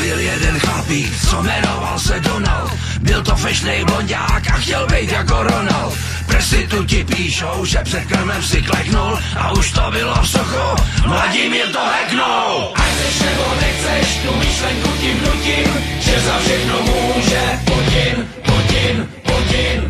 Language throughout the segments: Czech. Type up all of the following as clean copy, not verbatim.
byl jeden chlapík, co jmenoval se Donald. Byl to fešnej blonďák a chtěl být jako Ronald. Prsty tu ti píšou, že před krmem si kleknul a už to bylo v sochu, Vladimír to heknul. Ať chceš nebo nechceš, tu myšlenku ti vnutím, že za všechno může Putin, Putin, Putin.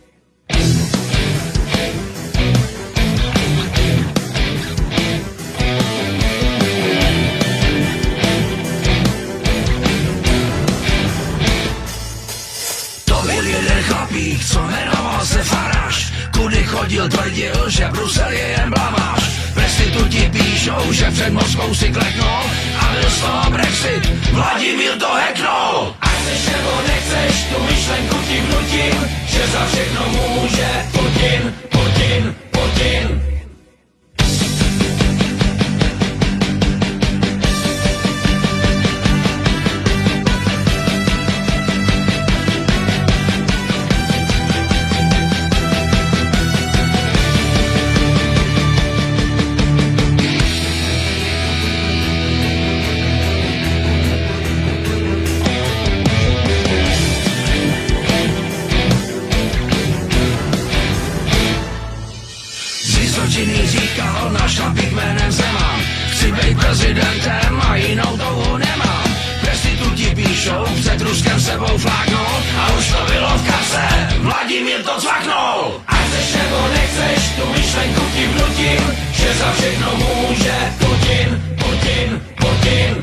Chlapík, co jmenoval se Faráš, kudy chodil, tvrdil, že Brusel je jen blamáž. Prsty tu ti píšou, že před Moskvou si kleknul a byl z toho Brexit, Vladimír to heknul. Ať chceš nebo nechceš, tu myšlenku ti vnutím, že za všechno může Putin, Putin, Putin. Říkal náš chlapík jménem Zeman, chci být prezidentem a jinou touhu nemám. Prsty tu ti píšou, před Ruskem sebou fláknul a už to bylo v kase, Vladimír to cvaknul. Ať chceš nebo nechceš, tu myšlenku ti vnutím, že za všechno může Putin, Putin, Putin.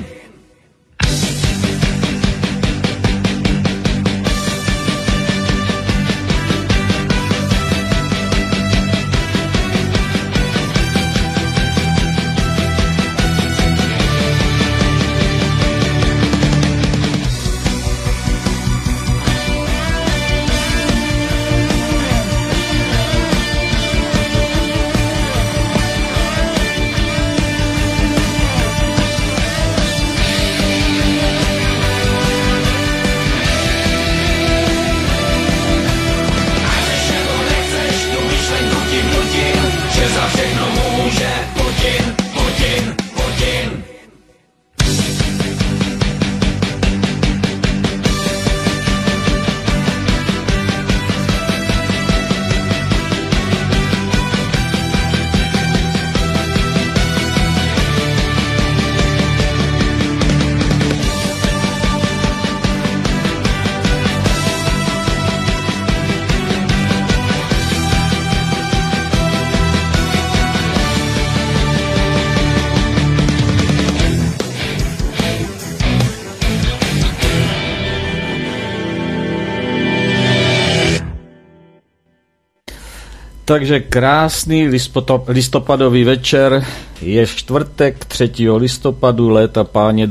Takže krásný listopadový večer, je čtvrtek 3. listopadu léta páně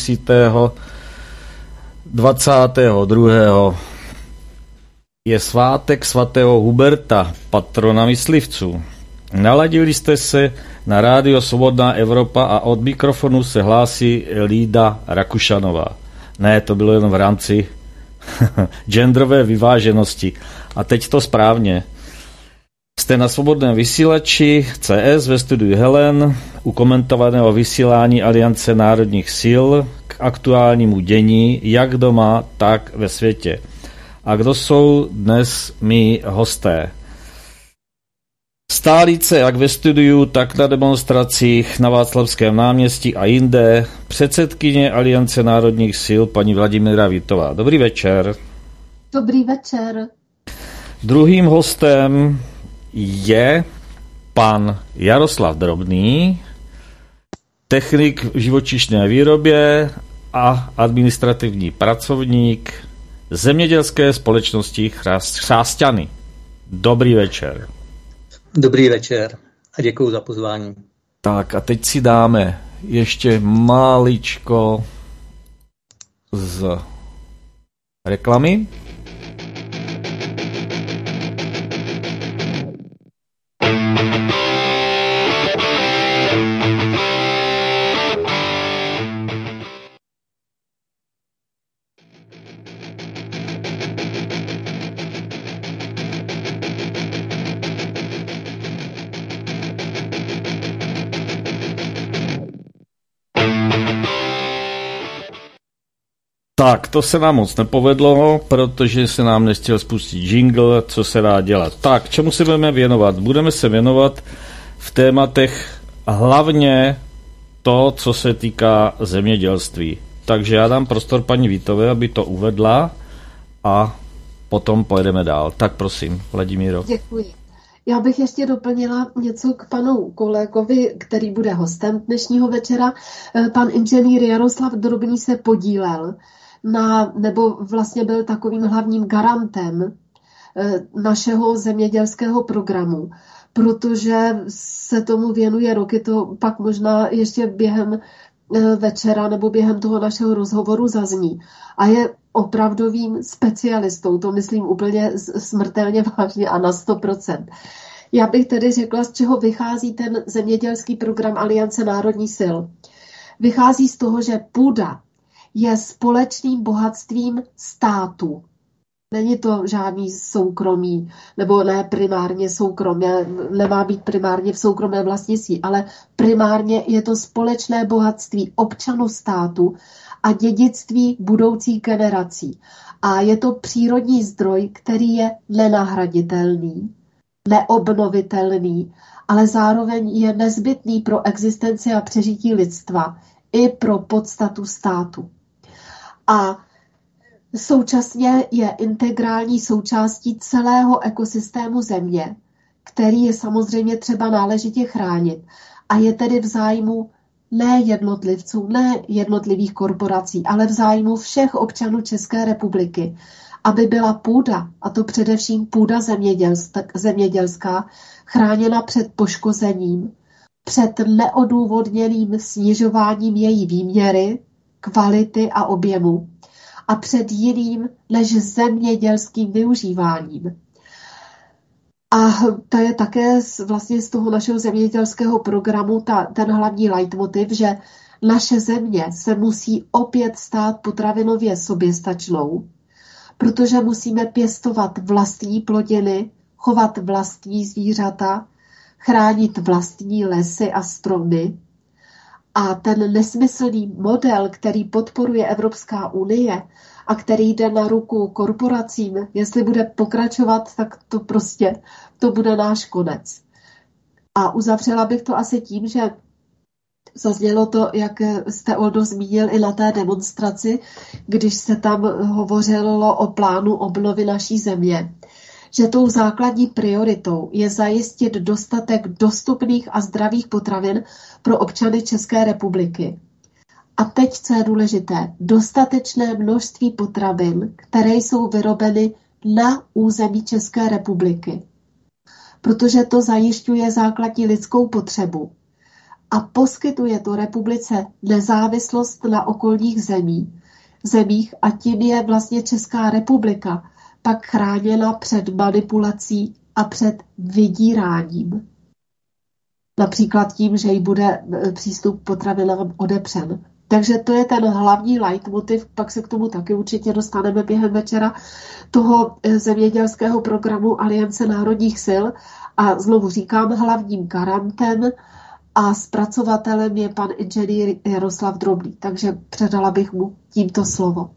2022. Je svátek svatého Huberta, patrona myslivců. Naladili jste se na rádio Svobodná Evropa a od mikrofonu se hlásí Lída Rakušanová. Ne, to bylo jen v rámci genderové vyváženosti. A teď to správně. Jste na svobodném vysílači CS ve studiu Helen u komentovaného vysílání Aliance národních sil k aktuálnímu dění jak doma, tak ve světě. A kdo jsou dnes mí hosté? Stálíce jak ve studiu, tak na demonstracích na Václavském náměstí a jinde předsedkyně Aliance národních sil paní Vladimíra Vítová. Dobrý večer. Dobrý večer. Druhým hostem je pan Jaroslav Drobný, technik v živočišné výrobě a administrativní pracovník zemědělské společnosti Chřásťany. Dobrý večer. Dobrý večer a děkuji za pozvání. Tak a teď si dáme ještě maličko z reklamy. Tak, to se nám moc nepovedlo, protože se nám nechtěl spustit jingle, co se dá dělat. Tak, čemu se budeme věnovat? Budeme se věnovat v tématech hlavně to, co se týká zemědělství. Takže já dám prostor paní Vítové, aby to uvedla a potom pojedeme dál. Tak prosím, Vladimíro. Děkuji. Já bych ještě doplnila něco k panu kolegovi, který bude hostem dnešního večera. Pan inženýr Jaroslav Drobný se podílel nebo vlastně byl takovým hlavním garantem našeho zemědělského programu, protože se tomu věnuje roky, to pak možná ještě během večera nebo během toho našeho rozhovoru zazní. A je opravdovým specialistou, to myslím úplně smrtelně vážně a na 100%. Já bych tedy řekla, z čeho vychází ten zemědělský program Aliance národních sil. Vychází z toho, že půda je společným bohatstvím státu. Není to žádný soukromý, nebo ne primárně soukromé, nemá být primárně v soukromém vlastnictví, ale primárně je to společné bohatství občanů státu a dědictví budoucích generací. A je to přírodní zdroj, který je nenahraditelný, neobnovitelný, ale zároveň je nezbytný pro existenci a přežití lidstva i pro podstatu státu. A současně je integrální součástí celého ekosystému země, který je samozřejmě třeba náležitě chránit a je tedy v zájmu ne jednotlivců, ne jednotlivých korporací, ale v zájmu všech občanů České republiky, aby byla půda, a to především půda zemědělská, chráněna před poškozením, před neodůvodněným snižováním její výměry, kvality a objemu a před jiným než zemědělským využíváním. A to je také vlastně z toho našeho zemědělského programu ten hlavní leitmotiv, že naše země se musí opět stát potravinově soběstačnou, protože musíme pěstovat vlastní plodiny, chovat vlastní zvířata, chránit vlastní lesy a stromy. A ten nesmyslný model, který podporuje Evropská unie a který jde na ruku korporacím, jestli bude pokračovat, tak to bude náš konec. A uzavřela bych to asi tím, že zaznělo to, jak jste, Oldo, zmínil i na té demonstraci, když se tam hovořilo o plánu obnovy naší země, že tou základní prioritou je zajistit dostatek dostupných a zdravých potravin pro občany České republiky. A teď, co je důležité, dostatečné množství potravin, které jsou vyrobeny na území České republiky. Protože to zajišťuje základní lidskou potřebu a poskytuje to republice nezávislost na okolních zemích a tím je vlastně Česká republika pak chráněna před manipulací a před vydíráním. Například tím, že jí bude přístup k potravinám odepřen. Takže to je ten hlavní leitmotiv, pak se k tomu taky určitě dostaneme během večera, toho zemědělského programu Aliance národních sil. A znovu říkám, hlavním garantem a zpracovatelem je pan inženýr Jaroslav Drobný. Takže předala bych mu tímto slovo.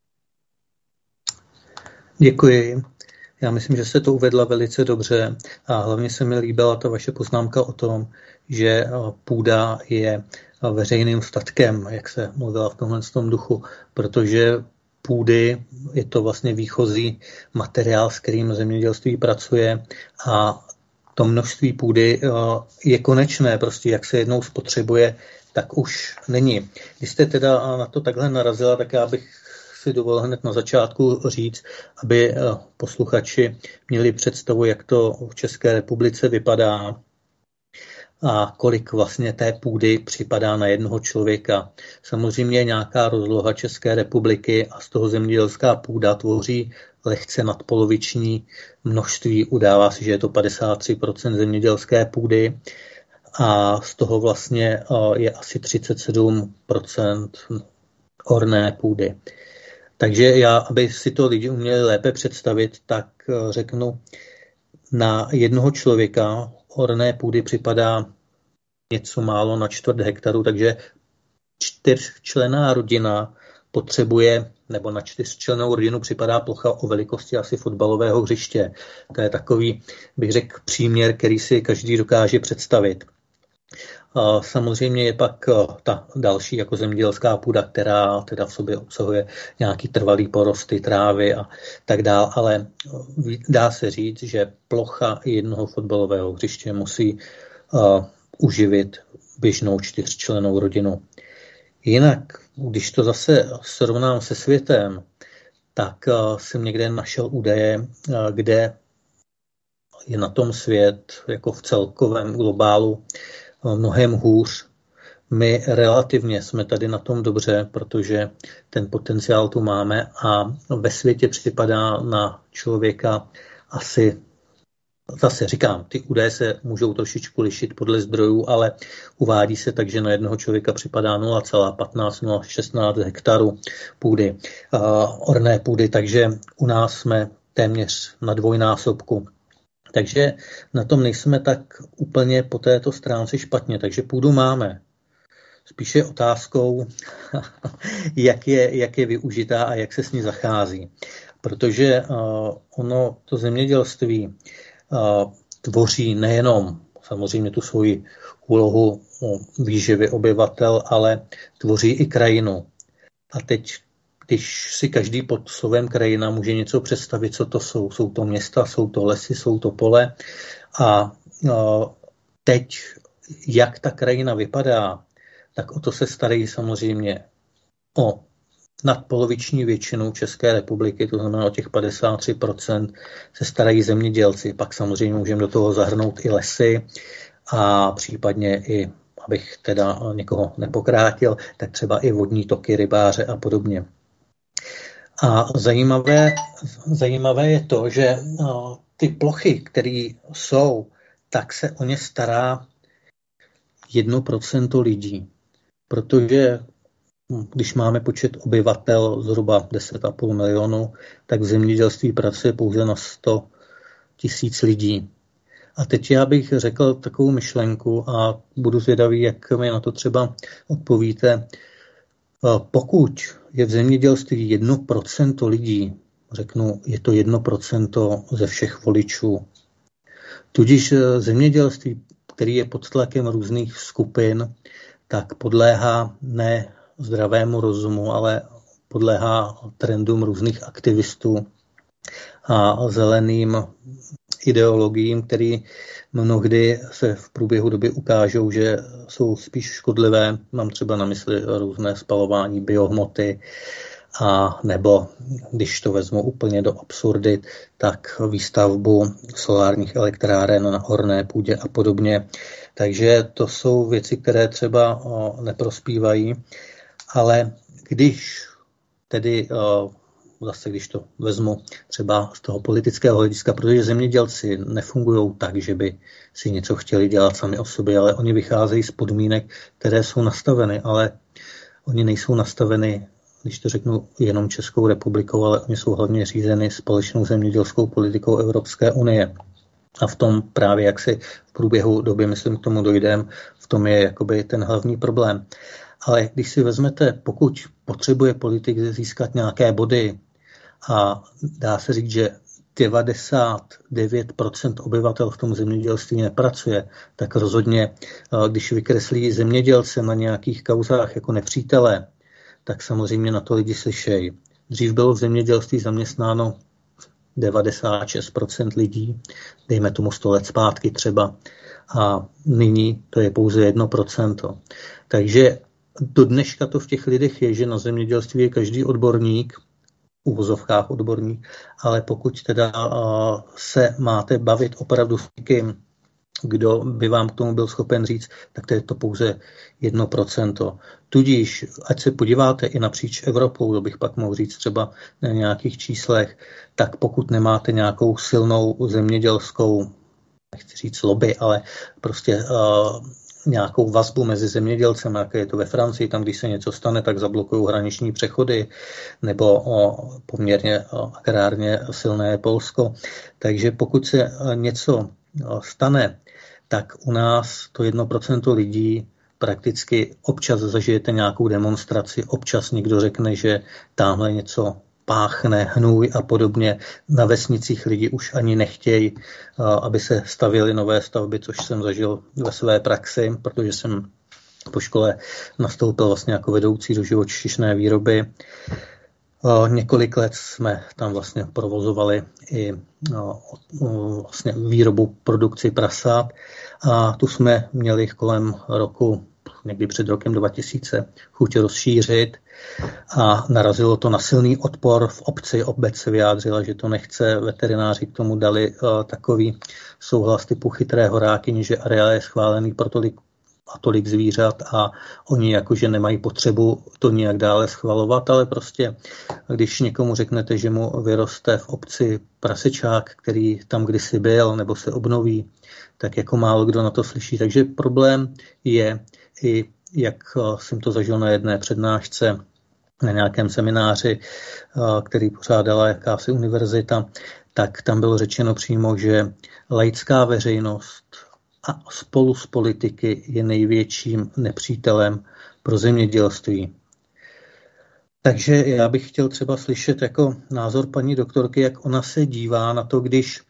Děkuji. Já myslím, že se to uvedla velice dobře a hlavně se mi líbila ta vaše poznámka o tom, že půda je veřejným statkem, jak se mluvila v tomhle duchu, protože půdy je to vlastně výchozí materiál, s kterým zemědělství pracuje a to množství půdy je konečné, prostě jak se jednou spotřebuje, tak už není. Když jste teda na to takhle narazila, tak já bych si dovolil hned na začátku říct, aby posluchači měli představu, jak to v České republice vypadá a kolik vlastně té půdy připadá na jednoho člověka. Samozřejmě nějaká rozloha České republiky a z toho zemědělská půda tvoří lehce nadpoloviční množství. Udává se, že je to 53% zemědělské půdy a z toho vlastně je asi 37% orné půdy. Takže já, aby si to lidi uměli lépe představit, tak řeknu, na jednoho člověka orné půdy připadá něco málo na 1/4 hektaru, takže 4členná rodina potřebuje, nebo na 4člennou rodinu připadá plocha o velikosti asi fotbalového hřiště. To je takový, bych řekl, příměr, který si každý dokáže představit. Samozřejmě je pak ta další jako zemědělská půda, která teda v sobě obsahuje nějaký trvalý porosty, trávy a tak dál, ale dá se říct, že plocha jednoho fotbalového hřiště musí uživit běžnou 4člennou rodinu. Jinak, když to zase srovnám se světem, tak jsem někde našel údaje, kde je na tom svět jako v celkovém globálu mnohem hůř. My relativně jsme tady na tom dobře, protože ten potenciál tu máme a ve světě připadá na člověka asi, zase říkám, ty údaje se můžou trošičku lišit podle zdrojů, ale uvádí se tak, že na jednoho člověka připadá 0,15-0,16 hektarů půdy, orné půdy, takže u nás jsme téměř na dvojnásobku. Takže na tom nejsme tak úplně po této stránce špatně, takže půdu máme. Spíše otázkou, jak je využitá a jak se s ní zachází. Protože ono, to zemědělství tvoří nejenom samozřejmě tu svoji úlohu výživy obyvatel, ale tvoří i krajinu. A teď, když si každý pod slovem krajina může něco představit, co to jsou. Jsou to města, jsou to lesy, jsou to pole. A teď, jak ta krajina vypadá, tak o to se starají samozřejmě o nadpoloviční většinu České republiky, to znamená o těch 53%, se starají zemědělci. Pak samozřejmě můžeme do toho zahrnout i lesy a případně i, abych teda někoho nepokrátil, tak třeba i vodní toky, rybáře a podobně. A zajímavé je to, že ty plochy, které jsou, tak se o ně stará 1% lidí. Protože když máme počet obyvatel zhruba 10,5 milionu, tak v zemědělství pracuje pouze na 100 000 lidí. A teď já bych řekl takovou myšlenku a budu zvědavý, jak mi na to třeba odpovíte. Pokud je v zemědělství 1% lidí, řeknu, je to 1% ze všech voličů. Tudíž zemědělství, který je pod tlakem různých skupin, tak podléhá ne zdravému rozumu, ale podléhá trendům různých aktivistů a zeleným ideologiím, které mnohdy se v průběhu doby ukážou, že jsou spíš škodlivé. Mám třeba na mysli různé spalování biohmoty a nebo, když to vezmu úplně do absurdit, tak výstavbu solárních elektráren na orné půdě a podobně. Takže to jsou věci, které třeba neprospívají, ale když tedy zase když to vezmu třeba z toho politického hlediska, protože zemědělci nefungují tak, že by si něco chtěli dělat sami o sobě, ale oni vycházejí z podmínek, které jsou nastaveny, ale oni nejsou nastaveny, když to řeknu, jenom Českou republikou, ale oni jsou hlavně řízeny společnou zemědělskou politikou Evropské unie. A v tom právě, jak si v průběhu doby, myslím, k tomu dojdeme, v tom je jakoby ten hlavní problém. Ale když si vezmete, pokud potřebuje politik získat nějaké body a dá se říct, že 99% obyvatel v tom zemědělství nepracuje, tak rozhodně, když vykreslí zemědělce na nějakých kauzách jako nepřítele, tak samozřejmě na to lidi slyšejí. Dřív bylo v zemědělství zaměstnáno 96% lidí, dejme tomu 100 let zpátky třeba, a nyní to je pouze 1%. Takže do dneška to v těch lidech je, že na zemědělství je každý odborník, v uvozovkách odborník, ale pokud teda se máte bavit opravdu s někým, kdo by vám k tomu byl schopen říct, tak to je to pouze 1%. Tudíž, ať se podíváte i napříč Evropou, to bych pak mohl říct třeba na nějakých číslech, tak pokud nemáte nějakou silnou zemědělskou, nechci říct lobby, ale prostě nějakou vazbu mezi zemědělcem, jaké je to ve Francii, tam když se něco stane, tak zablokují hraniční přechody, nebo poměrně agrárně silné Polsko. Takže pokud se něco stane, tak u nás to 1% lidí prakticky občas zažijete nějakou demonstraci, občas někdo řekne, že tamhle něco páchne, hnůj a podobně. Na vesnicích lidi už ani nechtějí, aby se stavěly nové stavby, což jsem zažil ve své praxi, protože jsem po škole nastoupil vlastně jako vedoucí do živočišné výroby. Několik let jsme tam vlastně provozovali i vlastně výrobu, produkci prasat a tu jsme měli kolem roku, někdy před rokem 2000, chuť rozšířit a narazilo to na silný odpor v obci. Obec se vyjádřila, že to nechce, veterináři k tomu dali takový souhlas typu chytré horákyně, že areál je schválený pro tolik zvířat a oni jakože nemají potřebu to nějak dále schvalovat, ale prostě když někomu řeknete, že mu vyroste v obci prasečák, který tam kdysi byl nebo se obnoví, tak jako málo kdo na to slyší. Takže problém je i, jak jsem to zažil na jedné přednášce, na nějakém semináři, který pořádala jakási univerzita, tak tam bylo řečeno přímo, že laická veřejnost a spolu s politiky je největším nepřítelem pro zemědělství. Takže já bych chtěl třeba slyšet jako názor paní doktorky, jak ona se dívá na to, když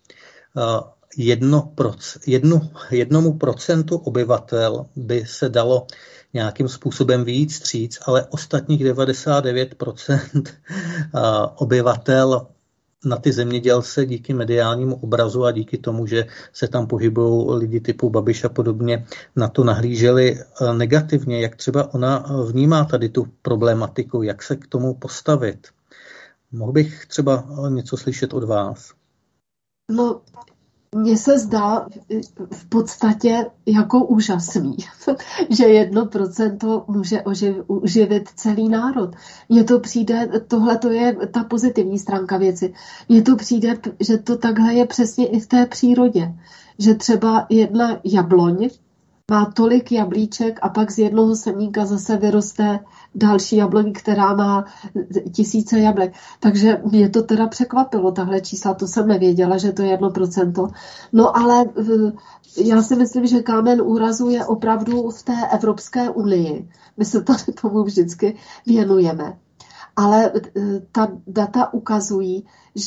1% obyvatel by se dalo nějakým způsobem vyjít vstříc, ale ostatních 99% obyvatel na ty zemědělce díky mediálnímu obrazu a díky tomu, že se tam pohybují lidi typu Babiš a podobně, na to nahlíželi negativně. Jak třeba ona vnímá tady tu problematiku, jak se k tomu postavit? Mohl bych třeba něco slyšet od vás? No, mně se zdá v podstatě jako úžasný, že 1% může uživit celý národ. Mně to přijde, tohle to je ta pozitivní stránka věci. Mně to přijde, že to takhle je přesně i v té přírodě. Že třeba jedna jabloň má tolik jablíček a pak z jednoho semínka zase vyroste další jabloň, která má 1000 jablek. Takže mě to teda překvapilo, tahle čísla, to jsem nevěděla, že to je 1%. No ale já si myslím, že kámen úrazu je opravdu v té Evropské unii. My se tady tomu vždycky věnujeme. Ale ta data ukazují,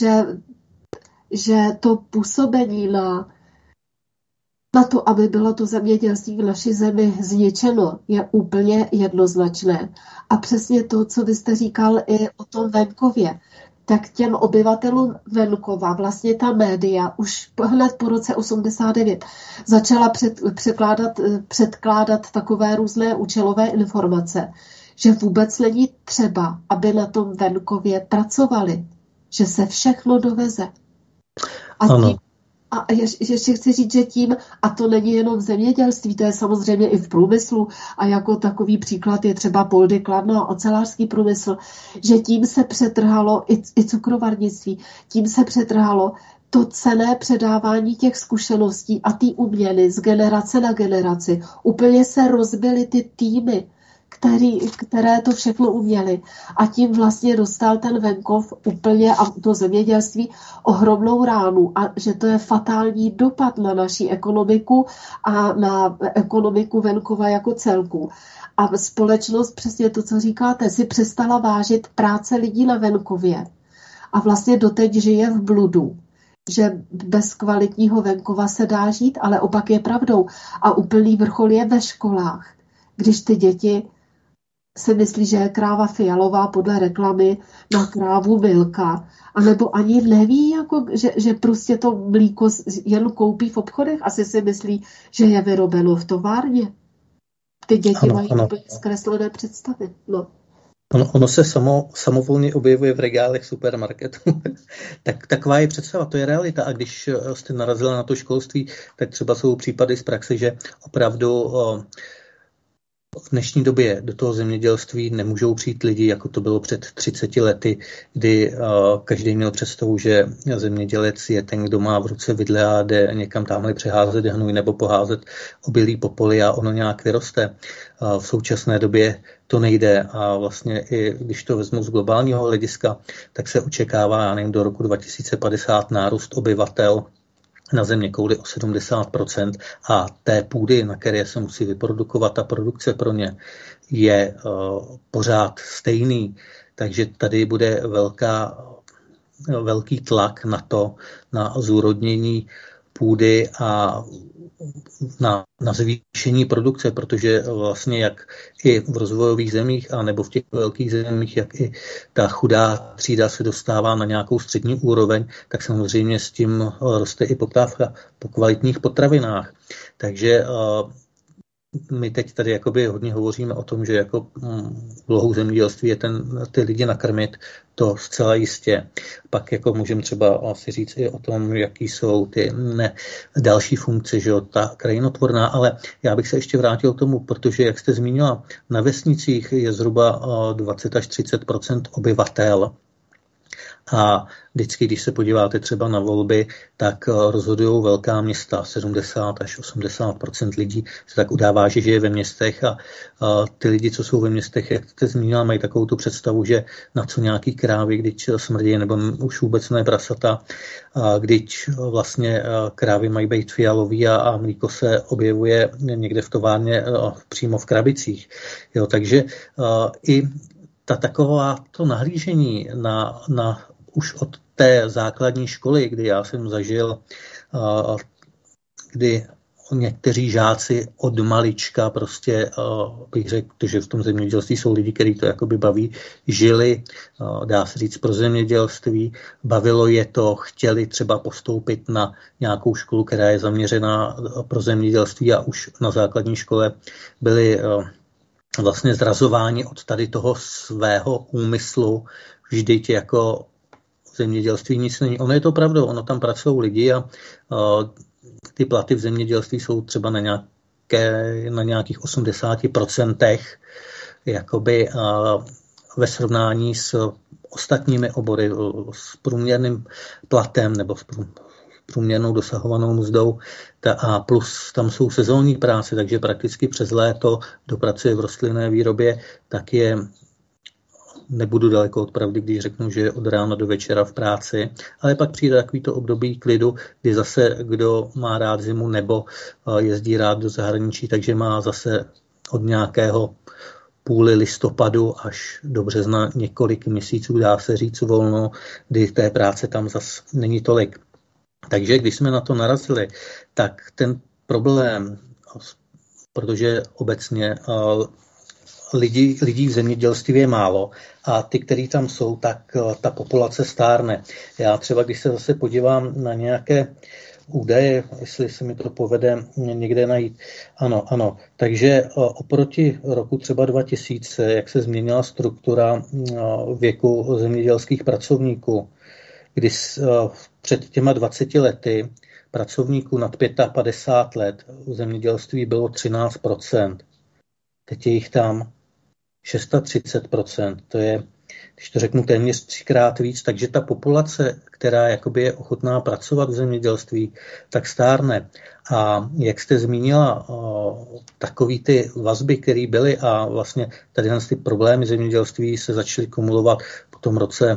že to působení na to, aby bylo to zemědělství v naší zemi zničeno, je úplně jednoznačné. A přesně to, co vy jste říkal i o tom venkově, tak těm obyvatelům venkova vlastně ta média už hned po roce 89 začala předkládat takové různé účelové informace, že vůbec není třeba, aby na tom venkově pracovali, že se všechno doveze. A ještě chci říct, že tím, a to není jenom v zemědělství, to je samozřejmě i v průmyslu, a jako takový příklad je třeba Poldy Kladno a ocelářský průmysl, že tím se přetrhalo i cukrovarnictví, tím se přetrhalo to cenné předávání těch zkušeností a ty uměny z generace na generaci. Úplně se rozbily ty týmy, které to všechno uměli. A tím vlastně dostal ten venkov úplně a to zemědělství ohromnou ránu. A že to je fatální dopad na naši ekonomiku a na ekonomiku venkova jako celku. A společnost, přesně to, co říkáte, si přestala vážit práce lidí na venkově. A vlastně doteď žije v bludu, že bez kvalitního venkova se dá žít, ale opak je pravdou. A úplný vrchol je ve školách, když ty děti se myslí, že je kráva fialová podle reklamy na krávu Milka, anebo ani neví, jako, že prostě to mlíko jen koupí v obchodech, asi si myslí, že je vyrobeno v továrně. Ty děti mají úplně zkreslené představy. No. Ono se samovolně objevuje v regálech supermarketu. Taková je představa, to je realita. A když jste narazila na to školství, tak třeba jsou případy z praxe, že opravdu v dnešní době do toho zemědělství nemůžou přijít lidi, jako to bylo před 30 lety, kdy každý měl představu, že zemědělec je ten, kdo má v ruce vidle a jde někam tamhle přeházet hnůj nebo poházet obilí po poli a ono nějak vyroste. V současné době to nejde a vlastně i když to vezmu z globálního hlediska, tak se očekává, já nevím, do roku 2050 nárůst obyvatel na zeměkouli o 70% a té půdy, na které se musí vyprodukovat ta produkce pro ně, je pořád stejný. Takže tady bude velký tlak na zúrodnění půdy a na zvýšení produkce, protože vlastně jak i v rozvojových zemích a nebo v těch velkých zemích, jak i ta chudá třída se dostává na nějakou střední úroveň, tak samozřejmě s tím roste i poptávka po kvalitních potravinách. Takže my teď tady jakoby hodně hovoříme o tom, že jako úlohou zemědělství je ty lidi nakrmit, to zcela jistě. Pak jako můžeme třeba asi říct i o tom, jaký jsou ty další funkce, že jo, ta krajinotvorná, ale já bych se ještě vrátil k tomu, protože, jak jste zmínila, na vesnicích je zhruba 20 až 30% obyvatel. A vždycky, když se podíváte třeba na volby, tak rozhodují velká města, 70 až 80% lidí se tak udává, že žije ve městech a ty lidi, co jsou ve městech, jak jste zmínila, mají takovou tu představu, že na co nějaký krávy, když smrdí, nebo už vůbec ne prasata, když vlastně krávy mají být fialový a mlíko se objevuje někde v továrně přímo v krabicích. Jo, takže i taková to nahlížení na už od té základní školy, kdy já jsem zažil, kdy někteří žáci od malička prostě, bych řekl, že v tom zemědělství jsou lidi, kteří to jakoby baví, žili, dá se říct, pro zemědělství, bavilo je to, chtěli třeba postoupit na nějakou školu, která je zaměřená pro zemědělství a už na základní škole byli vlastně zrazováni od tady toho svého úmyslu, vždyť jako v zemědělství nic není. Ono je to pravdou, ono tam pracují lidi a ty platy v zemědělství jsou třeba na nějakých 80% jakoby ve srovnání s ostatními obory, s průměrným platem nebo s průměrnou dosahovanou mzdou a plus tam jsou sezónní práce, takže prakticky přes léto, kdo pracuje v rostlinné výrobě, tak je, nebudu daleko od pravdy, když řeknu, že je od rána do večera v práci, ale pak přijde takovýto období klidu, kdy zase kdo má rád zimu nebo jezdí rád do zahraničí, takže má zase od nějakého půli listopadu až do března několik měsíců, dá se říct, volno, kdy té práce tam zase není tolik. Takže když jsme na to narazili, tak ten problém, protože obecně lidí v zemědělství je málo a ty, kteří tam jsou, tak ta populace stárne. Já třeba, když se zase podívám na nějaké údaje, jestli se mi to povede někde najít. Ano. Takže oproti roku třeba 2000, jak se změnila struktura věku zemědělských pracovníků, kdy před těma 20 lety pracovníků nad 55 let v zemědělství bylo 13%. Teď je jich tam 630%. To je, když to řeknu, téměř 3krát víc. Takže ta populace, která jakoby je ochotná pracovat v zemědělství, tak stárne. A jak jste zmínila, takový ty vazby, které byly a vlastně tady ty problémy zemědělství se začaly kumulovat po tom roce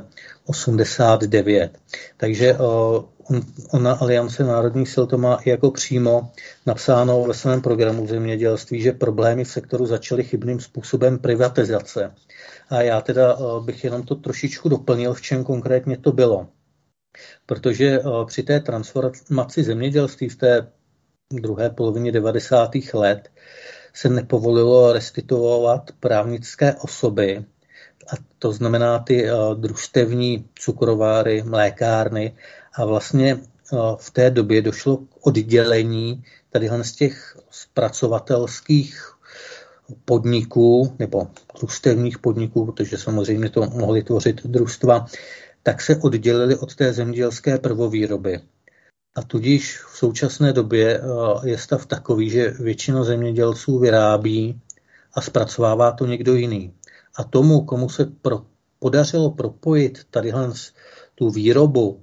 89. Takže ona Aliance národních sil to má i jako přímo napsáno ve svém programu zemědělství, že problémy v sektoru začaly chybným způsobem privatizace. A já teda bych jenom to trošičku doplnil, v čem konkrétně to bylo. Protože při té transformaci zemědělství v té druhé polovině 90. let se nepovolilo restituovat právnické osoby, a to znamená ty družstevní cukrováry, mlékárny a vlastně v té době došlo k oddělení tadyhle z těch zpracovatelských podniků nebo družstevních podniků, protože samozřejmě to mohly tvořit družstva, tak se oddělili od té zemědělské prvovýroby. A tudíž v současné době je stav takový, že většina zemědělců vyrábí a zpracovává to někdo jiný. A tomu, komu se podařilo propojit tadyhle tu výrobu,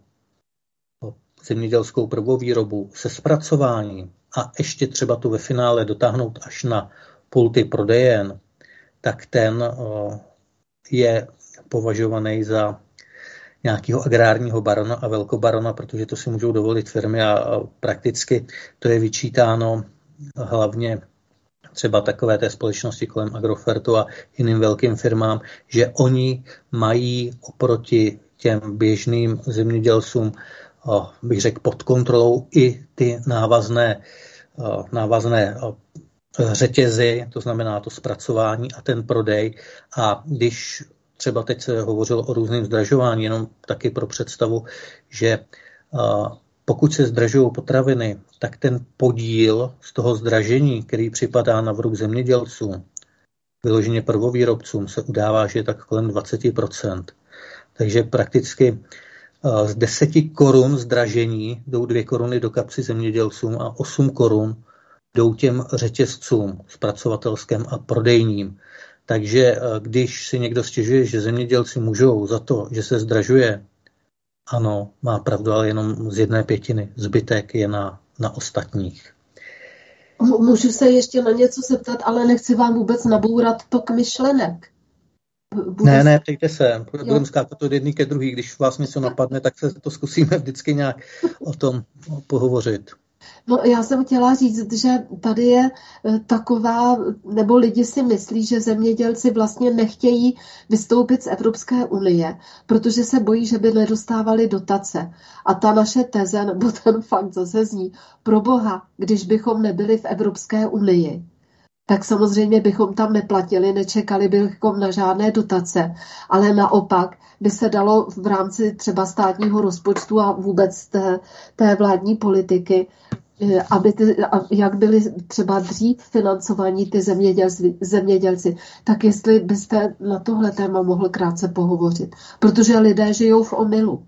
zemědělskou prvovýrobu se zpracováním a ještě třeba to ve finále dotáhnout až na pulty prodejen, tak ten je považovaný za nějakého agrárního barona a velkobarona, protože to si můžou dovolit firmy a prakticky to je vyčítáno hlavně třeba takové té společnosti kolem Agrofertu a jiným velkým firmám, že oni mají oproti těm běžným zemědělcům, bych řekl, pod kontrolou i ty návazné řetězy, to znamená to zpracování a ten prodej. A když třeba teď se hovořilo o různém zdražování, jenom taky pro představu, že pokud se zdražují potraviny, tak ten podíl z toho zdražení, který připadá na vrub zemědělcům, vyloženě prvovýrobcům, se udává, že je tak kolem 20%. Takže prakticky z 10 korun zdražení jdou 2 koruny do kapsy zemědělcům a 8 korun jdou těm řetězcům zpracovatelským a prodejním. Takže když si někdo stěžuje, že zemědělci můžou za to, že se zdražuje, ano, má pravdu, ale jenom z 1/5. Zbytek je na ostatních. Můžu se ještě na něco zeptat, ale nechci vám vůbec nabourat tok myšlenek. Ne, ptejte se. Budeme skákat od jedný ke druhý. Když vás něco napadne, tak se to zkusíme vždycky nějak o tom pohovořit. No, já jsem chtěla říct, že tady je taková, nebo lidi si myslí, že zemědělci vlastně nechtějí vystoupit z Evropské unie, protože se bojí, že by nedostávali dotace. A ta naše teze, nebo ten fakt zase zní, pro boha, když bychom nebyli v Evropské unii, tak samozřejmě bychom tam neplatili, nečekali bychom na žádné dotace, ale naopak by se dalo v rámci třeba státního rozpočtu a vůbec té vládní politiky, jak byli třeba dřív financovaní ty zemědělci, tak jestli byste na tohle téma mohl krátce pohovořit, protože lidé žijou v omylu.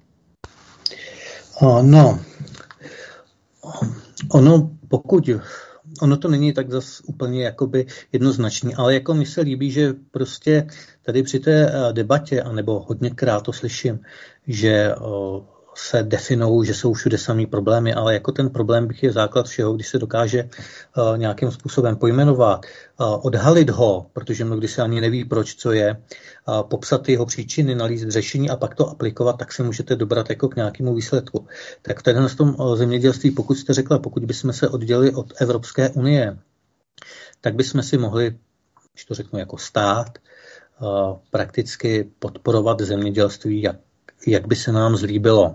Ono to není tak zas úplně jakoby jednoznačný, ale jako mi se líbí, že prostě tady při té debatě, anebo hodněkrát to slyším, že se definují, že jsou všude samý problémy, ale jako ten problém bych je základ všeho, když se dokáže nějakým způsobem pojmenovat, odhalit ho, protože mnohdy se ani neví, proč, co je, popsat jeho příčiny, nalíst řešení a pak to aplikovat, tak se můžete dobrat jako k nějakému výsledku. Tak tady na tom zemědělství, pokud jste řekla, pokud bychom se oddělili od Evropské unie, tak bychom si mohli, když to řeknu jako stát, prakticky podporovat zemědělství, jak by se nám zlíbilo.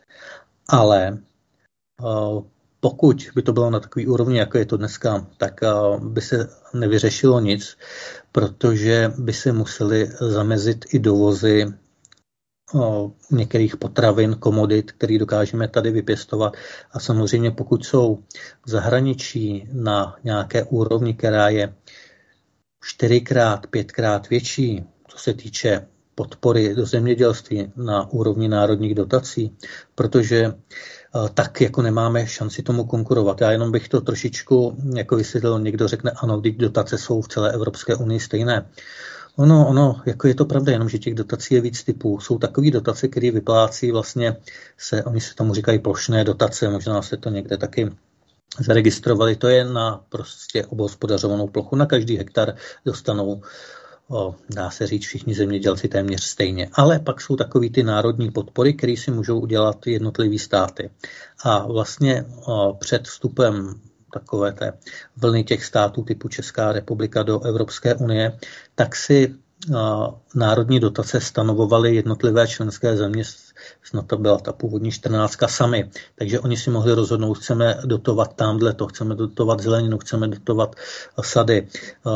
Ale pokud by to bylo na takový úrovni, jako je to dneska, tak by se nevyřešilo nic, protože by se museli zamezit i dovozy některých potravin, komodit, které dokážeme tady vypěstovat. A samozřejmě pokud jsou v zahraničí na nějaké úrovni, která je 4x, 5x větší, co se týče podpory do zemědělství na úrovni národních dotací, protože tak jako nemáme šanci tomu konkurovat. Já jenom bych to trošičku jako vysvětlil, někdo řekne, ano, když dotace jsou v celé Evropské unii stejné. Ono, jako je to pravda, jenom že těch dotací je víc typů. Jsou takové dotace, které vyplácí vlastně oni se tomu říkají plošné dotace, možná se to někde taky zaregistrovali, to je na prostě obhospodařovanou plochu, na každý hektar dostanou, dá se říct, všichni zemědělci téměř stejně. Ale pak jsou takový ty národní podpory, které si můžou udělat jednotlivý státy. A vlastně před vstupem takové té vlny těch států typu Česká republika do Evropské unie, tak si národní dotace stanovovaly jednotlivé členské země, snad to byla ta původní 14 sami. Takže oni si mohli rozhodnout, chceme dotovat tamhleto, chceme dotovat zeleninu, chceme dotovat sady.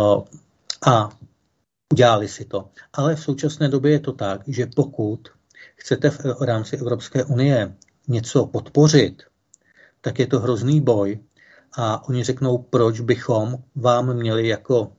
A udělali si to. Ale v současné době je to tak, že pokud chcete v rámci Evropské unie něco podpořit, tak je to hrozný boj a oni řeknou, proč bychom vám měli jako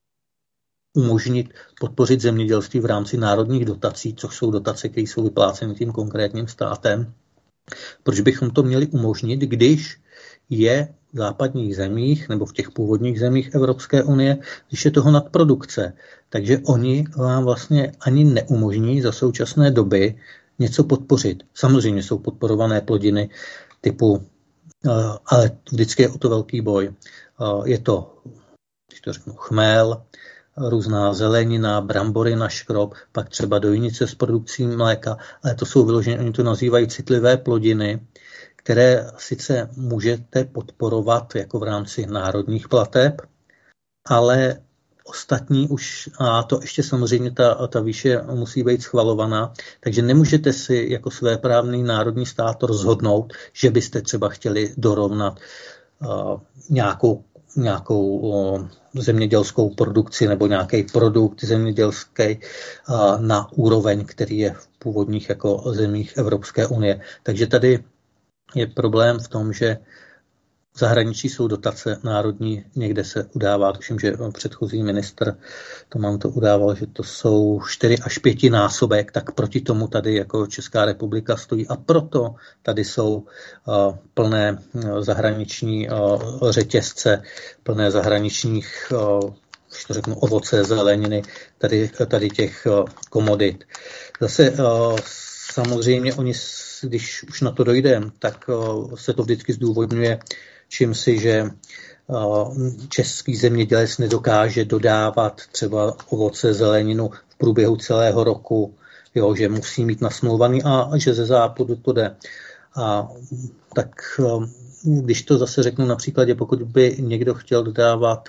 umožnit podpořit zemědělství v rámci národních dotací, což jsou dotace, které jsou vypláceny tím konkrétním státem. Proč bychom to měli umožnit, když je v západních zemích nebo v těch původních zemích Evropské unie, když je toho nadprodukce. Takže oni vám vlastně ani neumožní za současné doby něco podpořit. Samozřejmě jsou podporované plodiny typu, ale vždycky je o to velký boj. Je to, když to řeknu, chmel, různá zelenina, brambory na škrob, pak třeba dojnice s produkcí mléka, ale to jsou vyloženě, oni to nazývají citlivé plodiny, které sice můžete podporovat jako v rámci národních plateb, ale ostatní už, a to ještě samozřejmě ta výše musí být schvalovaná, takže nemůžete si jako svéprávný národní stát rozhodnout, že byste třeba chtěli dorovnat nějakou zemědělskou produkci nebo nějaký produkt zemědělský na úroveň, který je v původních jako zemích Evropské unie. Takže tady je problém v tom, že v zahraničí jsou dotace národní, někde se udává, tuším, že předchozí ministr to udával, že to jsou 4 až 5 násobek, tak proti tomu tady jako Česká republika stojí a proto tady jsou plné zahraniční řetězce, plné zahraničních, už to řeknu, ovoce, zeleniny, tady těch komodit. Zase samozřejmě oni, když už na to dojdeme, tak se to vždycky zdůvodňuje čímsi, že český zemědělec nedokáže dodávat třeba ovoce, zeleninu v průběhu celého roku, jo, že musí mít nasmlouvaný a že ze západu to jde. A tak když to zase řeknu na příkladě, pokud by někdo chtěl dodávat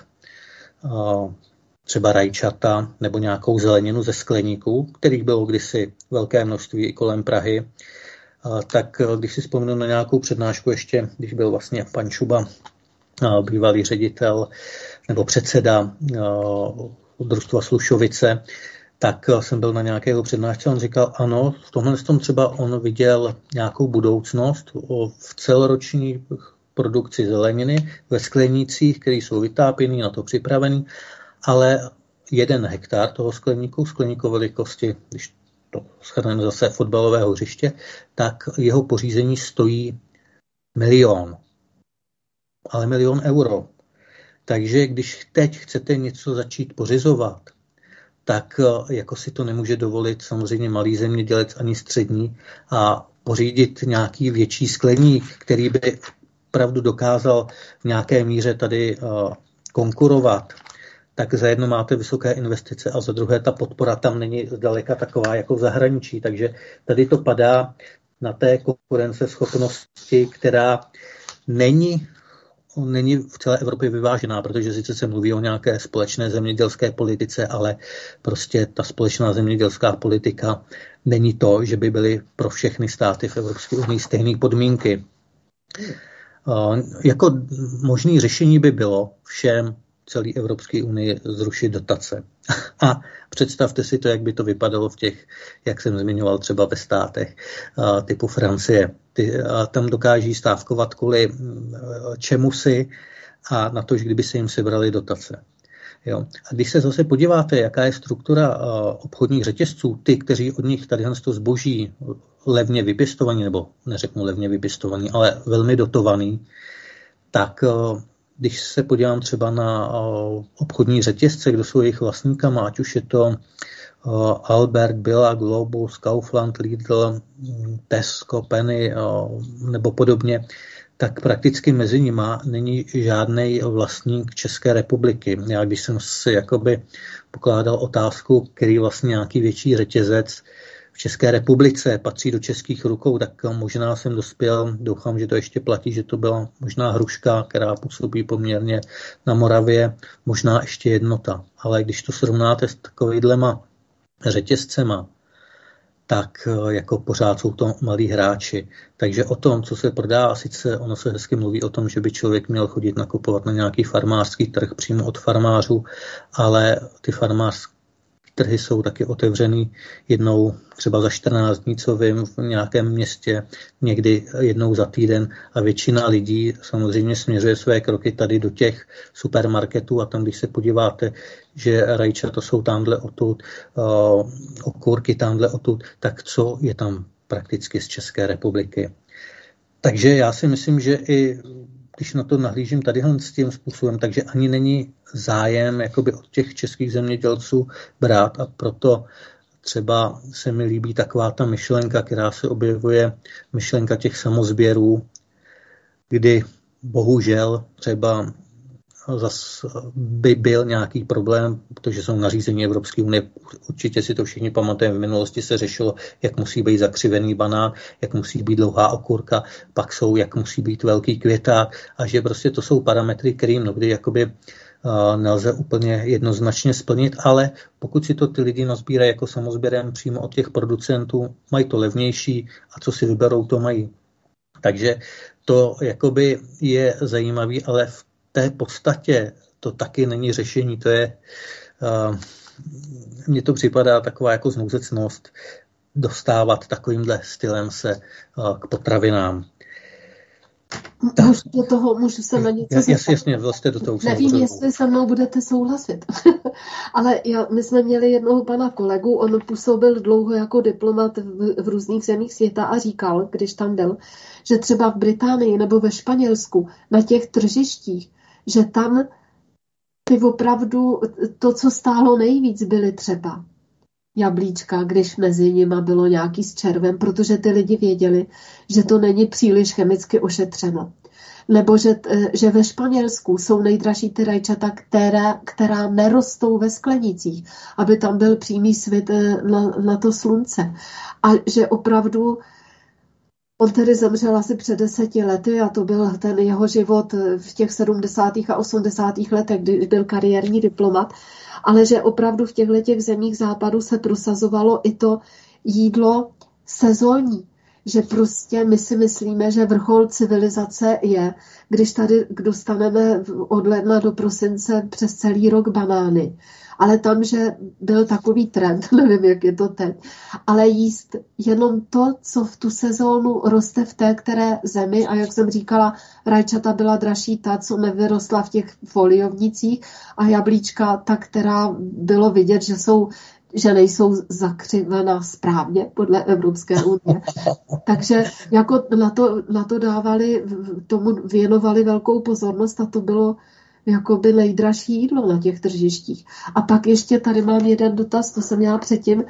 třeba rajčata nebo nějakou zeleninu ze skleníků, kterých bylo kdysi velké množství i kolem Prahy, tak když si vzpomenu na nějakou přednášku ještě, když byl vlastně pan Šuba, bývalý ředitel nebo předseda družstva Slušovice, tak jsem byl na nějakého přednášce, on říkal, ano, v tomhle tom třeba on viděl nějakou budoucnost v celoroční produkci zeleniny ve sklenících, které jsou vytápěný, na to připravený, ale 1 hektar toho skleníku velikosti, když to shrneme zase fotbalového hřiště, tak jeho pořízení stojí 1 milion. Ale 1 milion euro. Takže když teď chcete něco začít pořizovat, tak jako si to nemůže dovolit samozřejmě malý zemědělec ani střední a pořídit nějaký větší skleník, který by opravdu dokázal v nějaké míře tady konkurovat, tak za jedno máte vysoké investice a za druhé ta podpora tam není zdaleka taková jako v zahraničí. Takže tady to padá na té konkurenceschopnosti, která není v celé Evropě vyvážená, protože sice se mluví o nějaké společné zemědělské politice, ale prostě ta společná zemědělská politika není to, že by byly pro všechny státy v Evropské unii stejné podmínky. Jako možné řešení by bylo všem celé Evropské unii zrušit dotace. A představte si to, jak by to vypadalo v těch, jak jsem zmiňoval, třeba ve státech typu Francie. Tam dokáží stávkovat kvůli čemusi a na to, že kdyby se jim sebrali dotace. Jo. A když se zase podíváte, jaká je struktura obchodních řetězců, ty, kteří od nich tady to zboží levně vypěstovaný, nebo neřeknu levně vypěstovaný, ale velmi dotovaný, tak když se podívám třeba na obchodní řetězce, kdo jsou jejich vlastníkama, ať už je to Albert, Billa, Globus, Kaufland, Lidl, Tesco, Penny nebo podobně, tak prakticky mezi nima není žádný vlastník České republiky. Já když jsem si jakoby pokládal otázku, který vlastně nějaký větší řetězec v České republice patří do českých rukou, tak možná jsem dospěl, doufám, že to ještě platí, že to byla možná Hruška, která působí poměrně na Moravě, možná ještě Jednota. Ale když to srovnáte s takovýhlema řetězcema, tak jako pořád jsou to malí hráči. Takže o tom, co se prodá, sice ono se hezky mluví o tom, že by člověk měl chodit nakupovat na nějaký farmářský trh přímo od farmářů, ale ty farmářské trhy jsou taky otevřený jednou třeba za 14 dní, co vím, v nějakém městě, někdy jednou za týden a většina lidí samozřejmě směřuje své kroky tady do těch supermarketů a tam, když se podíváte, že rajčata jsou tamhle odtud, okurky tamhle odtud, tak co je tam prakticky z České republiky. Takže já si myslím, že i když na to nahlížím tadyhle s tím způsobem, takže ani není zájem jakoby od těch českých zemědělců brát a proto třeba se mi líbí taková ta myšlenka, která se objevuje, myšlenka těch samozběrů, kdy bohužel třeba zas by byl nějaký problém, protože jsou nařízení Evropské unie, určitě si to všichni pamatujeme, v minulosti se řešilo, jak musí být zakřivený banán, jak musí být dlouhá okurka, pak jsou, jak musí být velký květák a že prostě to jsou parametry, které mnohdy jakoby nelze úplně jednoznačně splnit, ale pokud si to ty lidi nazbírají jako samozběrem přímo od těch producentů, mají to levnější a co si vyberou, to mají. Takže to jakoby je zajímavý, ale v té podstatě to taky není řešení. To je, mně to připadá taková jako znouzecnost dostávat takovýmhle stylem se k potravinám. Můžu se na něco zeptat? Jasně, vlastně do toho. Nevím, jestli se mnou budete souhlasit, ale my jsme měli jednoho pana kolegu, on působil dlouho jako diplomat v různých zemích světa a říkal, když tam byl, že třeba v Británii nebo ve Španělsku na těch tržištích, že tam ty opravdu to, co stálo nejvíc, byly třeba jablíčka, když mezi nimi bylo nějaký s červem, protože ty lidi věděli, že to není příliš chemicky ošetřeno. Nebo že ve Španělsku jsou nejdražší ty rajčata, která nerostou ve sklenicích, aby tam byl přímý svit na to slunce. A že opravdu on tedy zemřel asi před 10 lety a to byl ten jeho život v těch 70. a 80. letech, kdy byl kariérní diplomat, ale že opravdu v těchto zemích západu se prosazovalo i to jídlo sezónní. Že prostě my si myslíme, že vrchol civilizace je, když tady dostaneme od ledna do prosince přes celý rok banány. Ale tam, že byl takový trend, nevím, jak je to teď, ale jíst jenom to, co v tu sezónu roste v té které zemi. A jak jsem říkala, rajčata byla dražší ta, co nevyrostla v těch foliovnicích a jablíčka ta, která bylo vidět, že nejsou zakřivena správně podle Evropské unie. Takže jako na to dávali, tomu věnovali velkou pozornost a to bylo jakoby nejdražší jídlo na těch tržištích. A pak ještě tady mám jeden dotaz, to jsem měla předtím,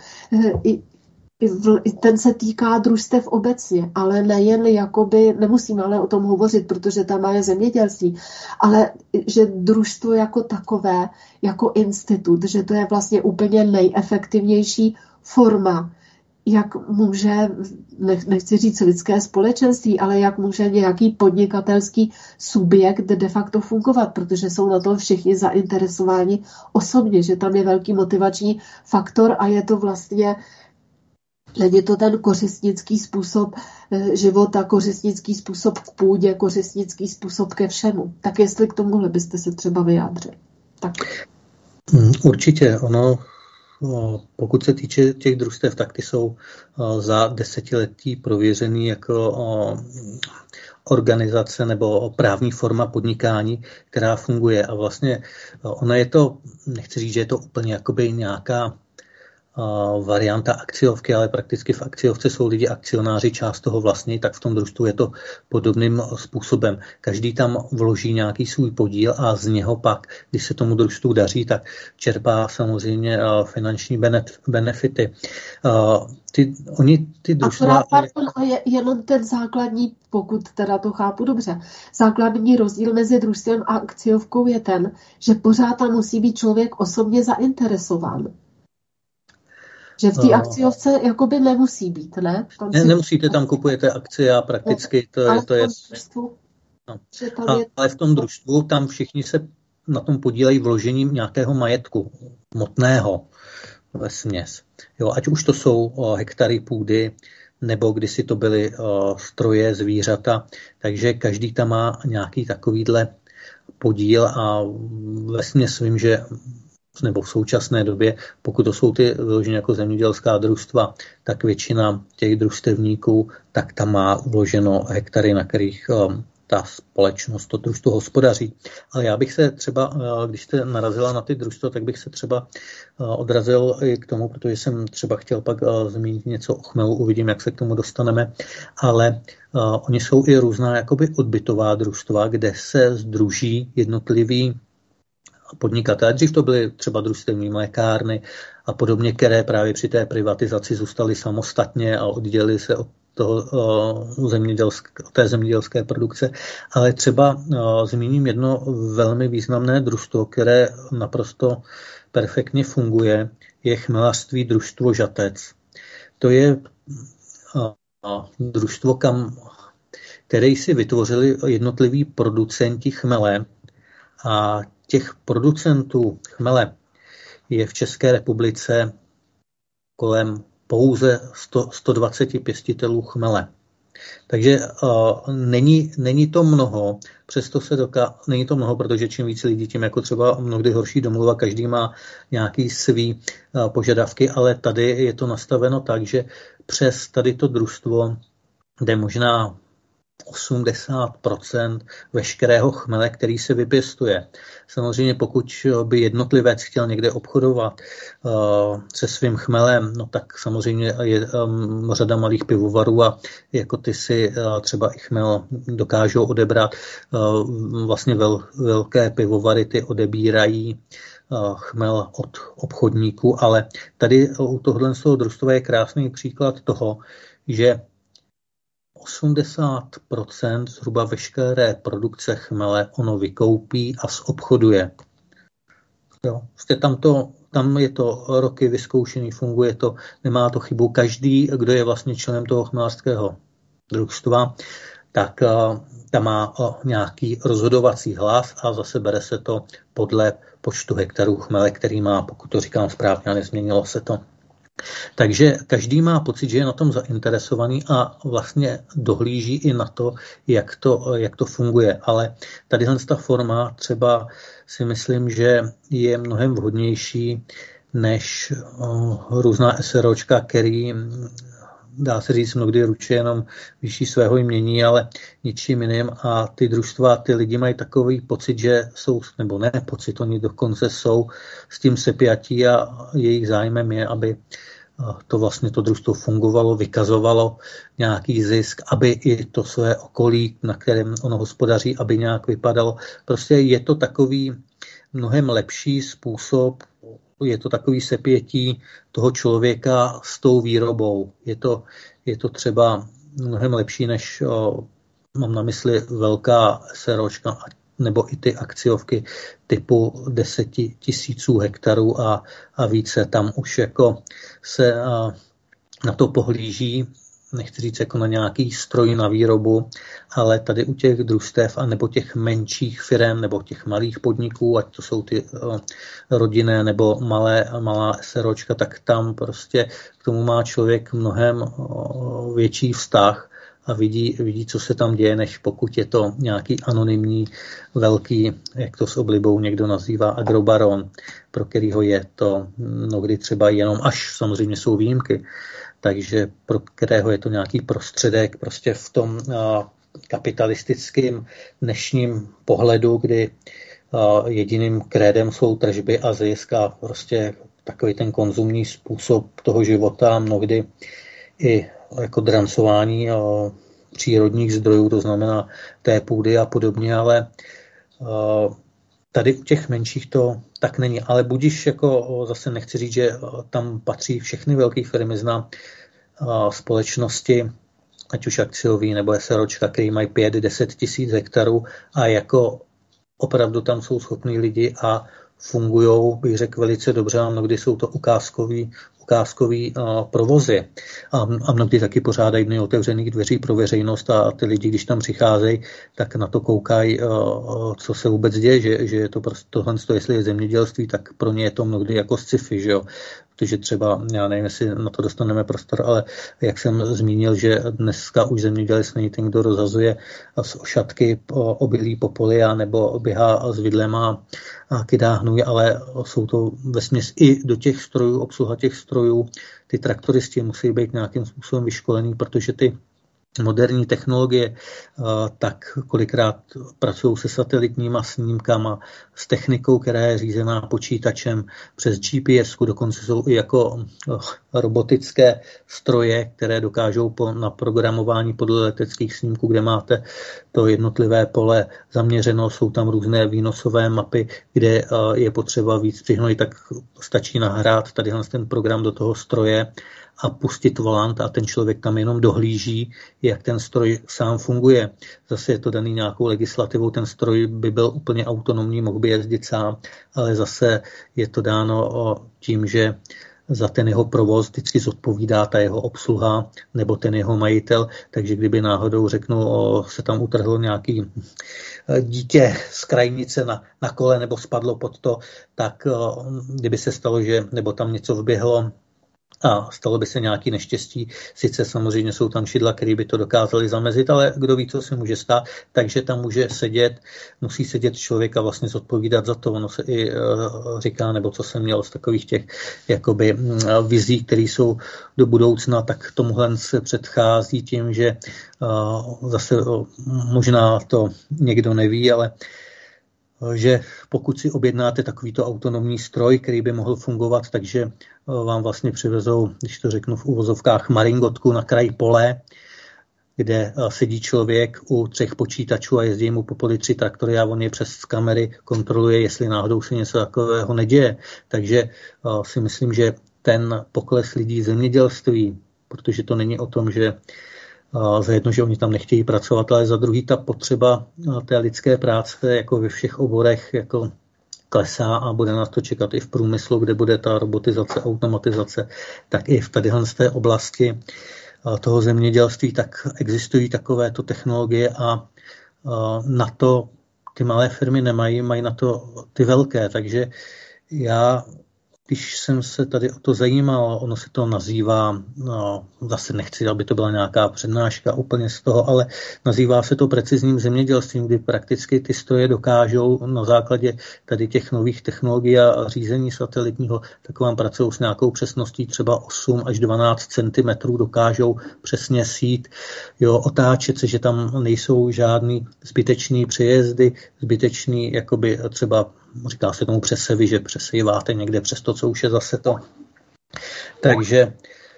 ten se týká družstev obecně, ale nejen jakoby, nemusíme ale o tom hovořit, protože tam je zemědělství, ale že družstvo jako takové, jako institut, že to je vlastně úplně nejefektivnější forma, jak může, nechci říct lidské společenství, ale jak může nějaký podnikatelský subjekt de facto fungovat, protože jsou na to všichni zainteresováni osobně, že tam je velký motivační faktor a je to vlastně, není to ten kořistnický způsob života, kořistnický způsob k půdě, kořistnický způsob ke všemu. Tak jestli k tomuhle byste se třeba vyjádřili. Tak. Určitě, pokud se týče těch družstev, tak ty jsou za desetiletí prověřený jako organizace nebo právní forma podnikání, která funguje. A vlastně ona je to, nechci říct, že je to úplně jakoby nějaká varianta akciovky, ale prakticky v akciovce jsou lidi akcionáři, část toho vlastní, tak v tom družstvu je to podobným způsobem. Každý tam vloží nějaký svůj podíl a z něho pak, když se tomu družstvu daří, tak čerpá samozřejmě finanční benefity. Ty družstva... Jenom ten základní, pokud teda to chápu dobře, základní rozdíl mezi družstvem a akciovkou je ten, že pořád tam musí být člověk osobně zainteresován. Že v té akciovce jakoby nemusí být, ne? Nemusíte, tam kupujete akcie a prakticky to je... Ale v tom družstvu tam všichni se na tom podílejí vložením nějakého majetku, hmotného vesměs. Jo, ať už to jsou hektary půdy, nebo kdysi to byly stroje, zvířata, takže každý tam má nějaký takovýhle podíl a vesměs vím, že nebo v současné době, pokud to jsou ty vyloženě jako zemědělská družstva, tak většina těch družstevníků, tak tam má vloženo hektary, na kterých ta společnost, to družstvo hospodaří. Ale já bych se třeba, když jste narazila na ty družstva, tak bych se třeba odrazil i k tomu, protože jsem třeba chtěl pak zmínit něco o chmelu, uvidím, jak se k tomu dostaneme, ale oni jsou i různá jakoby odbytová družstva, kde se sdruží jednotlivý podnikatelé. Dřív to byly třeba družstevní mlékárny a podobně, které právě při té privatizaci zůstaly samostatně a oddělili se od té zemědělské produkce, ale třeba zmíním jedno velmi významné družstvo, které naprosto perfektně funguje, je chmelařství družstvo Žatec. To je družstvo, které si vytvořili jednotliví producenti chmele, a těch producentů chmele je v České republice kolem pouze 120 pěstitelů chmele. Takže není to mnoho, přesto není to mnoho, protože čím víc lidí, tím jako třeba mnohdy horší domluva, každý má nějaký svý požadavky, ale tady je to nastaveno tak, že přes tady to družstvo jde možná 80% veškerého chmele, který se vypěstuje. Samozřejmě pokud by jednotlivec chtěl někde obchodovat se svým chmelem, no tak samozřejmě je řada malých pivovarů a jako ty si třeba i chmel dokážou odebrat. Vlastně velké pivovary ty odebírají chmel od obchodníků, ale tady u tohohle družstva je krásný příklad toho, že 80% zhruba veškeré produkce chmele ono vykoupí a zobchoduje. Jo, tam je to roky vyzkoušený, funguje to, nemá to chybu. Každý, kdo je vlastně členem toho chmelářského družstva, tak tam má nějaký rozhodovací hlas a zase bere se to podle počtu hektarů chmele, který má, pokud to říkám správně a nezměnilo se to. Takže každý má pocit, že je na tom zainteresovaný a vlastně dohlíží i na to, jak to funguje. Ale tadyhle ta forma třeba si myslím, že je mnohem vhodnější než různá SROčka, který dá se říct mnohdy ručí jenom vyšší svého jmění, ale ničím jiným. A ty družstva, ty lidi mají takový pocit, že jsou, nebo ne pocit, oni dokonce jsou s tím sepjatí a jejich zájmem je, aby to družstvo fungovalo, vykazovalo nějaký zisk, aby i to své okolí, na kterém ono hospodaří, aby nějak vypadalo. Prostě je to takový mnohem lepší způsob, je to takový sepětí toho člověka s tou výrobou. Je to třeba mnohem lepší, než mám na mysli velká SROčka nebo i ty akciovky typu 10 000 hektarů a více. Tam už jako se na to pohlíží, nechci říct jako na nějaký stroj na výrobu, ale tady u těch družstev a nebo těch menších firem nebo těch malých podniků, ať to jsou ty rodinné nebo malá SROčka, tak tam prostě k tomu má člověk mnohem větší vztah a vidí, co se tam děje, než pokud je to nějaký anonymní, velký, jak to s oblibou někdo nazývá, agrobaron, pro kterýho je to mnohdy třeba jenom, až samozřejmě jsou výjimky, takže pro kterého je to nějaký prostředek prostě v tom kapitalistickém dnešním pohledu, kdy jediným krédem jsou tržby a zisk a prostě takový ten konzumní způsob toho života, mnohdy i jako drancování přírodních zdrojů, to znamená té půdy a podobně, ale tady u těch menších to tak není. Ale budiž, jako zase nechci říct, že tam patří všechny velké firmy, znám společnosti, ať už akciový nebo SROčka, který mají 5-10 tisíc hektarů a jako opravdu tam jsou schopní lidi a fungujou, bych řekl, velice dobře a mnohdy jsou to ukázkový provozy. A mnohdy taky pořádají dny otevřených dveří pro veřejnost a ty lidi, když tam přicházejí, tak na to koukají, co se vůbec děje, že je to prostě tohle, jestli je zemědělství, tak pro ně je to mnohdy jako sci-fi, že jo. Protože třeba, já nevím, jestli na to dostaneme prostor, ale jak jsem zmínil, že dneska už zemědělec není ten, kdo rozhazuje z ošatky obilí po poli nebo běhá s vidlem a kydá hnůj, ale jsou to vesměs i do těch strojů, obsluha těch strojů, ty traktoristi musí být nějakým způsobem vyškolení, protože ty moderní technologie tak kolikrát pracují se satelitníma snímkama, s technikou, která je řízená počítačem přes GPS, dokonce jsou i jako robotické stroje, které dokážou na programování podle leteckých snímků, kde máte to jednotlivé pole zaměřeno, jsou tam různé výnosové mapy, kde je potřeba víc přihnojit, tak stačí nahrát tady ten program do toho stroje a pustit volant a ten člověk tam jenom dohlíží, jak ten stroj sám funguje. Zase je to daný nějakou legislativou, ten stroj by byl úplně autonomní, mohl by jezdit sám, ale zase je to dáno tím, že za ten jeho provoz vždycky zodpovídá ta jeho obsluha nebo ten jeho majitel, takže kdyby náhodou řeknu, se tam utrhlo nějaký dítě z krajnice na kole nebo spadlo pod to, tak kdyby se stalo, že nebo tam něco vběhlo a stalo by se nějaké neštěstí. Sice samozřejmě jsou tam šidla, které by to dokázali zamezit, ale kdo ví, co se může stát, takže tam musí sedět člověk a vlastně zodpovídat za to. Ono se i říká, nebo co jsem měl z takových těch jakoby vizí, které jsou do budoucna, tak tomuhle se předchází tím, že zase možná to někdo neví, ale že pokud si objednáte takovýto autonomní stroj, který by mohl fungovat, takže vám vlastně přivezou, když to řeknu v uvozovkách, maringotku na kraji pole, kde sedí člověk u 3 počítačů a jezdí mu po poli 3 traktory a on je přes kamery kontroluje, jestli náhodou se něco takového neděje. Takže si myslím, že ten pokles lidí v zemědělství, protože to není o tom, že za jedno, že oni tam nechtějí pracovat, ale za druhý ta potřeba té lidské práce jako ve všech oborech jako klesá a bude nás to čekat i v průmyslu, kde bude ta robotizace, automatizace, tak i v tadyhle z té oblasti toho zemědělství, tak existují takovéto technologie a na to ty malé firmy nemají, mají na to ty velké, takže já když jsem se tady o to zajímal, ono se to nazývá, zase nechci, aby to byla nějaká přednáška úplně z toho, ale nazývá se to precizním zemědělstvím, kdy prakticky ty stroje dokážou na základě tady těch nových technologií a řízení satelitního, tak vám pracují s nějakou přesností třeba 8 až 12 cm, dokážou přesně sít, otáčet se, že tam nejsou žádný zbytečný přejezdy, zbytečný, jakoby třeba říká se tomu přesevy, že přesejváte někde přes to, co už je zase to. Takže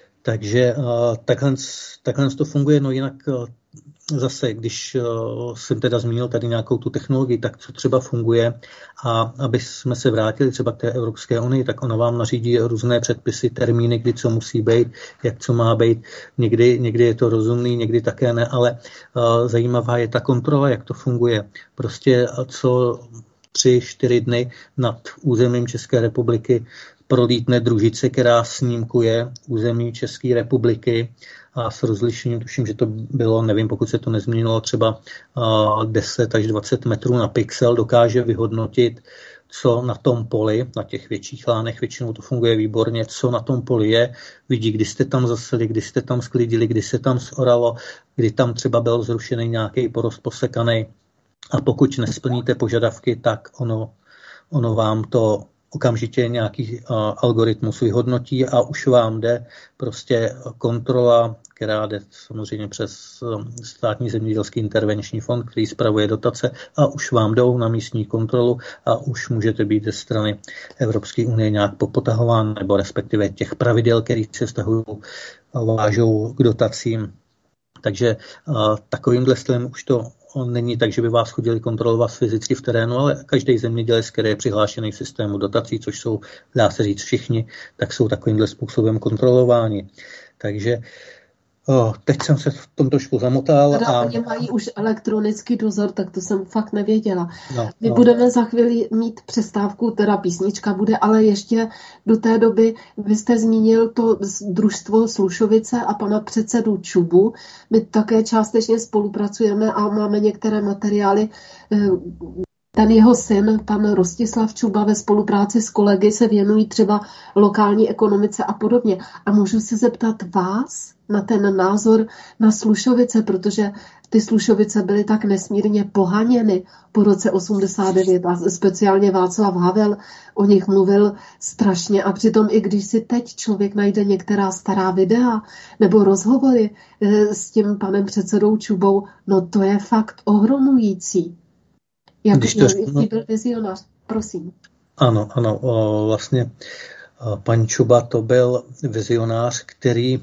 takhle to funguje, no jinak zase, když jsem teda zmínil tady nějakou tu technologii, tak co třeba funguje a aby jsme se vrátili třeba k té Evropské unii, tak ona vám nařídí různé předpisy, termíny, kdy co musí být, jak co má být. Někdy je to rozumný, někdy také ne, ale zajímavá je ta kontrola, jak to funguje. Prostě co 3-4 dny nad územím České republiky prolítne družice, která snímkuje území České republiky a s rozlišením, tuším, že to bylo, nevím, pokud se to nezměnilo, třeba 10 až 20 metrů na pixel, dokáže vyhodnotit, co na tom poli, na těch větších lánech, většinou to funguje výborně, co na tom poli je, vidí, kdy jste tam zaseli, kdy jste tam sklidili, kdy se tam zoralo, kdy tam třeba byl zrušený nějaký porost posekaný. A pokud nesplníte požadavky, tak ono vám to okamžitě nějaký algoritmus vyhodnotí a už vám jde prostě kontrola, která jde samozřejmě přes státní zemědělský intervenční fond, který spravuje dotace a už vám jdou na místní kontrolu a už můžete být ze strany Evropské unie nějak popotahován, nebo respektive těch pravidel, které se vztahují, vážou k dotacím. Takže takovýmhle stylem už to není tak, že by vás chodili kontrolovat fyzicky v terénu, ale každý zemědělec, který je přihlášený v systému dotací, což jsou, dá se říct, všichni, tak jsou takovýmhle způsobem kontrolováni. Takže teď jsem se v tom trošku zamotal. Oni mají už elektronický dozor, tak to jsem fakt nevěděla. My budeme za chvíli mít přestávku, teda písnička bude, ale ještě do té doby vy jste zmínil to družstvo Slušovice a pana předsedu Čubu. My také částečně spolupracujeme a máme některé materiály. Ten jeho syn, pan Rostislav Čuba, ve spolupráci s kolegy se věnují třeba lokální ekonomice a podobně. A můžu se zeptat vás na ten názor na Slušovice, protože ty Slušovice byly tak nesmírně pohaněny po roce 89 a speciálně Václav Havel o nich mluvil strašně a přitom i když si teď člověk najde některá stará videa nebo rozhovory s tím panem předsedou Čubou, no to je fakt ohromující. Jaký byl vizionář? Prosím. Ano, vlastně pan Čuba to byl vizionář, který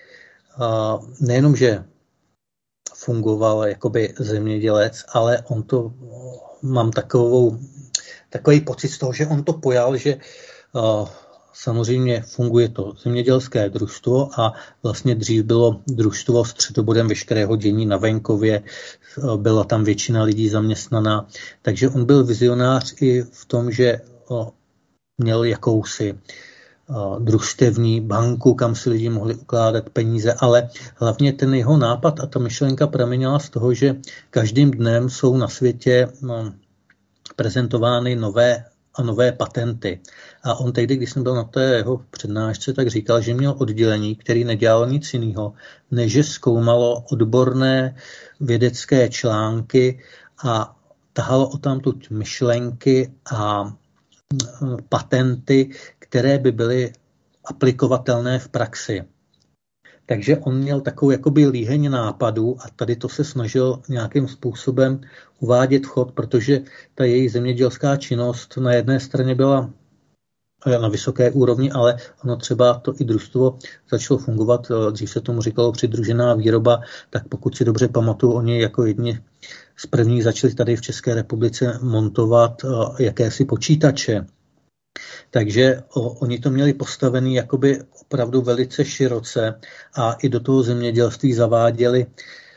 nejenom, že fungoval jakoby zemědělec, ale on to, mám takový pocit z toho, že on to pojal, že samozřejmě funguje to zemědělské družstvo a vlastně dřív bylo družstvo středobodem veškerého dění na venkově, byla tam většina lidí zaměstnaná, takže on byl vizionář i v tom, že měl jakousi družstevní banku, kam si lidi mohli ukládat peníze, ale hlavně ten jeho nápad a ta myšlenka pramenila z toho, že každým dnem jsou na světě prezentovány nové patenty. A on tehdy, když jsem byl na té jeho přednášce, tak říkal, že měl oddělení, který nedělalo nic jiného, než že zkoumalo odborné vědecké články a tahalo odtamtud myšlenky a patenty, které by byly aplikovatelné v praxi. Takže on měl takovou jakoby líheň nápadů a tady to se snažil nějakým způsobem uvádět vchod, protože ta její zemědělská činnost na jedné straně byla na vysoké úrovni, ale ono třeba to i družstvo začalo fungovat, dřív se tomu říkalo přidružená výroba, tak pokud si dobře pamatuju, oni jako jedni z prvních začali tady v České republice montovat jakési počítače. Takže oni to měli postavený jakoby opravdu velice široce a i do toho zemědělství zaváděli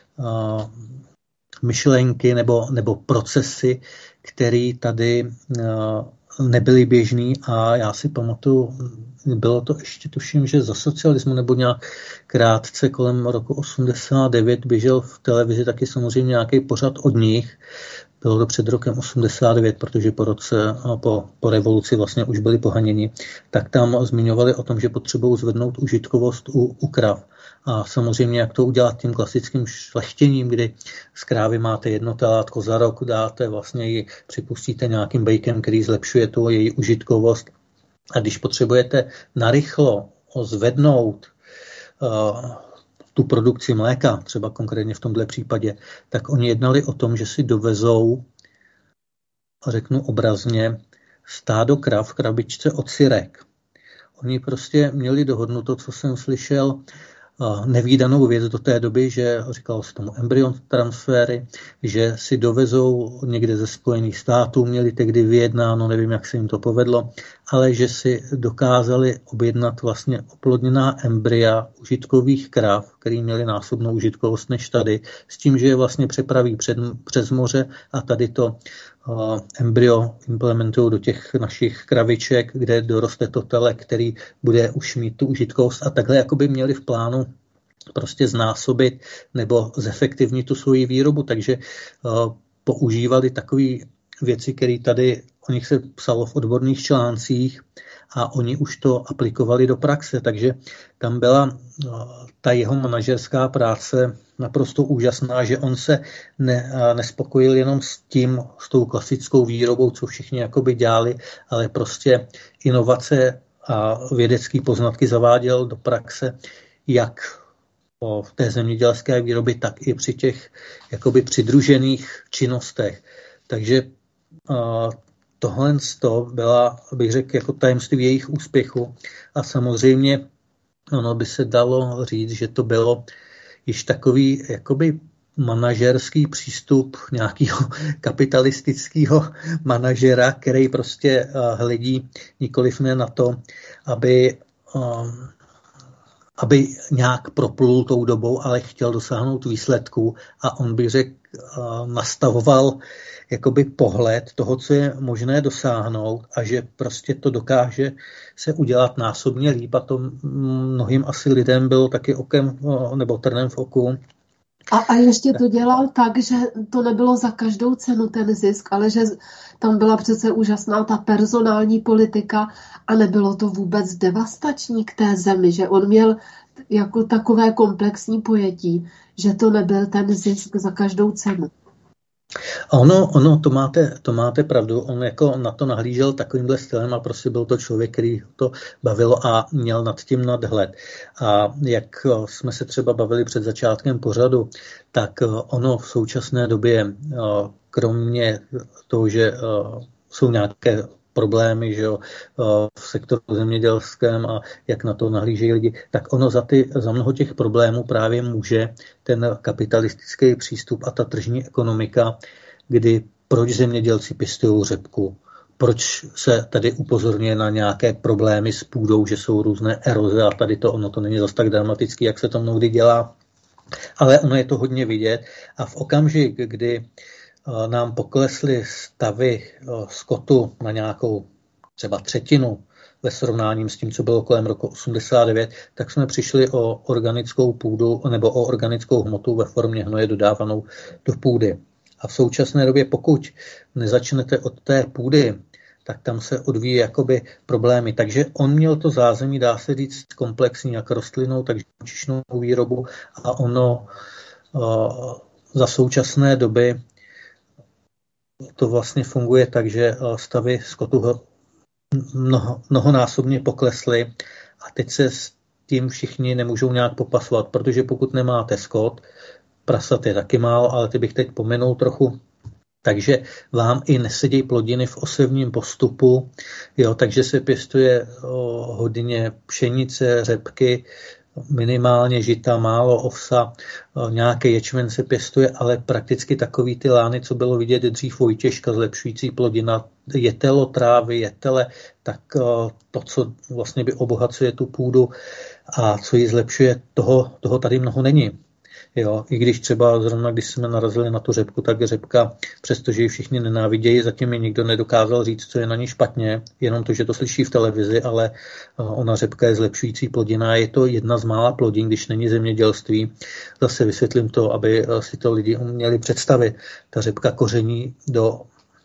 myšlenky nebo procesy, které tady nebyly běžný a já si pamatuju, bylo to ještě tuším, že za socialismu nebo nějak krátce kolem roku 89 běžel v televizi taky samozřejmě nějaký pořad od nich. Bylo to před rokem 89, protože po revoluci vlastně už byli pohaněni, tak tam zmiňovali o tom, že potřebují zvednout užitkovost u krav. A samozřejmě, jak to udělat tím klasickým šlechtěním, kdy z krávy máte jedno telátko za rok, dáte vlastně ji, připustíte nějakým bejkem, který zlepšuje tu její užitkovost. A když potřebujete narychlo zvednout tu produkci mléka, třeba konkrétně v tomhle případě, tak oni jednali o tom, že si dovezou, řeknu obrazně, stádo krav v krabičce od syrek. Oni prostě měli dohodnuto, co jsem slyšel, nevídanou věc do té doby, že říkalo se tomu embryon transfery, že si dovezou někde ze Spojených států, měli tehdy vyjednáno, nevím, jak se jim to povedlo, ale že si dokázali objednat vlastně oplodněná embrya užitkových krav, který měli násobnou užitkovost než tady, s tím, že je vlastně přepraví přes moře a tady to embryo implementují do těch našich kraviček, kde doroste to tele, který bude už mít tu užitkovost a takhle jakoby měli v plánu prostě znásobit nebo zefektivnit tu svoji výrobu, takže používali takové věci, které tady o nich se psalo v odborných článcích a oni už to aplikovali do praxe, takže tam byla ta jeho manažerská práce naprosto úžasná, že on se nespokojil jenom s tou klasickou výrobou, co všichni jakoby dělali, ale prostě inovace a vědecké poznatky zaváděl do praxe, jak v té zemědělské výrobě, tak i při těch jakoby přidružených činnostech. Takže tohle byla, bych řekl, jako tajemství jejich úspěchu a samozřejmě ono by se dalo říct, že to bylo již takový jakoby manažerský přístup nějakého kapitalistického manažera, který prostě hledí nikoliv ne na to, aby nějak proplul tou dobou, ale chtěl dosáhnout výsledků a on by řekl, nastavoval jakoby pohled toho, co je možné dosáhnout a že prostě to dokáže se udělat násobně líp a to mnohým asi lidem bylo taky okem nebo trnem v oku. A ještě to dělal tak, že to nebylo za každou cenu ten zisk, ale že tam byla přece úžasná ta personální politika a nebylo to vůbec devastační k té zemi, že on měl jako takové komplexní pojetí, že to nebyl ten zisk za každou cenu. Ono, to máte pravdu, on jako na to nahlížel takovýmhle stylem a prostě byl to člověk, který to bavilo a měl nad tím nadhled. A jak jsme se třeba bavili před začátkem pořadu, tak ono v současné době, kromě toho, že jsou nějaké problémy, že jo, v sektoru zemědělském a jak na to nahlížejí lidi, tak ono za mnoho těch problémů právě může ten kapitalistický přístup a ta tržní ekonomika, kdy proč zemědělci pěstují řepku, proč se tady upozorňuje na nějaké problémy s půdou, že jsou různé eroze a tady to, ono to není zas tak dramatický, jak se to mnohdy dělá, ale ono je to hodně vidět a v okamžik, kdy nám poklesly stavy skotu na nějakou třeba třetinu ve srovnání s tím, co bylo kolem roku 89, tak jsme přišli o organickou půdu nebo o organickou hmotu ve formě hnoje dodávanou do půdy. A v současné době, pokud nezačnete od té půdy, tak tam se odvíjí jakoby problémy. Takže on měl to zázemí, dá se říct, komplexní jak rostlinou, tak živočišnou výrobu a ono za současné doby to vlastně funguje tak, že stavy skotu mnohonásobně poklesly a teď se s tím všichni nemůžou nějak popasovat, protože pokud nemáte skot, prasat je taky málo, ale ty bych teď pomenul trochu, takže vám i nesedí plodiny v osevním postupu, jo, takže se pěstuje hodně pšenice, řepky, minimálně žita, málo ovsa, nějaký ječmen se pěstuje, ale prakticky takový ty lány, co bylo vidět dřív Vojtěžka, zlepšující plodina, jetelo trávy, jetele, tak to, co vlastně by obohacuje tu půdu a co ji zlepšuje, toho tady mnoho není. Jo, i když třeba zrovna, když jsme narazili na tu řepku, tak řepka, přestože ji všichni nenávidějí, zatím mi nikdo nedokázal říct, co je na ní špatně, jenom to, že to slyší v televizi, ale ona řepka je zlepšující plodina, je to jedna z mála plodin, když není zemědělství. Zase vysvětlím to, aby si to lidi uměli představit. Ta řepka koření do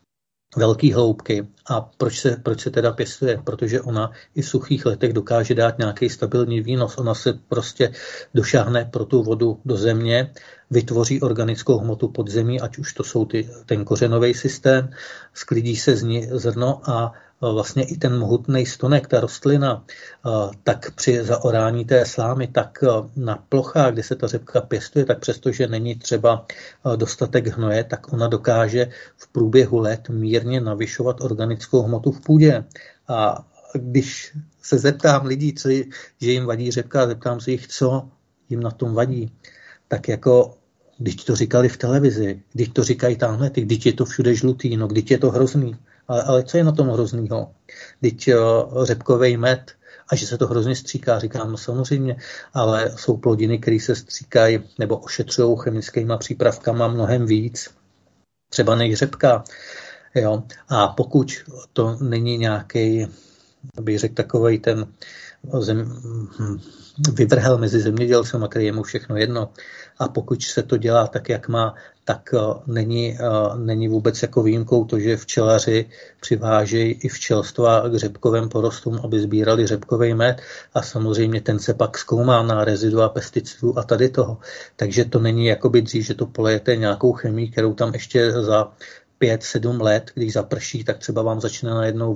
velký hloubky. A proč se teda pěstuje? Protože ona i v suchých letech dokáže dát nějaký stabilní výnos. Ona se prostě došáhne pro tu vodu do země, vytvoří organickou hmotu pod zemí, ať už to jsou ten kořenový systém, sklidí se z ní zrno a vlastně i ten mohutný stonek, ta rostlina, tak při zaorání té slámy, tak na plochách, kde se ta řepka pěstuje, tak přestože není třeba dostatek hnoje, tak ona dokáže v průběhu let mírně navyšovat organickou hmotu v půdě. A když se zeptám lidí, že jim vadí řepka, zeptám se jich, co jim na tom vadí, tak jako když to říkali v televizi, když to říkají tamhle, když je to všude žlutý, no když je to hrozný. Ale co je na tom hroznýho? Teď řepkovej med a že se to hrozně stříká, říkám, no samozřejmě, ale jsou plodiny, které se stříkají nebo ošetřují chemickýma přípravkama mnohem víc, třeba než řepka. Jo? A pokud to není nějaký, bych řekl, takovej ten vyvrhel mezi zemědělcem, a který je mu všechno jedno. A pokud se to dělá tak, jak má, tak není vůbec jako výjimkou to, že včelaři přivážejí i včelstva k řepkovým porostům, aby sbírali řepkový med a samozřejmě ten se pak zkoumá na rezidua pesticidů a tady toho. Takže to není jakoby dřív, že to polejete nějakou chemii, kterou tam ještě za 5-7 let, když zaprší, tak třeba vám začne najednou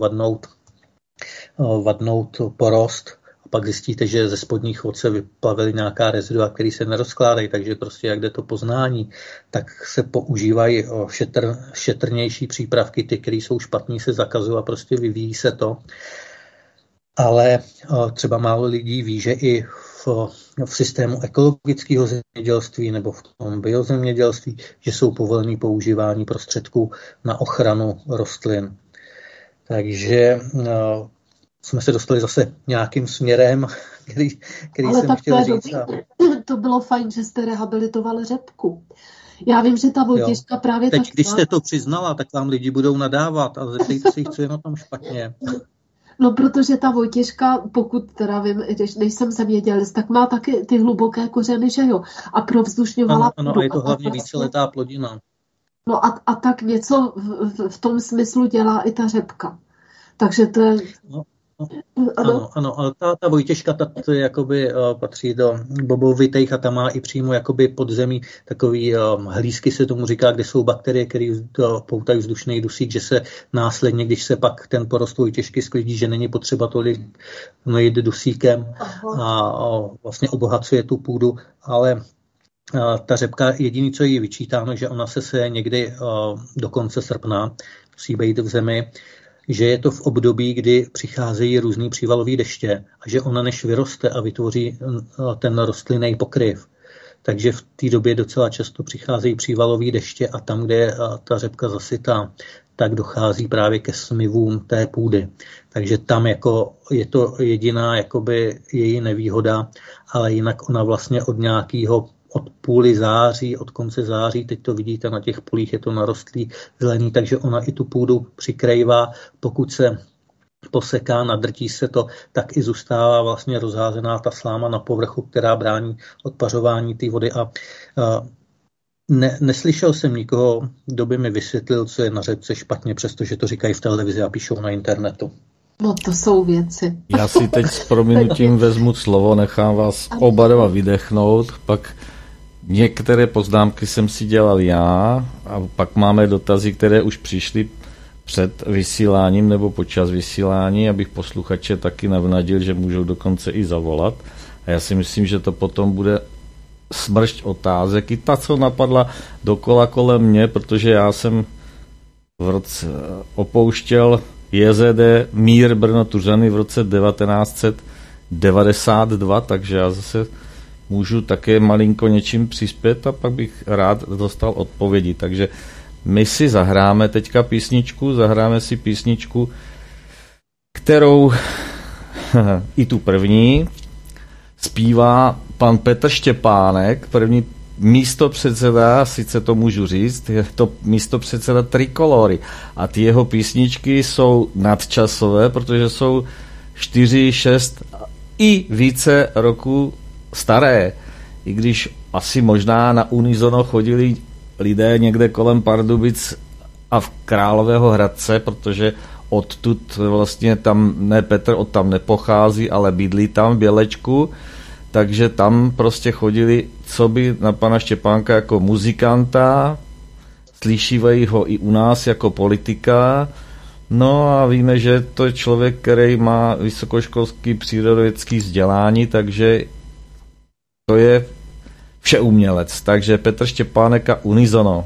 vadnout porost a pak zjistíte, že ze spodních vod se vyplavily nějaká rezidua, které se nerozkládají, takže prostě jak jde to poznání, tak se používají šetrnější přípravky, ty, které jsou špatný, se zakazují a prostě vyvíjí se to. Ale třeba málo lidí ví, že i v systému ekologického zemědělství nebo v tom biozemědělství, že jsou povolený používání prostředků na ochranu rostlin. Takže jsme se dostali zase nějakým směrem, který jsem chtěl říct. To bylo fajn, že jste rehabilitovali řepku. Já vím, že ta Vojtěžka právě teď, když jste to přiznala, tak vám lidi budou nadávat a zeptejte se jich, co je na tom špatně. No, protože ta Vojtěžka, pokud teda vím, když nejsem zemědělec, tak má taky ty hluboké kořeny, že jo? A provzdušňovala... Ano, a je to hlavně víceletá plodina. No a tak něco v tom smyslu dělá i ta řepka. Takže to je... Ano, ale ta Vojtěžka, to jakoby patří do bobovitejch a ta má i přímo jakoby pod zemí takový hlízky, se tomu říká, kde jsou bakterie, které poutají vzdušný dusík, že se následně, když se pak ten porost Vojtěžky sklidí, že není potřeba tolik najít dusíkem a vlastně obohacuje tu půdu, ale ta řepka, jediný, co jí vyčítáno, že ona se seje někdy do konce srpna, musí být v zemi, že je to v období, kdy přicházejí různý přívalový deště a že ona než vyroste a vytvoří ten rostlinný pokryv. Takže v té době docela často přicházejí přívalový deště a tam, kde je ta řepka zasytá, tak dochází právě ke smyvům té půdy. Takže tam jako je to jediná jakoby její nevýhoda, ale jinak ona vlastně od půly září, od konce září, teď to vidíte na těch polích, je to narostlý zelený, takže ona i tu půdu přikrývá, pokud se poseká, nadrtí se to, tak i zůstává vlastně rozházená ta sláma na povrchu, která brání odpařování té vody a neslyšel jsem nikoho, kdo by mi vysvětlil, co je na řepce špatně, přestože to říkají v televizi a píšou na internetu. No to jsou věci. Já si teď s prominutím vezmu slovo, nechám vás oba dva vydechnout, pak některé poznámky jsem si dělal já a pak máme dotazy, které už přišly před vysíláním nebo počas vysílání, abych posluchače taky navnadil, že můžou dokonce i zavolat. A já si myslím, že to potom bude smršť otázek. I ta, co napadla dokola kolem mě, protože já jsem v roce opouštěl JZD Mír Brno Tuřany v roce 1992, takže já zase můžu také malinko něčím přispět a pak bych rád dostal odpovědi. Takže my si zahráme teďka zahráme si písničku, kterou i tu první zpívá pan Petr Štěpánek, první místopředseda, sice to můžu říct, je to místopředseda Trikolory a ty jeho písničky jsou nadčasové, protože jsou 4, 6 i více roku staré, i když asi možná na unizono chodili lidé někde kolem Pardubic a v Králového Hradce, protože odtud vlastně tam, ne Petr odtam nepochází, ale bydlí tam v Bělečku, takže tam prostě chodili, co by na pana Štěpánka jako muzikanta, slyšívají ho i u nás jako politika, no a víme, že to je člověk, který má vysokoškolský přírodovědský vzdělání, takže to je všeumělec, takže Petr Štěpánek a Unizono.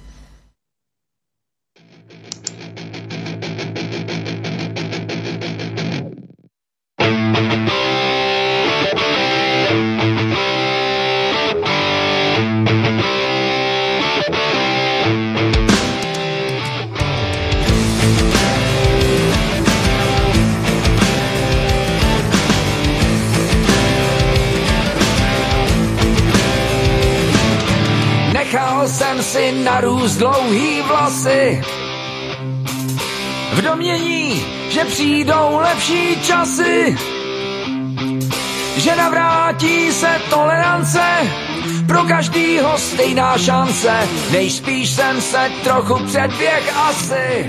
Jsem si narůst dlouhý vlasy v domění, že přijdou lepší časy, že navrátí se tolerance, pro každýho stejná šance, nejspíš jsem se trochu předběh asi.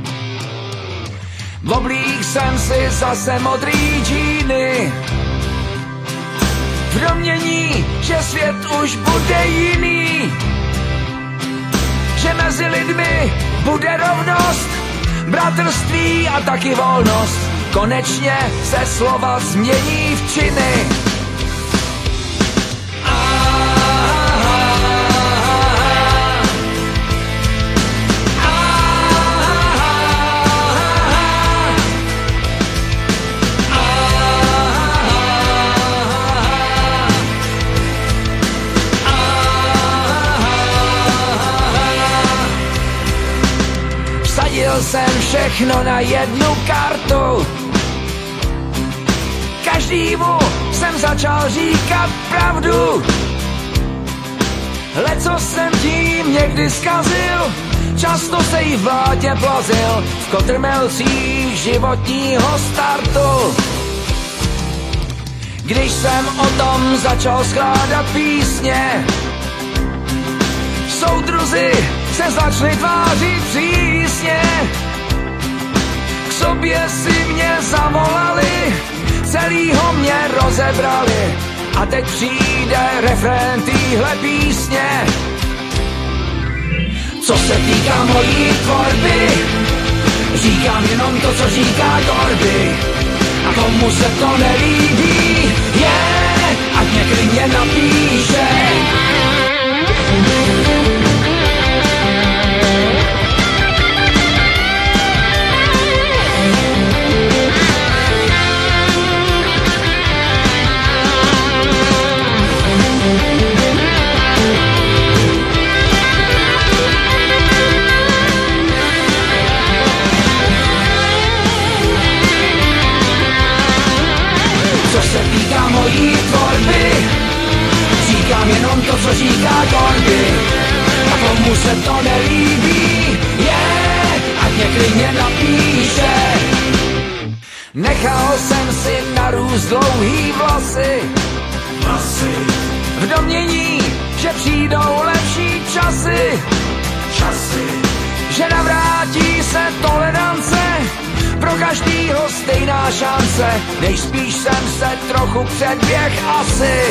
Oblík jsem si zase modrý džíny v domění, že svět už bude jiný, že mezi lidmi bude rovnost, bratrství a taky volnost. Konečně se slova změní v činy. Jsem všechno na jednu kartu, každému jsem začal říkat pravdu, leco jsem tím někdy zkazil, často se jí v blátě plazil, v kotrmelcích životního startu. Když jsem o tom začal skládat písně, soudruzi se začali tvářit přísně, k sobě si mě zavolali, celýho mě rozebrali a teď přijde refrén týhle písně. Co se týká mojí tvorby, říkám jenom to, co říká Gorby, a komu se to nelíbí, ať mě klidně napíše. říká Gordy, a komu se to nelíbí, ať mě klidně napíše. Nechal jsem si narůst dlouhý vlasy, v domnění, že přijdou lepší časy, že navrátí se tolerance, pro každýho stejná šance, nejspíš jsem se trochu předběh asi.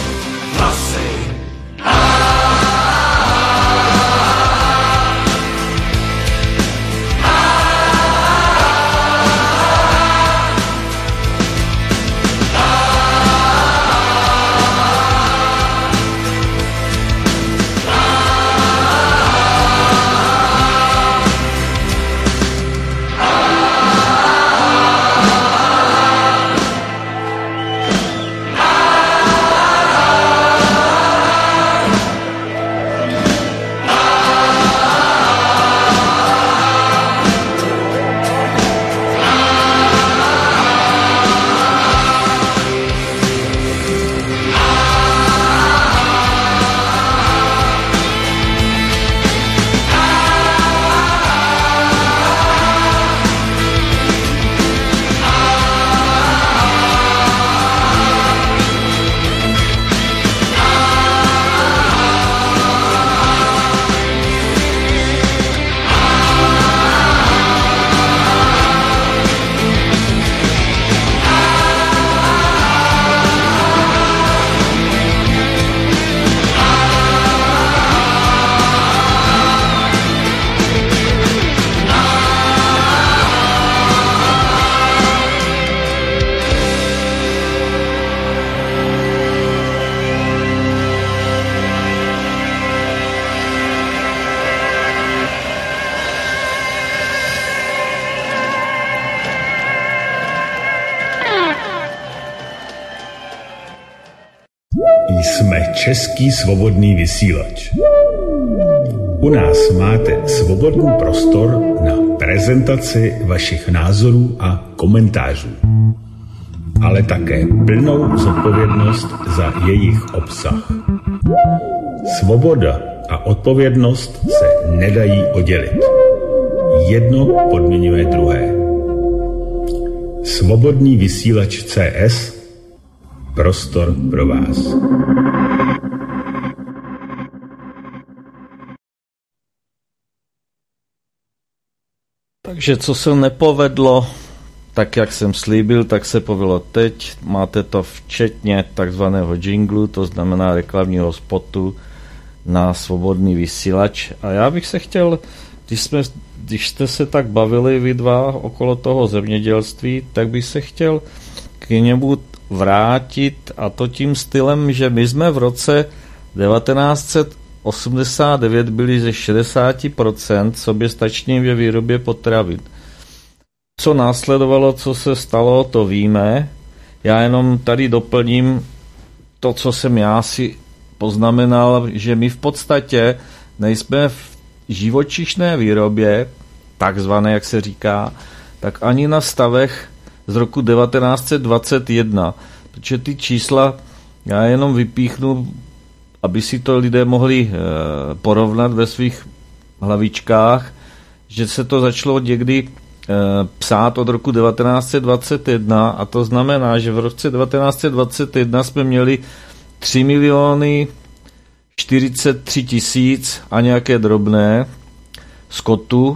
Jsme Český svobodný vysílač. U nás máte svobodný prostor na prezentaci vašich názorů a komentářů, ale také plnou zodpovědnost za jejich obsah. Svoboda a odpovědnost se nedají oddělit. Jedno podmiňuje druhé. Svobodný vysílač CS, prostor pro vás. Takže co se nepovedlo, tak jak jsem slíbil, tak se povedlo teď. Máte to včetně takzvaného jinglu, to znamená reklamního spotu na svobodný vysílač. A já bych se chtěl, když jste se tak bavili vy dva okolo toho zemědělství, tak bych se chtěl k němu vrátit, a to tím stylem, že my jsme v roce 1989 byli ze 60% soběstační ve výrobě potravin. Co následovalo, co se stalo, to víme. Já jenom tady doplním to, co jsem já si poznamenal, že my v podstatě nejsme v živočišné výrobě, takzvané, jak se říká, tak ani na stavech z roku 1921. Protože ty čísla já jenom vypíchnu, aby si to lidé mohli porovnat ve svých hlavičkách, že se to začalo někdy psát od roku 1921, a to znamená, že v roce 1921 jsme měli 3 miliony 43 tisíc a nějaké drobné skotu.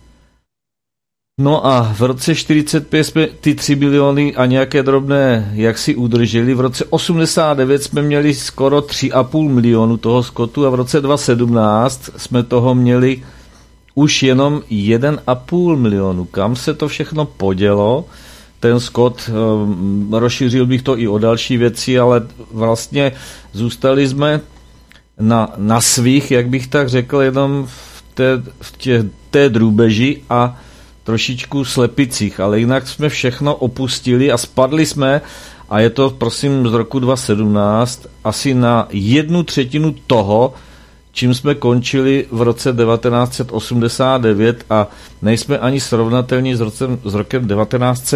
No a v roce 45 jsme ty 3 miliony a nějaké drobné jaksi udrželi. V roce 89 jsme měli skoro 3,5 milionu toho skotu a v roce 2017 jsme toho měli už jenom 1,5 milionu. Kam se to všechno podělo? Ten skot, rozšířil bych to i o další věci, ale vlastně zůstali jsme na svých, jak bych tak řekl, jenom v té drůbeži a trošičku slepicích, ale jinak jsme všechno opustili a spadli jsme, a je to prosím z roku 2017, asi na 1/3 toho, čím jsme končili v roce 1989, a nejsme ani srovnatelní s rokem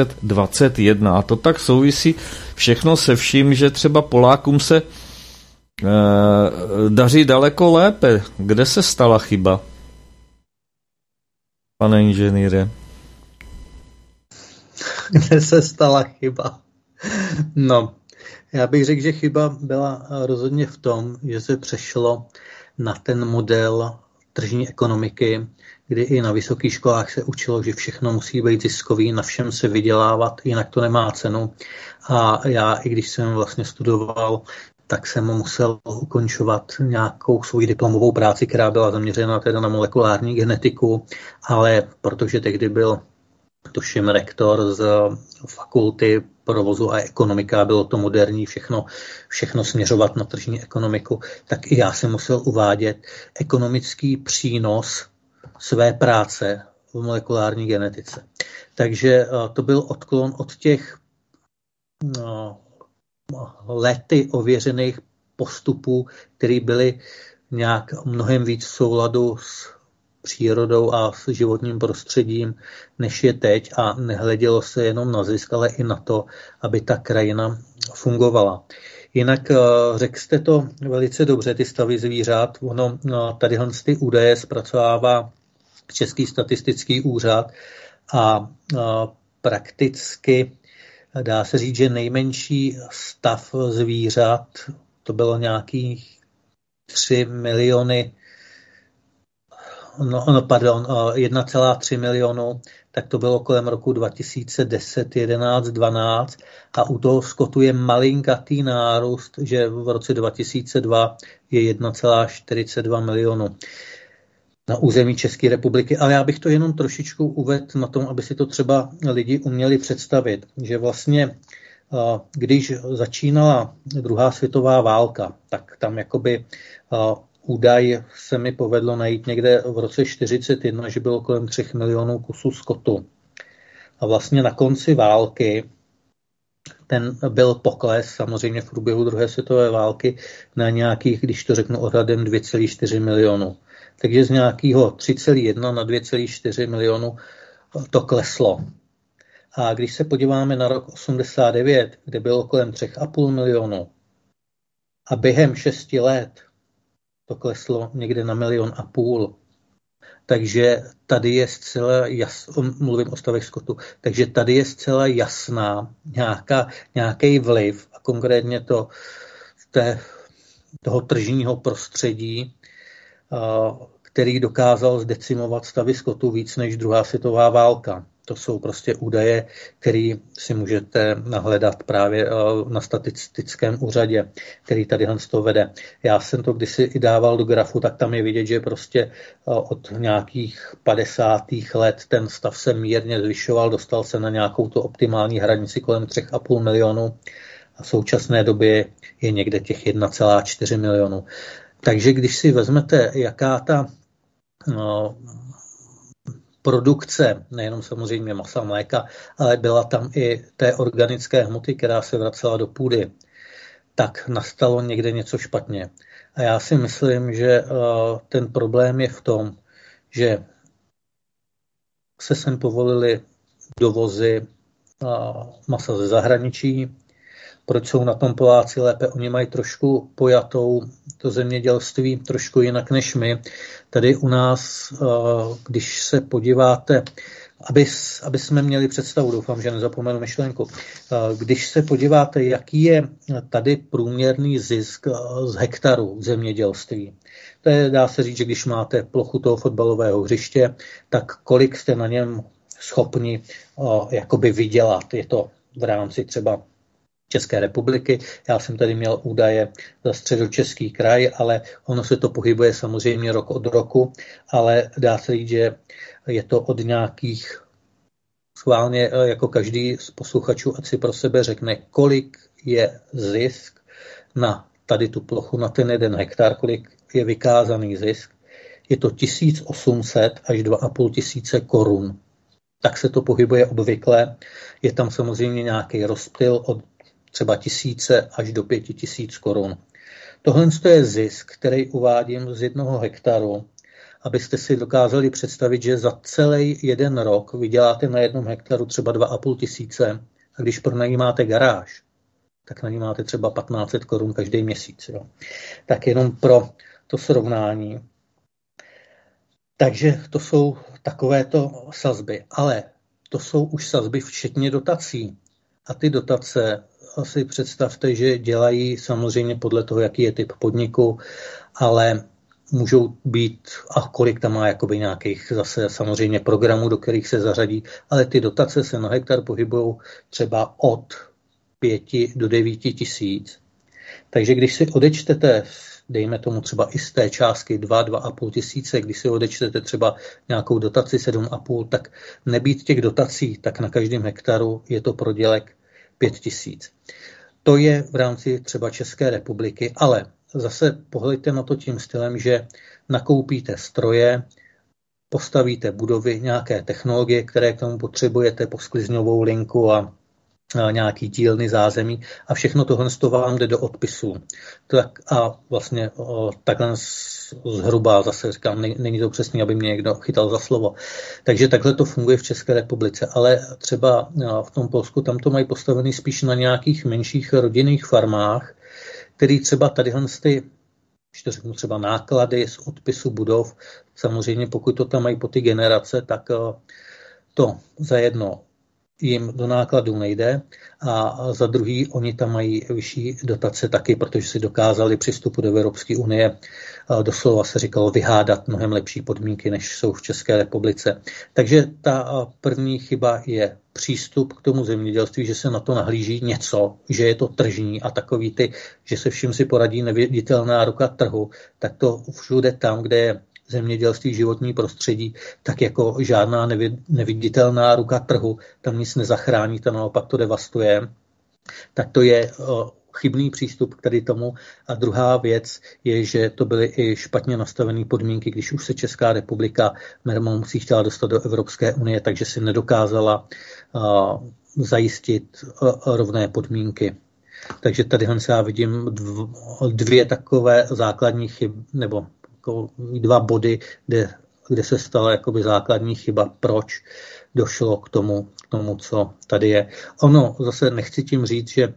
1921. A to tak souvisí všechno se vším, že třeba Polákům se daří daleko lépe. Kde se stala chyba, pane inženýre? Kde se stala chyba? No, já bych řekl, že chyba byla rozhodně v tom, že se přešlo na ten model tržní ekonomiky, kdy i na vysokých školách se učilo, že všechno musí být ziskový, na všem se vydělávat, jinak to nemá cenu. A já, i když jsem vlastně studoval, tak jsem musel ukončovat nějakou svou diplomovou práci, která byla zaměřena teda na molekulární genetiku, ale protože tehdy byl tuším rektor z fakulty provozu a ekonomika, bylo to moderní všechno směřovat na tržní ekonomiku, tak i já jsem musel uvádět ekonomický přínos své práce v molekulární genetice. Takže to byl odklon od těch lety ověřených postupů, které byly nějak mnohem víc v souladu s přírodou a s životním prostředím, než je teď, a nehledělo se jenom na zisk, ale i na to, aby ta krajina fungovala. Jinak řekl jste to velice dobře, ty stavy zvířat. Ono tady ty údaje zpracovává Český statistický úřad a prakticky dá se říct, že nejmenší stav zvířat, to bylo nějakých 3 miliony, 1,3 milionu, tak to bylo kolem roku 2010, 11, 12 a u toho skotu je malinkatý nárůst, že v roce 2002 je 1,42 milionu na území České republiky, ale já bych to jenom trošičku uvedl na tom, aby si to třeba lidi uměli představit, že vlastně když začínala druhá světová válka, tak tam jakoby údaj se mi povedlo najít někde v roce 1941, že bylo kolem 3 milionů kusů skotu. A vlastně na konci války ten byl pokles, samozřejmě v průběhu druhé světové války, na nějakých, když to řeknu odhadem, 2,4 milionu. Takže z nějakého 3,1 na 2,4 milionu to kleslo. A když se podíváme na rok 89, kde bylo kolem 3,5 milionu a během 6 let to kleslo někde na 1,5 milionu. Takže tady je zcela mluvím o stavech skotu, takže tady je zcela jasná nějaký vliv a konkrétně toho tržního prostředí, který dokázal zdecimovat stavy skotu víc než druhá světová válka. To jsou prostě údaje, které si můžete nahledat právě na statistickém úřadě, který tady to vede. Já jsem to kdysi i dával do grafu, tak tam je vidět, že prostě od nějakých 50. let ten stav se mírně zvyšoval, dostal se na nějakou tu optimální hranici kolem 3,5 milionů a v současné době je někde těch 1,4 milionu. Takže když si vezmete, jaká ta produkce, nejenom samozřejmě masa, mléka, ale byla tam i té organické hmoty, která se vracela do půdy, tak nastalo někde něco špatně. A já si myslím, že ten problém je v tom, že se sem povolily dovozy masa ze zahraničí. Proč jsou na tom Poláci lépe? Oni mají trošku pojatou to zemědělství trošku jinak než my. Tady u nás, když se podíváte, aby jsme měli představu, doufám, že nezapomenu myšlenku, když se podíváte, jaký je tady průměrný zisk z hektaru v zemědělství, to je, dá se říct, že když máte plochu toho fotbalového hřiště, tak kolik jste na něm schopni jakoby vydělat. Je to v rámci třeba České republiky. Já jsem tady měl údaje za Středočeský kraj, ale ono se to pohybuje samozřejmě rok od roku, ale dá se říct, že je to od nějakých, schválně jako každý z posluchačů, ať si pro sebe řekne, kolik je zisk na tady tu plochu, na ten 1 hektar, kolik je vykázaný zisk. Je to 1800 až 2500 korun. Tak se to pohybuje obvykle. Je tam samozřejmě nějaký rozptyl od třeba 1000 až do 5000 korun. Tohle je zisk, který uvádím z 1 hektaru, abyste si dokázali představit, že za celý 1 rok vyděláte na 1 hektaru třeba 2500 a když pronajímáte garáž, tak na ní máte třeba 1500 korun každý měsíc. Jo. Tak jenom pro to srovnání. Takže to jsou takovéto sazby, ale to jsou už sazby včetně dotací. A ty dotace si představte, že dělají samozřejmě podle toho, jaký je typ podniku, ale můžou být, a kolik tam má jakoby nějakých zase samozřejmě programů, do kterých se zařadí, ale ty dotace se na hektar pohybují třeba od 5 do 9 tisíc. Takže když si odečtete, dejme tomu třeba i z té částky 2,5 tisíce, když si odečtete třeba nějakou dotaci 7,5, tak nebýt těch dotací, tak na každém hektaru je to prodělek 5 tisíc. To je v rámci třeba České republiky, ale zase pohleďte na to tím stylem, že nakoupíte stroje, postavíte budovy, nějaké technologie, které k tomu potřebujete, posklizňovou linku a nějaký dílny zázemí a všechno tohle vám jde do odpisů. Tak a vlastně takhle zhruba zase říkám, není to přesně, aby mě někdo chytal za slovo. Takže takhle to funguje v České republice, ale třeba v tom Polsku tam to mají postavený spíš na nějakých menších rodinných farmách, který třeba tadyhle ty, když to řeknu, třeba náklady z odpisu budov, samozřejmě pokud to tam mají po ty generace, tak to za jedno jim do nákladů nejde a za druhý oni tam mají vyšší dotace taky, protože si dokázali při vstupu do Evropské unie doslova se říkalo vyhádat mnohem lepší podmínky, než jsou v České republice. Takže ta první chyba je přístup k tomu zemědělství, že se na to nahlíží něco, že je to tržní a takový ty, že se vším si poradí neviditelná ruka trhu, tak to všude tam, kde je zemědělství, životní prostředí, tak jako žádná neviditelná ruka trhu tam nic nezachrání, to naopak to devastuje. Tak to je chybný přístup k tady tomu. A druhá věc je, že to byly i špatně nastavené podmínky, když už se Česká republika si chtěla dostat do Evropské unie, takže si nedokázala zajistit rovné podmínky. Takže tady já vidím dvě takové základní chyby, nebo dva body, kde se stala jakoby základní chyba, proč došlo k tomu, co tady je. Ono, zase nechci tím říct, že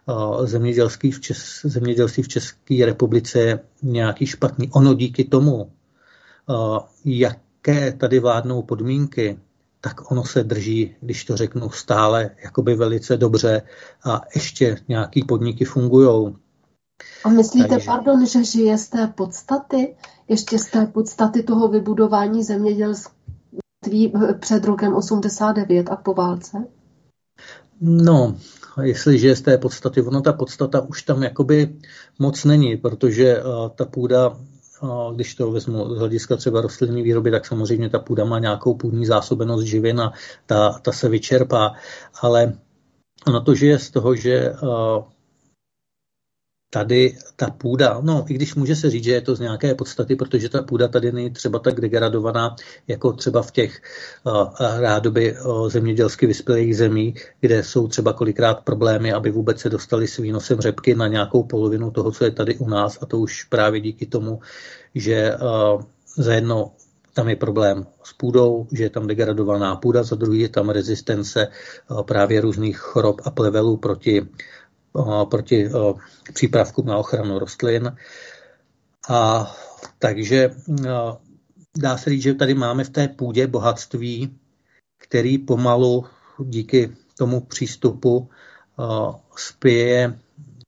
zemědělství v České republice je nějaký špatný. Ono díky tomu, jaké tady vládnou podmínky, tak ono se drží, když to řeknu, stále jakoby velice dobře a ještě nějaký podniky fungujou. A myslíte, že žije z té podstaty, ještě z té podstaty toho vybudování zemědělství před rokem 89 a po válce? No, jestliže z té podstaty, ta podstata už tam jakoby moc není, protože ta půda, když to vezmu z hlediska třeba rostlinné výroby, tak samozřejmě ta půda má nějakou půdní zásobenost živin a ta se vyčerpá, ale ono to žije z toho, že tady ta půda, i když může se říct, že je to z nějaké podstaty, protože ta půda tady není třeba tak degradovaná, jako třeba v těch rádoby zemědělsky vyspělých zemí, kde jsou třeba kolikrát problémy, aby vůbec se dostali s výnosem řepky na nějakou polovinu toho, co je tady u nás, a to už právě díky tomu, že za jedno tam je problém s půdou, že je tam degradovaná půda, za druhý je tam rezistence právě různých chorob a plevelů proti přípravkům na ochranu rostlin. A takže dá se říct, že tady máme v té půdě bohatství, který pomalu díky tomu přístupu spěje,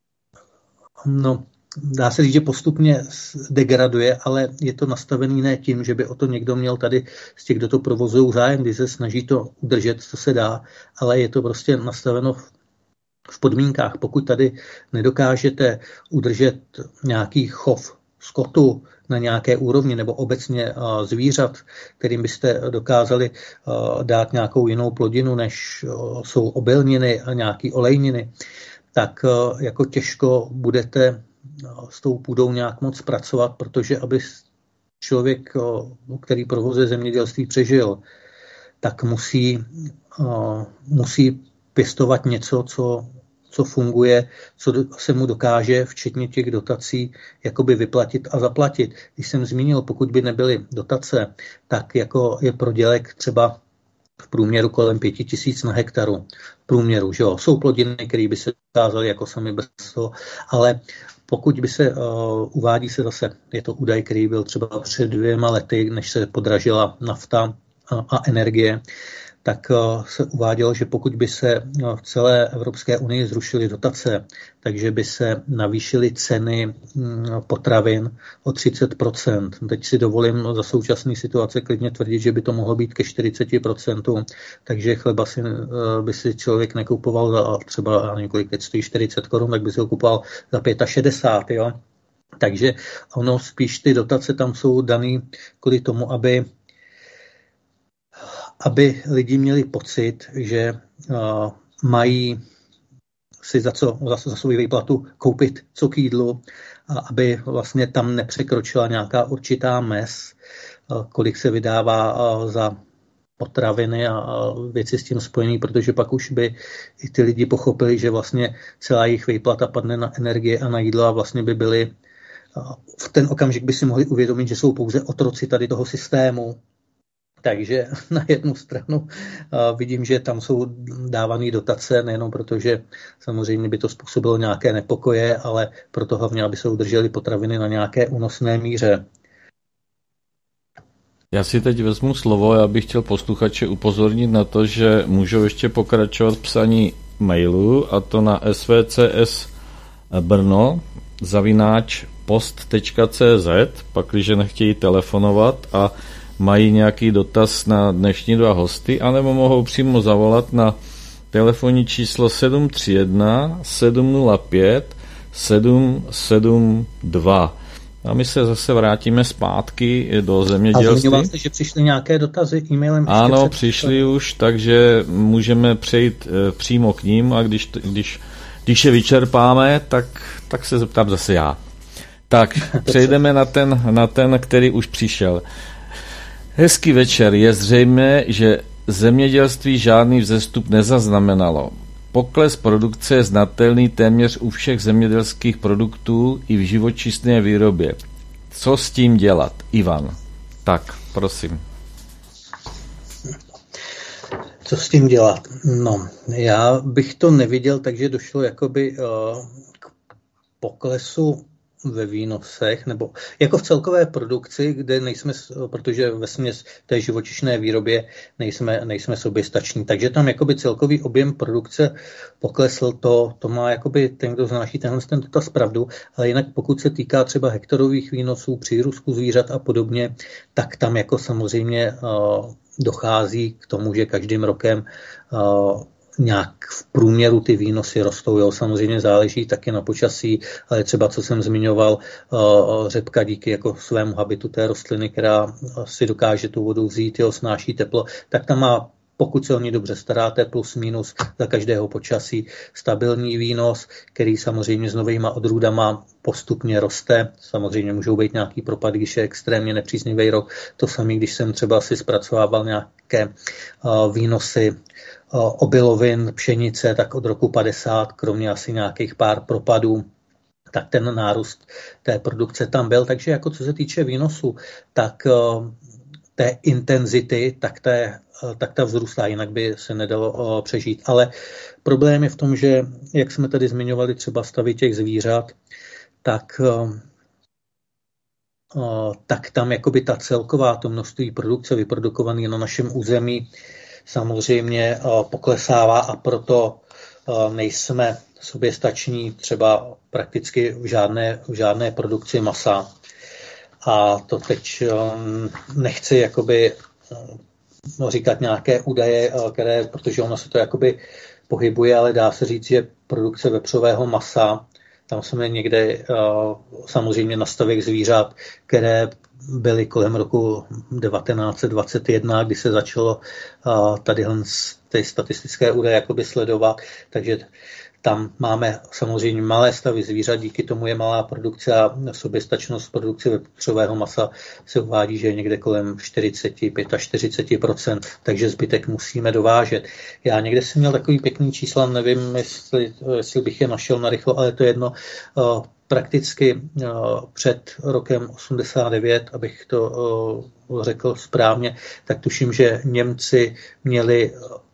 dá se říct, že postupně degraduje, ale je to nastavený ne tím, že by o to někdo měl tady z těch, kdo to provozují zájem, kdy se snaží to udržet, co se dá, ale je to prostě nastaveno v podmínkách. Pokud tady nedokážete udržet nějaký chov skotu na nějaké úrovni nebo obecně zvířat, kterým byste dokázali dát nějakou jinou plodinu, než jsou obilniny a nějaké olejniny, tak jako těžko budete s tou půdou nějak moc pracovat, protože aby člověk, který provozuje zemědělství, přežil, tak musí pěstovat něco, co funguje, co se mu dokáže, včetně těch dotací, jakoby vyplatit a zaplatit. Když jsem zmínil, pokud by nebyly dotace, tak jako je prodělek třeba v průměru kolem 5 000 na hektaru. V průměru, že jo. Jsou plodiny, které by se dokázaly jako sami bez toho, ale pokud by se, uvádí se zase, je to údaj, který byl třeba před 2 lety, než se podražila nafta a energie, tak se uvádělo, že pokud by se v celé Evropské unii zrušily dotace, takže by se navýšily ceny potravin o 30%. Teď si dovolím za současné situace klidně tvrdit, že by to mohlo být ke 40%, takže chleba by si člověk nekupoval za třeba několik let stojí 40 korun, tak by si ho kupoval za 65, jo. Takže ono spíš ty dotace tam jsou daný kvůli tomu, aby lidi měli pocit, že mají si za svou výplatu koupit co k jídlu, a aby vlastně tam nepřekročila nějaká určitá mez, kolik se vydává za potraviny a věci s tím spojené, protože pak už by i ty lidi pochopili, že vlastně celá jejich výplata padne na energie a na jídlo a vlastně by byli v ten okamžik by si mohli uvědomit, že jsou pouze otroci tady toho systému. Takže na jednu stranu vidím, že tam jsou dávané dotace, nejenom protože samozřejmě by to způsobilo nějaké nepokoje, ale proto hlavně, aby se udržely potraviny na nějaké únosné míře. Já si teď vezmu slovo, já bych chtěl posluchače upozornit na to, že můžou ještě pokračovat v psaní mailu, a to na svcs.brno@post.cz, pakliže nechtějí telefonovat a mají nějaký dotaz na dnešní 2 hosty, anebo mohou přímo zavolat na telefonní číslo 731 705 772. A my se zase vrátíme zpátky do zemědělství. A zmiňoval jste, že přišly nějaké dotazy e-mailem? Ano, přišly už, takže můžeme přejít přímo k ním, a když je vyčerpáme, tak se zeptám zase já. Tak, přejdeme na ten, který už přišel. Hezký večer. Je zřejmé, že zemědělství žádný vzestup nezaznamenalo. Pokles produkce je znatelný téměř u všech zemědělských produktů i v živočišné výrobě. Co s tím dělat? Ivan. Tak, prosím. Co s tím dělat? No, já bych to neviděl, takže došlo jakoby k poklesu ve výnosech, nebo jako v celkové produkci, kde nejsme, protože vesměs té živočišné výrobě nejsme soběstační. Takže tam jakoby celkový objem produkce poklesl, to má jakoby ten, kdo znáší ten dotaz pravdu, ale jinak pokud se týká třeba hektarových výnosů, přírůstku zvířat a podobně, tak tam jako samozřejmě dochází k tomu, že každým rokem nějak v průměru ty výnosy rostou. Jo. Samozřejmě záleží taky na počasí, ale třeba, co jsem zmiňoval, řepka díky jako svému habitu té rostliny, která si dokáže tu vodu vzít, jo, snáší teplo, tak tam má, pokud se o ní dobře staráte, plus minus za každého počasí stabilní výnos, který samozřejmě s novýma odrůdama postupně roste. Samozřejmě můžou být nějaký propady, když je extrémně nepříznivý rok. To samé, když jsem třeba si zpracovával nějaké výnosy obilovin, pšenice, tak od roku 50, kromě asi nějakých pár propadů, tak ten nárůst té produkce tam byl. Takže jako co se týče výnosu, tak té intenzity, tak ta vzrůstá, jinak by se nedalo přežít. Ale problém je v tom, že, jak jsme tady zmiňovali třeba stavy těch zvířat, tak tam jakoby ta celková to množství produkce vyprodukované na našem území samozřejmě poklesává, a proto nejsme soběstační třeba prakticky v žádné produkci masa. A to teď nechci jakoby říkat nějaké údaje, protože ono se to jakoby pohybuje, ale dá se říct, že produkce vepřového masa, tam jsme někde samozřejmě na stavech zvířat, které byly kolem roku 1921, kdy se začalo tadyhle ty statistické údaje jakoby sledovat, takže tam máme samozřejmě malé stavy zvířat, díky tomu je malá produkce a soběstačnost produkce vepřového masa se uvádí, že je někde kolem 40-45%, takže zbytek musíme dovážet. Já někde jsem měl takový pěkný čísla, nevím, jestli bych je našel narychlo, ale to je jedno. prakticky před rokem 89, abych to řekl správně, tak tuším, že Němci měli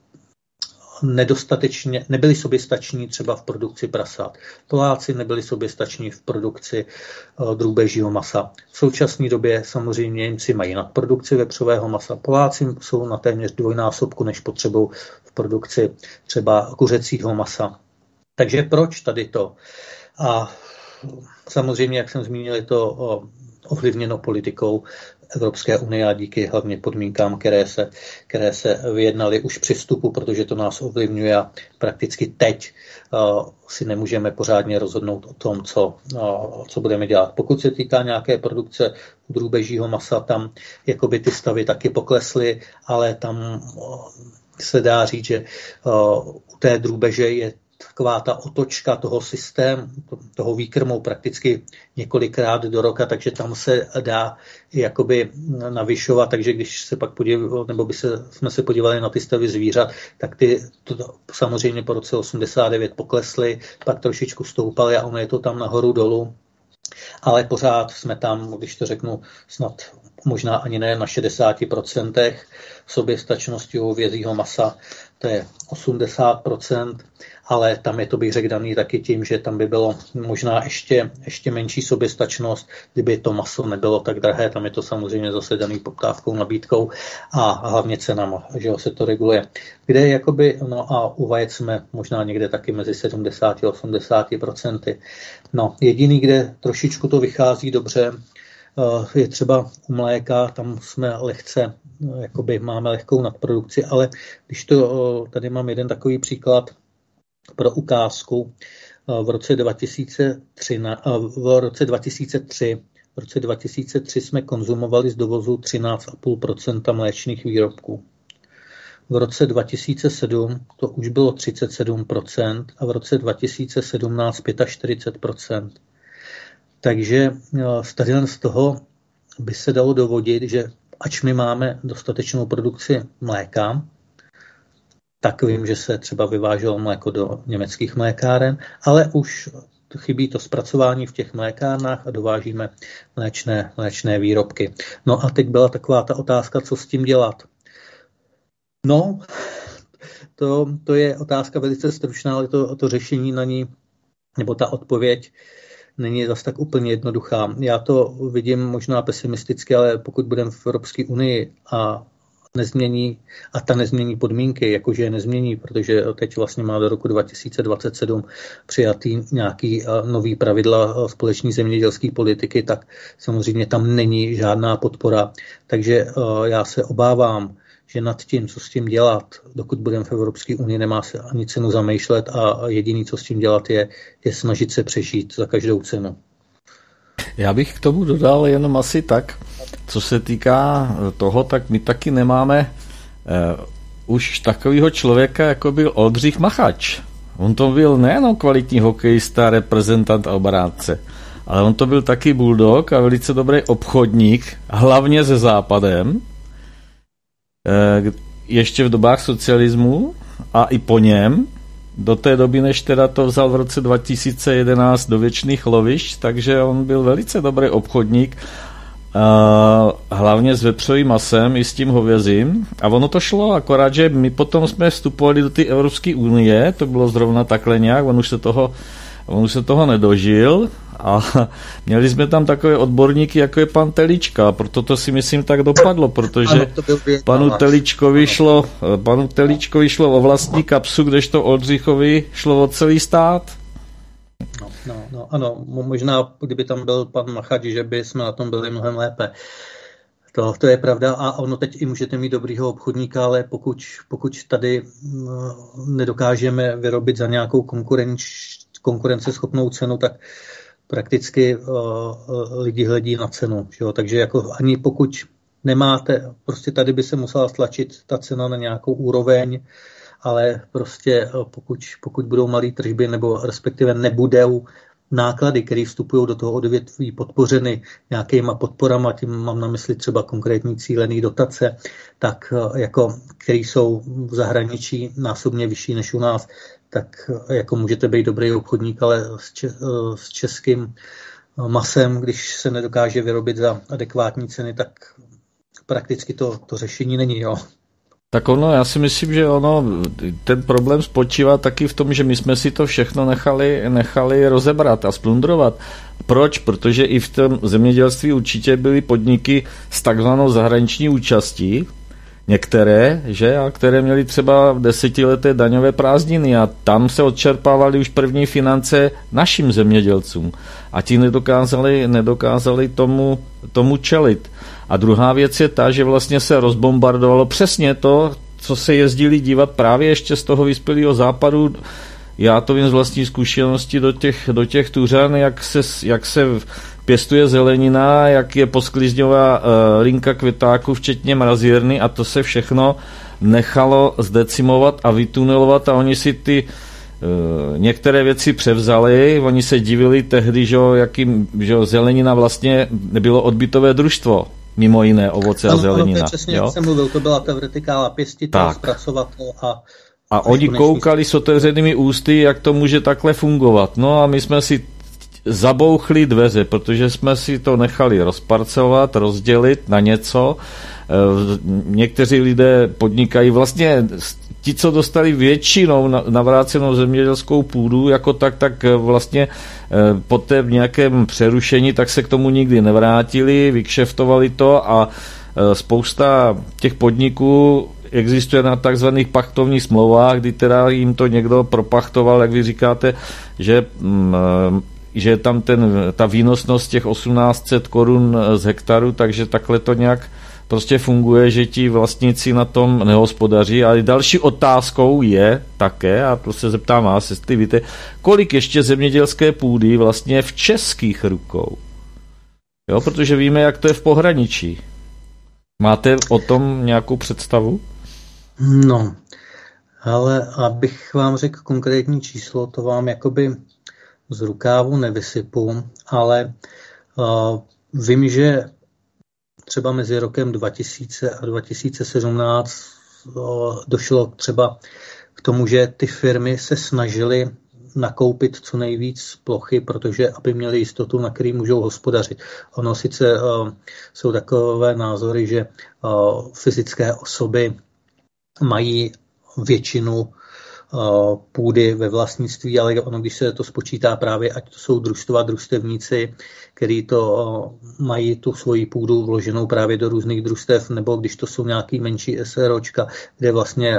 nebyli soběstační třeba v produkci prasat. Poláci nebyli soběstační v produkci drůbežího masa. V současné době samozřejmě Němci mají nadprodukci vepřového masa. Poláci jsou na téměř dvojnásobku, než potřebují v produkci třeba kuřecího masa. Takže proč tady to? A samozřejmě, jak jsem zmínil, je to ovlivněno politikou Evropské unie a díky hlavně podmínkám, které se vyjednaly už při vstupu, protože to nás ovlivňuje a prakticky teď si nemůžeme pořádně rozhodnout o tom, co budeme dělat. Pokud se týká nějaké produkce drůbežího masa, tam jakoby ty stavy taky poklesly, ale tam se dá říct, že u té drůbeže je taková ta otočka toho systému, toho výkrmu prakticky několikrát do roka, takže tam se dá jakoby navyšovat, takže když se pak jsme se podívali na ty stavy zvířat, tak to samozřejmě po roce 89 poklesly, pak trošičku stoupaly a ono je to tam nahoru dolů, ale pořád jsme tam, když to řeknu, snad možná ani ne na 60% soběstačnosti hovězího masa, to je 80%, ale tam je to, bych řekl, daný taky tím, že tam by bylo možná ještě menší soběstačnost, kdyby to maso nebylo tak drahé, tam je to samozřejmě zase daný poptávkou, nabídkou a hlavně cenama, že se to reguluje. Kde je jakoby, no a u vajec jsme možná někde taky mezi 70 a 80%. No, jediný, kde trošičku to vychází dobře, je třeba u mléka, tam jsme máme lehkou nadprodukci, ale když tady mám jeden takový příklad pro ukázku, v roce 2003 jsme konzumovali z dovozu 13,5% mléčných výrobků. V roce 2007 to už bylo 37% a v roce 2017 45%. Takže z toho by se dalo dovodit, že ač my máme dostatečnou produkci mléka, tak vím, že se třeba vyváželo mléko do německých mlékáren, ale už chybí to zpracování v těch mlékárnách a dovážíme mléčné výrobky. No a teď byla taková ta otázka, co s tím dělat. No, to je otázka velice stručná, ale to řešení na ní, nebo ta odpověď, není zase tak úplně jednoduchá. Já to vidím možná pesimisticky, ale pokud budeme v Evropské unii a nezmění podmínky, jakože je nezmění, protože teď vlastně má do roku 2027 přijatý nějaký nový pravidla společné zemědělské politiky, tak samozřejmě tam není žádná podpora. Takže já se obávám, že nad tím, co s tím dělat, dokud budeme v Evropské unii, nemá se ani cenu zamýšlet a jediný, co s tím dělat, je snažit se přežít za každou cenu. Já bych k tomu dodal jenom asi tak, co se týká toho, tak my taky nemáme už takového člověka, jako byl Oldřich Machač. On to byl nejenom kvalitní hokejista, reprezentant a obránce, ale on to byl taky bulldog a velice dobrý obchodník, hlavně se Západem, ještě v dobách socialismu a i po něm, do té doby, než teda to vzal v roce 2011 do věčných lovišť, takže on byl velice dobrý obchodník, hlavně s vepřovým masem i s tím hovězím. A ono to šlo, akorát, že my potom jsme vstupovali do té Evropské unie, to bylo zrovna takhle nějak, on už se toho nedožil a měli jsme tam takové odborníky, jako je pan Telička, proto to si myslím tak dopadlo, protože panu Teličkovi šlo o vlastní kapsu, kdežto Oldřichovi šlo o celý stát. No, ano, možná, kdyby tam byl pan Machač, že by jsme na tom byli mnohem lépe. To je pravda a ono teď i můžete mít dobrýho obchodníka, ale pokud tady nedokážeme vyrobit za nějakou konkurenceschopnou cenu, tak prakticky lidi hledí na cenu. Že jo? Takže jako ani pokud nemáte, prostě tady by se musela stlačit ta cena na nějakou úroveň, ale prostě pokud budou malé tržby nebo respektive nebudou náklady, které vstupují do toho odvětví podpořeny nějakýma podporama, tím mám na mysli třeba konkrétní cílený dotace, tak jako, které jsou v zahraničí násobně vyšší než u nás, tak jako můžete být dobrý obchodník, ale s českým masem, když se nedokáže vyrobit za adekvátní ceny, tak prakticky to řešení není, jo. Tak já si myslím, že ten problém spočívá taky v tom, že my jsme si to všechno nechali rozebrat a splundrovat. Proč? Protože i v tom zemědělství určitě byly podniky s takzvanou zahraniční účastí, některé, které měly třeba 10leté daňové prázdniny a tam se odčerpávaly už první finance našim zemědělcům a ti nedokázali tomu čelit. A druhá věc je ta, že vlastně se rozbombardovalo přesně to, co se jezdili dívat právě ještě z toho vyspělého západu. Já to vím z vlastní zkušenosti do těch tuřan, jak se pěstuje zelenina, jak je posklizňová linka květáků, včetně mrazírny, a to se všechno nechalo zdecimovat a vytunelovat a oni si ty některé věci převzali, oni se divili tehdy, že zelenina vlastně nebylo odbytové družstvo, mimo jiné ovoce a zelenina. Ano, přesně, jak jsem mluvil, to byla ta vertikála pěstitel, zpracovatel a oni koukali s otevřenými ústy, jak to může takhle fungovat. No a my jsme si zabouchli dveře, protože jsme si to nechali rozparcelovat, rozdělit na něco. Někteří lidé podnikají vlastně ti, co dostali většinou navrácenou zemědělskou půdu, jako tak vlastně po té nějakém přerušení, tak se k tomu nikdy nevrátili, vykšeftovali to a spousta těch podniků existuje na takzvaných pachtovních smlouvách, kdy teda jim to někdo propachtoval, jak vy říkáte, že je tam ta výnosnost těch 1800 korun z hektaru, takže takhle to nějak prostě funguje, že ti vlastníci na tom nehospodaří. A další otázkou je také, a to se zeptám vás, jestli víte, kolik ještě zemědělské půdy vlastně v českých rukou. Jo, protože víme, jak to je v pohraničí. Máte o tom nějakou představu? No, ale abych vám řekl konkrétní číslo, to vám jakoby z rukávu nevysypu, ale vím, že třeba mezi rokem 2000 a 2017 došlo třeba k tomu, že ty firmy se snažily nakoupit co nejvíc plochy, protože aby měli jistotu, na který můžou hospodařit. Ono sice jsou takové názory, že fyzické osoby mají většinu půdy ve vlastnictví, ale ono, když se to spočítá právě, ať to jsou družstva, družstevníci, který to mají tu svoji půdu vloženou právě do různých družstev, nebo když to jsou nějaký menší SROčka, kde vlastně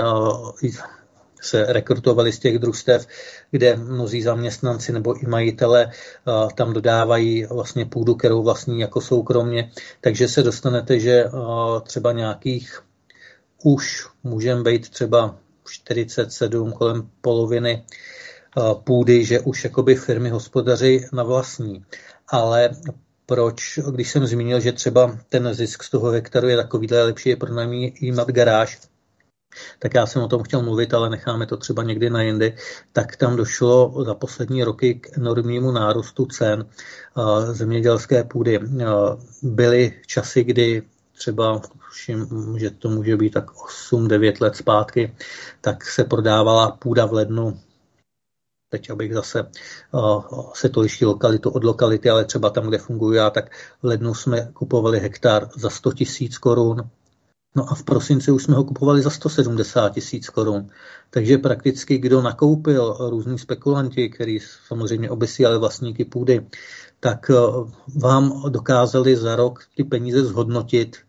se rekrutovali z těch družstev, kde mnozí zaměstnanci nebo i majitele tam dodávají vlastně půdu, kterou vlastní jako soukromně, takže se dostanete, že třeba nějakých už můžeme být třeba 47, kolem poloviny půdy, že už jakoby firmy hospodaří na vlastní. Ale proč, když jsem zmínil, že třeba ten zisk z toho hektaru je takovýhle, lepší je pro námi jímat garáž, tak já jsem o tom chtěl mluvit, ale necháme to třeba někdy na jindy, tak tam došlo za poslední roky k enormnímu nárůstu cen zemědělské půdy. Byly časy, kdy třeba, že to může být tak 8-9 let zpátky, tak se prodávala půda v lednu, teď abych zase se to liší lokalitu od lokality, ale třeba tam, kde funguji já, tak v lednu jsme kupovali hektar za 100 000 korun, no a v prosinci už jsme ho kupovali za 170 000 korun. Takže prakticky, kdo nakoupil různí spekulanti, který samozřejmě obesílali vlastníky půdy, tak vám dokázali za rok ty peníze zhodnotit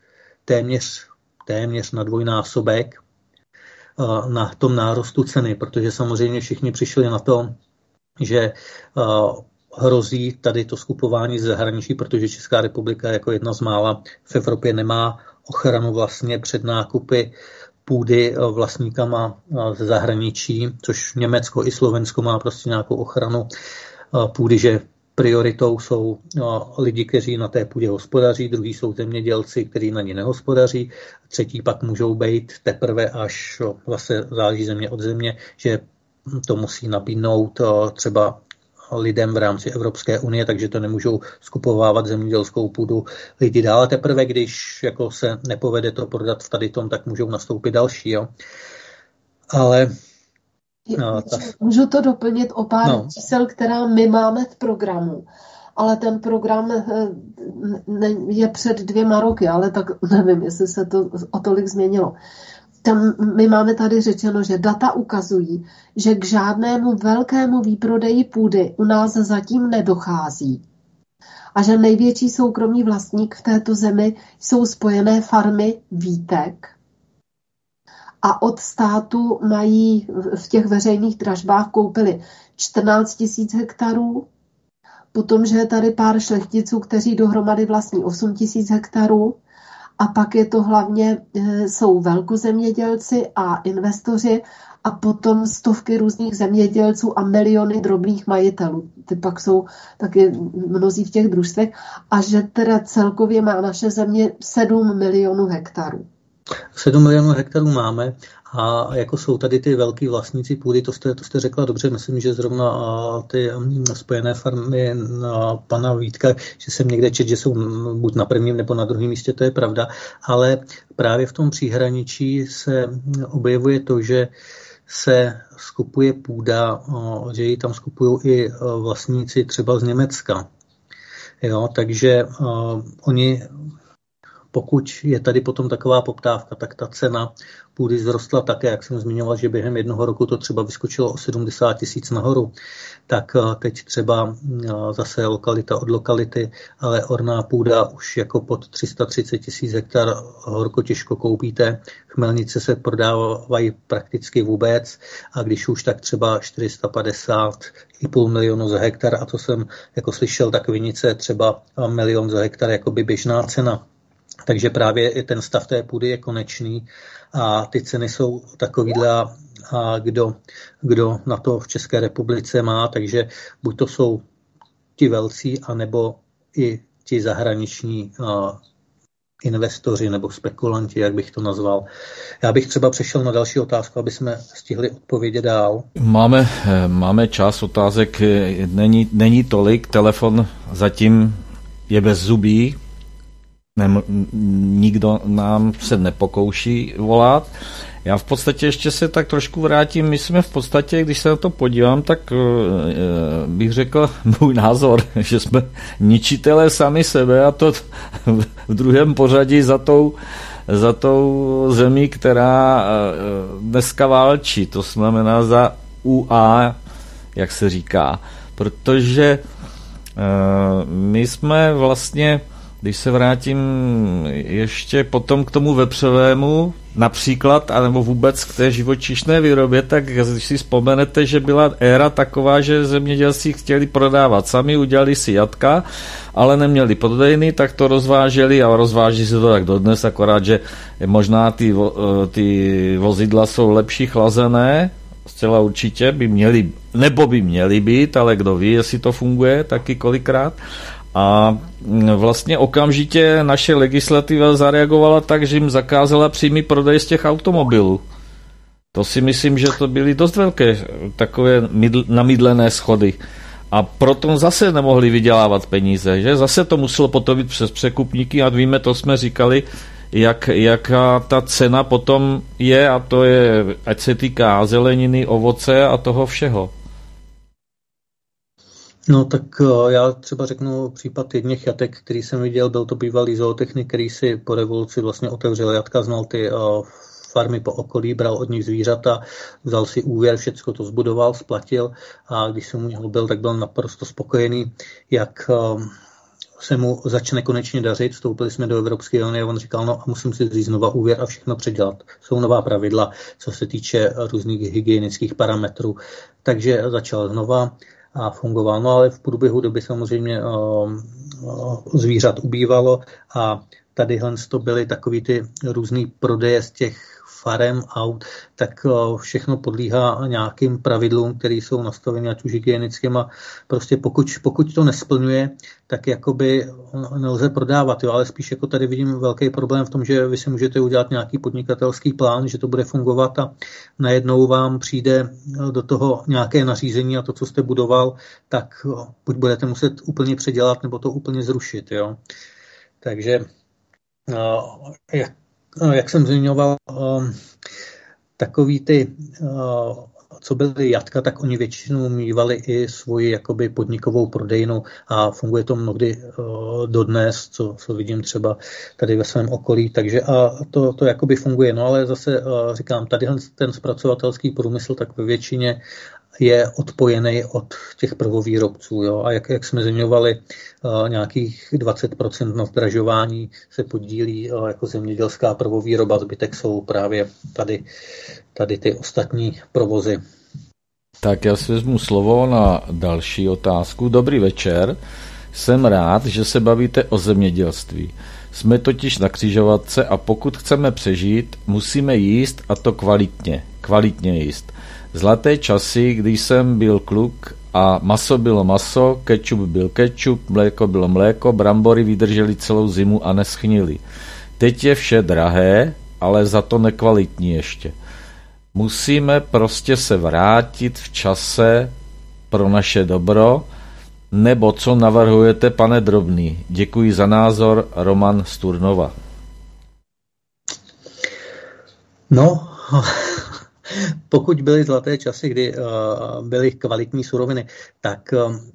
téměř na dvojnásobek na tom nárostu ceny, protože samozřejmě všichni přišli na to, že hrozí tady to skupování z zahraničí, protože Česká republika jako jedna z mála v Evropě nemá ochranu vlastně před nákupy půdy vlastníkama ze zahraničí, což Německo i Slovensko má prostě nějakou ochranu půdy, že prioritou jsou lidi, kteří na té půdě hospodaří, druhý jsou zemědělci, kteří na ní nehospodaří, třetí pak můžou být teprve až zase záleží země od země, že to musí nabídnout třeba lidem v rámci Evropské unie, takže to nemůžou skupovávat zemědělskou půdu lidi dál. Teprve, když jako se nepovede to prodat v tady tom, tak můžou nastoupit další. Jo. Ale Můžu to doplnit o pár čísel, která my máme v programu. Ale ten program je před 2 roky, ale tak nevím, jestli se to o tolik změnilo. My máme tady řečeno, že data ukazují, že k žádnému velkému výprodeji půdy u nás zatím nedochází. A že největší soukromý vlastník v této zemi jsou Spojené farmy výtek. A od státu mají v těch veřejných dražbách koupili 14 000 hektarů, potom, že je tady pár šlechticů, kteří dohromady vlastní 8 000 hektarů, a pak je to hlavně, jsou velkozemědělci a investoři a potom stovky různých zemědělců a miliony drobných majitelů. Ty pak jsou taky mnozí v těch družstvech a že teda celkově má naše země 7 milionů hektarů. 7 milionů hektarů máme a jako jsou tady ty velký vlastníci půdy, to jste řekla dobře, myslím, že zrovna ty Spojené farmy pana Vítka, že jsem někde četl, že jsou buď na prvním nebo na druhém místě, to je pravda, ale právě v tom příhraničí se objevuje to, že se skupuje půda, že ji tam skupují i vlastníci třeba z Německa. Jo, takže oni, pokud je tady potom taková poptávka, tak ta cena půdy vzrostla také, jak jsem zmiňoval, že během 1 roku to třeba vyskočilo o 70 000 nahoru, tak teď třeba zase lokalita od lokality, ale orná půda už jako pod 330 000 hektar horko těžko koupíte. Chmelnice se prodávají prakticky vůbec a když už tak třeba 450,5 milionu za hektar a to jsem jako slyšel, tak vinice třeba 1 milion za hektar jako by běžná cena. Takže právě ten stav té půdy je konečný a ty ceny jsou takovýhle, a kdo na to v České republice má, takže buď to jsou ti velcí, anebo i ti zahraniční investoři nebo spekulanti, jak bych to nazval. Já bych třeba přešel na další otázku, aby jsme stihli odpovědět dál. Máme čas, otázek není tolik, telefon zatím je bez zubí, nikdo nám se nepokouší volat. Já v podstatě ještě se tak trošku vrátím. My jsme v podstatě, když se na to podívám, tak bych řekl můj názor, že jsme ničitelé sami sebe a to v druhém pořadí za tou zemí, která dneska válčí. To znamená za UA, jak se říká. Protože my jsme vlastně, když se vrátím ještě potom k tomu vepřovému například, anebo vůbec k té živočišné výrobě, tak když si vzpomenete, že byla éra taková, že zemědělci chtěli prodávat sami, udělali si jatka, ale neměli prodejny, tak to rozváželi a rozváží se to tak dodnes, akorát, že možná ty vozidla jsou lepší chlazené, zcela určitě by měly, nebo by měly být, ale kdo ví, jestli to funguje taky kolikrát. A vlastně okamžitě naše legislativa zareagovala tak, že jim zakázala přímý prodej z těch automobilů. To si myslím, že to byly dost velké takové namydlené schody. A proto zase nemohli vydělávat peníze, že? Zase to muselo potom jít přes překupníky a víme, to jsme říkali, jaká ta cena potom je, a to je, ať se týká zeleniny, ovoce a toho všeho. No tak já třeba řeknu případ jedněch jatek, který jsem viděl, byl to bývalý zootechnik, který si po revoluci vlastně otevřel jatka, znal ty farmy po okolí, bral od nich zvířata, vzal si úvěr, všecko to zbudoval, splatil a když jsem u něho byl, tak byl naprosto spokojený, jak se mu začne konečně dařit, vstoupili jsme do Evropské unie a on říkal, no a musím si říct znova úvěr a všechno předělat. Jsou nová pravidla, co se týče různých hygienických parametrů, takže začal znova a fungoval. No ale v průběhu doby samozřejmě zvířat ubývalo a tadyhle to byly takový ty různý prodeje z těch farem, aut, tak všechno podlíhá nějakým pravidlům, které jsou nastaveny ať už hygienickým a prostě pokud to nesplňuje, tak jakoby nelze prodávat, jo, ale spíš jako tady vidím velký problém v tom, že vy si můžete udělat nějaký podnikatelský plán, že to bude fungovat a najednou vám přijde do toho nějaké nařízení a to, co jste budoval, tak buď budete muset úplně předělat, nebo to úplně zrušit, jo. Takže jak jsem zmiňoval, takový ty co byly jatka, tak oni většinou mívali i svoji jakoby podnikovou prodejnu a funguje to mnohdy dodnes, co vidím třeba tady ve svém okolí, takže a to jakoby funguje, no ale zase říkám, tady ten zpracovatelský průmysl tak ve většině je odpojený od těch prvovýrobců. Jo? A jak jsme zmiňovali, nějakých 20% na zdražování se podílí jako zemědělská prvovýroba, zbytek jsou právě tady ty ostatní provozy. Tak já si vezmu slovo na další otázku. Dobrý večer, jsem rád, že se bavíte o zemědělství. Jsme totiž na křižovatce a pokud chceme přežít, musíme jíst a to kvalitně jíst. Zlaté časy, když jsem byl kluk a maso bylo maso, kečup byl kečup, mléko bylo mléko, brambory vydržely celou zimu a neschnily. Teď je vše drahé, ale za to nekvalitní ještě. Musíme prostě se vrátit v čase pro naše dobro, nebo co navrhujete, pane Drobný? Děkuji za názor, Roman z Turnova. No, pokud byly zlaté časy, kdy byly kvalitní suroviny, tak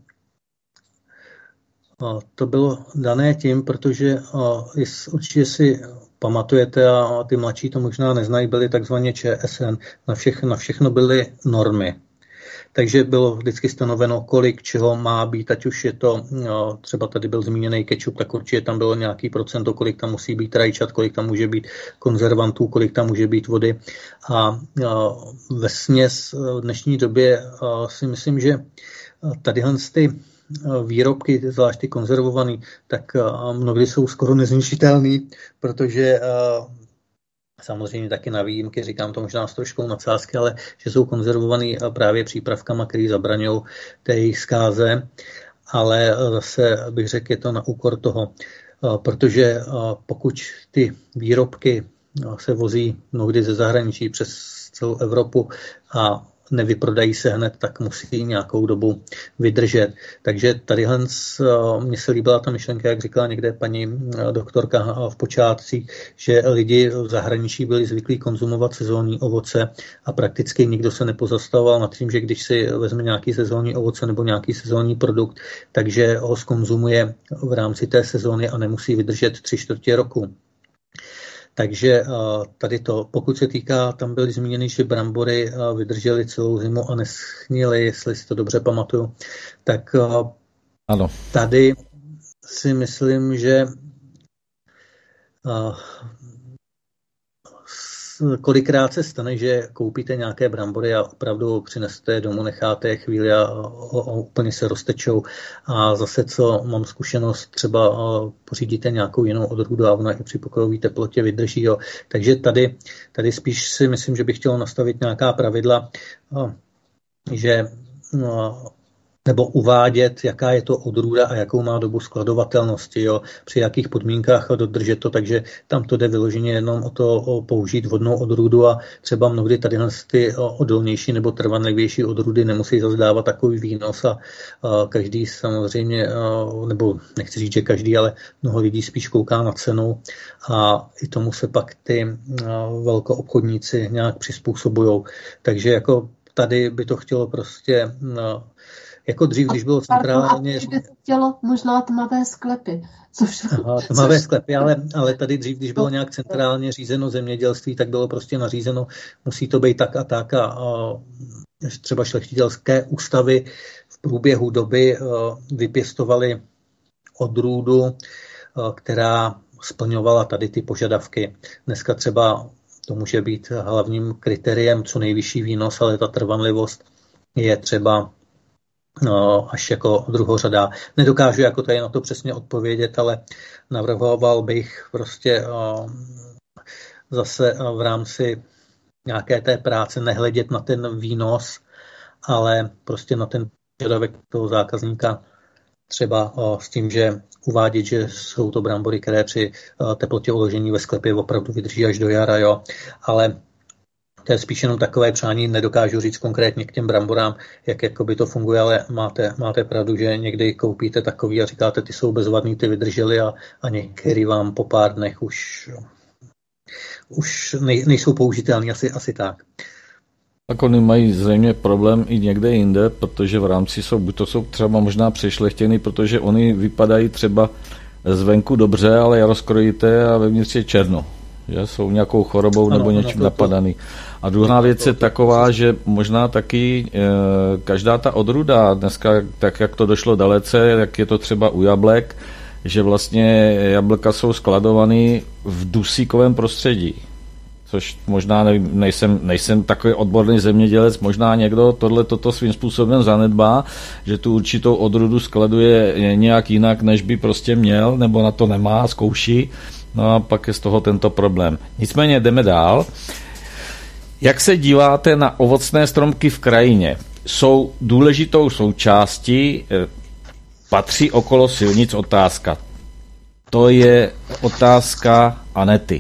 to bylo dané tím, protože určitě si pamatujete, a ty mladší to možná neznají, byly takzvaně ČSN, na všechno byly normy. Takže bylo vždycky stanoveno, kolik čeho má být, ať už je to, třeba tady byl zmíněný kečup, tak určitě tam bylo nějaký procento, kolik tam musí být rajčat, kolik tam může být konzervantů, kolik tam může být vody. A vesměs v dnešní době si myslím, že tadyhle ty výrobky, zvlášť ty konzervovaný, tak mnohdy jsou skoro nezničitelný, protože samozřejmě taky na výjimky, říkám to možná s troškou nadsázky, ale že jsou konzervovaný právě přípravkama, které zabraňují té jejich zkáze, ale zase bych řekl, je to na úkor toho, protože pokud ty výrobky se vozí mnohdy ze zahraničí přes celou Evropu a nevyprodají se hned, tak musí nějakou dobu vydržet. Takže tadyhle mně se líbila ta myšlenka, jak říkala někde paní doktorka v počátcích, že lidi v zahraničí byli zvyklí konzumovat sezónní ovoce a prakticky nikdo se nepozastavoval nad tím, že když si vezme nějaký sezónní ovoce nebo nějaký sezónní produkt, takže ho zkonzumuje v rámci té sezóny a nemusí vydržet 3/4 roku. Takže tady to, pokud se týká, tam byly zmíněny, že brambory vydržely celou zimu a neschnily, jestli si to dobře pamatuju, tak ano. Tady si myslím, že kolikrát se stane, že koupíte nějaké brambory a opravdu přinesete je domů, necháte je chvíli a úplně se roztečou. A zase, co mám zkušenost, třeba pořídíte nějakou jinou odrůdu a ona i při pokojové teplotě vydrží. Jo. Takže tady spíš si myslím, že bych chtěl nastavit nějaká pravidla, že nebo uvádět, jaká je to odrůda a jakou má dobu skladovatelnosti, jo, při jakých podmínkách dodržet to, takže tam to jde vyloženě jenom o to použít vhodnou odrůdu a třeba mnohdy tady ty odolnější nebo trvanlivější odrůdy nemusí zase dávat takový výnos a každý samozřejmě, nebo nechci říct, že každý, ale mnoho lidí spíš kouká na cenu a i tomu se pak ty velkoobchodníci nějak přizpůsobujou. Takže jako tady by to chtělo prostě jako dřív, když bylo centrálně... A by to chtělo možná tmavé sklepy. Tmavé sklepy, ale tady dřív, když bylo nějak centrálně řízeno zemědělství, tak bylo prostě nařízeno, musí to být tak a tak a třeba šlechtitelské ústavy v průběhu doby vypěstovaly odrůdu, která splňovala tady ty požadavky. Dneska třeba to může být hlavním kritériem co nejvyšší výnos, ale ta trvanlivost je třeba až jako druhořadá. Nedokážu jako tady na to přesně odpovědět, ale navrhoval bych prostě zase v rámci nějaké té práce nehledět na ten výnos, ale prostě na ten požadavek toho zákazníka, třeba s tím, že uvádět, že jsou to brambory, které při teplotě uložení ve sklepě opravdu vydrží až do jara, jo. Ale to je spíš jenom takové přání, nedokážu říct konkrétně k těm bramborám, jak jakoby to funguje, ale máte pravdu, že někdy koupíte takový a říkáte, ty jsou bezvadný, ty vydržely a některý vám po pár dnech už nejsou použitelný, asi tak. Tak oni mají zřejmě problém i někde jinde, protože v rámci buď to jsou třeba možná přešlechtěný, protože oni vypadají třeba zvenku dobře, ale je rozkrojité a vevnitř je černo. Že jsou nějakou chorobou nebo něčím napadaný. A druhá věc je taková, že možná taky každá ta odrůda, dneska tak, jak to došlo dalece, jak je to třeba u jablek, že vlastně jablka jsou skladované v dusíkovém prostředí. Což možná nejsem takový odborný zemědělec, možná někdo toto svým způsobem zanedbá, že tu určitou odrůdu skladuje nějak jinak, než by prostě měl, nebo na to nemá, zkouší. No a pak je z toho tento problém. Nicméně jdeme dál. Jak se díváte na ovocné stromky v krajině? Jsou důležitou součástí, patří okolo silnic? Otázka. To je otázka Anety.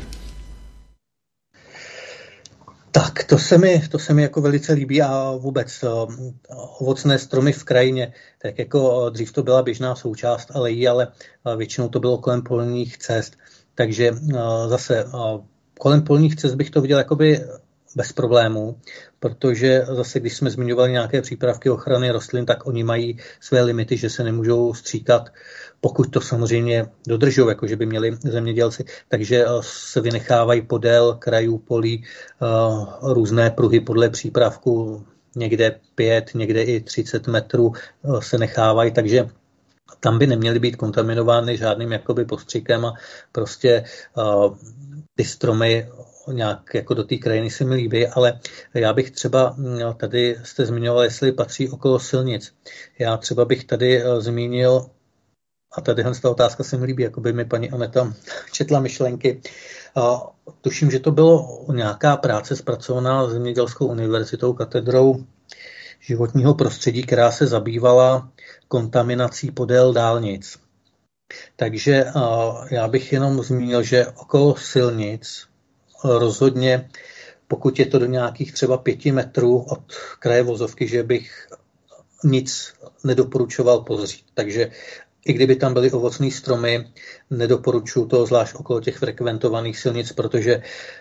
Tak, to se mi jako velice líbí a vůbec ovocné stromy v krajině, tak jako dřív to byla běžná součást alejí, ale většinou to bylo kolem polních cest. Takže zase kolem polních cest bych to viděl jakoby bez problémů, protože zase, když jsme zmiňovali nějaké přípravky ochrany rostlin, tak oni mají své limity, že se nemůžou stříkat, pokud to samozřejmě dodržují, jako že by měli zemědělci, takže se vynechávají podél krajů polí různé pruhy podle přípravku, někde 5, někde i 30 metrů se nechávají, takže tam by neměly být kontaminovány žádným jakoby postřikem a prostě ty stromy nějak jako do té krajiny se mi líbí, ale já bych třeba, tady jste zmiňoval, jestli patří okolo silnic. Já třeba bych tady zmínil, a tady ta otázka se mi líbí, jako by mi paní Aneta četla myšlenky. Tuším, že to bylo nějaká práce zpracovaná Zemědělskou univerzitou, katedrou životního prostředí, která se zabývala kontaminací podél dálnic. Takže já bych jenom zmínil, že okolo silnic rozhodně, pokud je to do nějakých třeba 5 metrů od kraje vozovky, že bych nic nedoporučoval pozřít. Takže i kdyby tam byly ovocné stromy, nedoporučuji to zvlášť okolo těch frekventovaných silnic, protože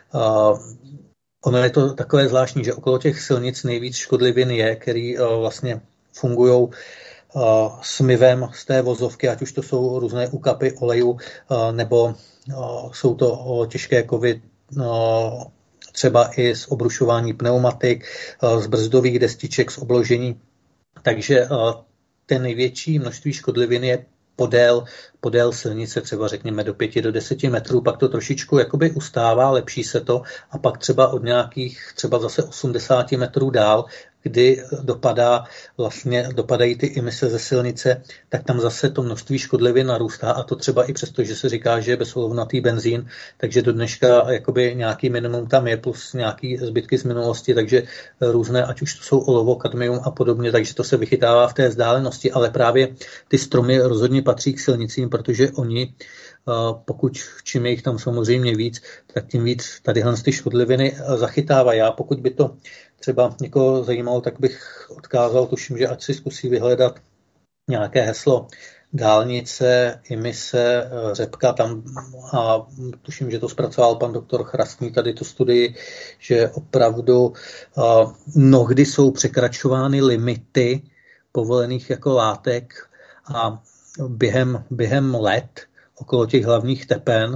ono je to takové zvláštní, že okolo těch silnic nejvíc škodlivin je, který vlastně fungují smyvem z té vozovky, ať už to jsou různé úkapy oleju, nebo jsou to těžké kovy, třeba i z obrušování pneumatik, z brzdových destiček, z obložení. Takže ten největší množství škodlivin je podél silnice, třeba řekněme do 5 do 10 metrů, pak to trošičku jakoby ustává, lepší se to a pak třeba od nějakých třeba zase 80 metrů dál, kdy dopadají ty emise ze silnice, tak tam zase to množství škodlivin narůstá a to třeba i přesto, že se říká, že je bezolovnatý benzín, takže do dneška jakoby nějaký minimum tam je plus nějaký zbytky z minulosti, takže různé, ať už to jsou olovo, kadmium a podobně, takže to se vychytává v té vzdálenosti, ale právě ty stromy rozhodně patří k silnicím, protože oni, pokud čím je jich tam samozřejmě víc, tak tím víc tadyhle ty škodliviny zachytává. Já, pokud by to třeba někoho zajímalo, tak bych odkázal, tuším, že ať si zkusí vyhledat nějaké heslo dálnice, emise, řepka tam a tuším, že to zpracoval pan doktor Chrastný tady tu studii, že opravdu mnohdy jsou překračovány limity povolených jako látek a během let okolo těch hlavních tepen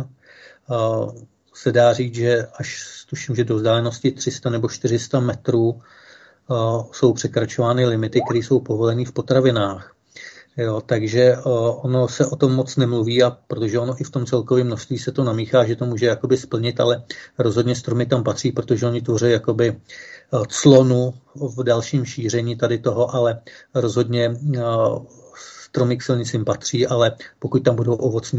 se dá říct, že až tuším, že do vzdálenosti 300 nebo 400 metrů jsou překračovány limity, které jsou povolené v potravinách. Jo, takže ono se o tom moc nemluví, a protože ono i v tom celkovém množství se to namíchá, že to může jakoby splnit, ale rozhodně stromy tam patří, protože oni tvoří jakoby clonu v dalším šíření tady toho, ale rozhodně stromy k silnicím patří, ale pokud tam budou ovocní,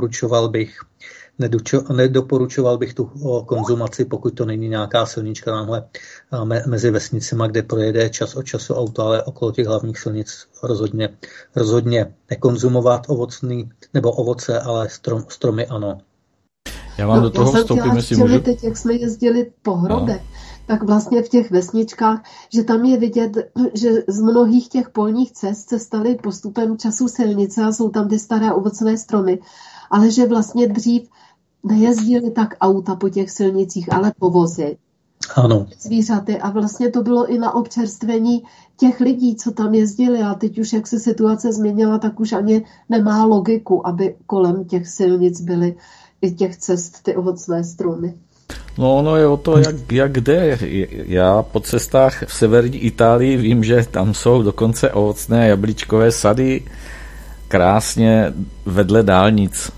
nedoporučoval bych tu konzumaci, pokud to není nějaká silnička tamhle mezi vesnicima, kde projede čas od času auto, ale okolo těch hlavních silnic rozhodně nekonzumovat ovocný nebo ovoce, ale stromy ano. Já vám do toho vstoupím, jestli můžu. Teď, jak jsme jezdili po hrodech, tak vlastně v těch vesničkách, že tam je vidět, že z mnohých těch polních cest se staly postupem času silnice a jsou tam ty staré ovocné stromy, ale že vlastně dřív nejezdili tak auta po těch silnicích, ale povozy. Ano. Zvířaty a vlastně to bylo i na občerstvení těch lidí, co tam jezdili a teď už, jak se situace změnila, tak už ani nemá logiku, aby kolem těch silnic byly i těch cest ty ovocné stromy. No ono je o to, jak kde. Já po cestách v severní Itálii vím, že tam jsou dokonce ovocné jablíčkové sady krásně vedle dálnic.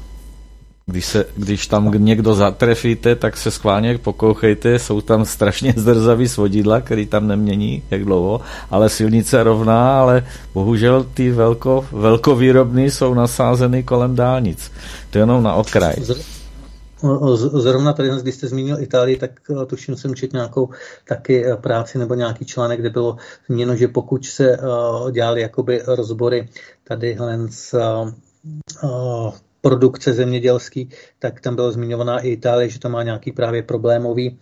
Když tam někdo zatrefíte, tak se schválně pokouchejte, jsou tam strašně zdrzavý svodidla, který tam nemění, jak dlouho, ale silnice rovná, ale bohužel ty velkovýrobny jsou nasázeny kolem dálnic. To je jenom na okraj. Zrovna tady, když jste zmínil Itálii, tak tuším jsem četl nějakou taky práci nebo nějaký článek, kde bylo zmíněno, že pokud se dělali jakoby rozbory tady z produkce zemědělský, tak tam byla zmiňovaná i Itálie, že to má nějaký právě problémový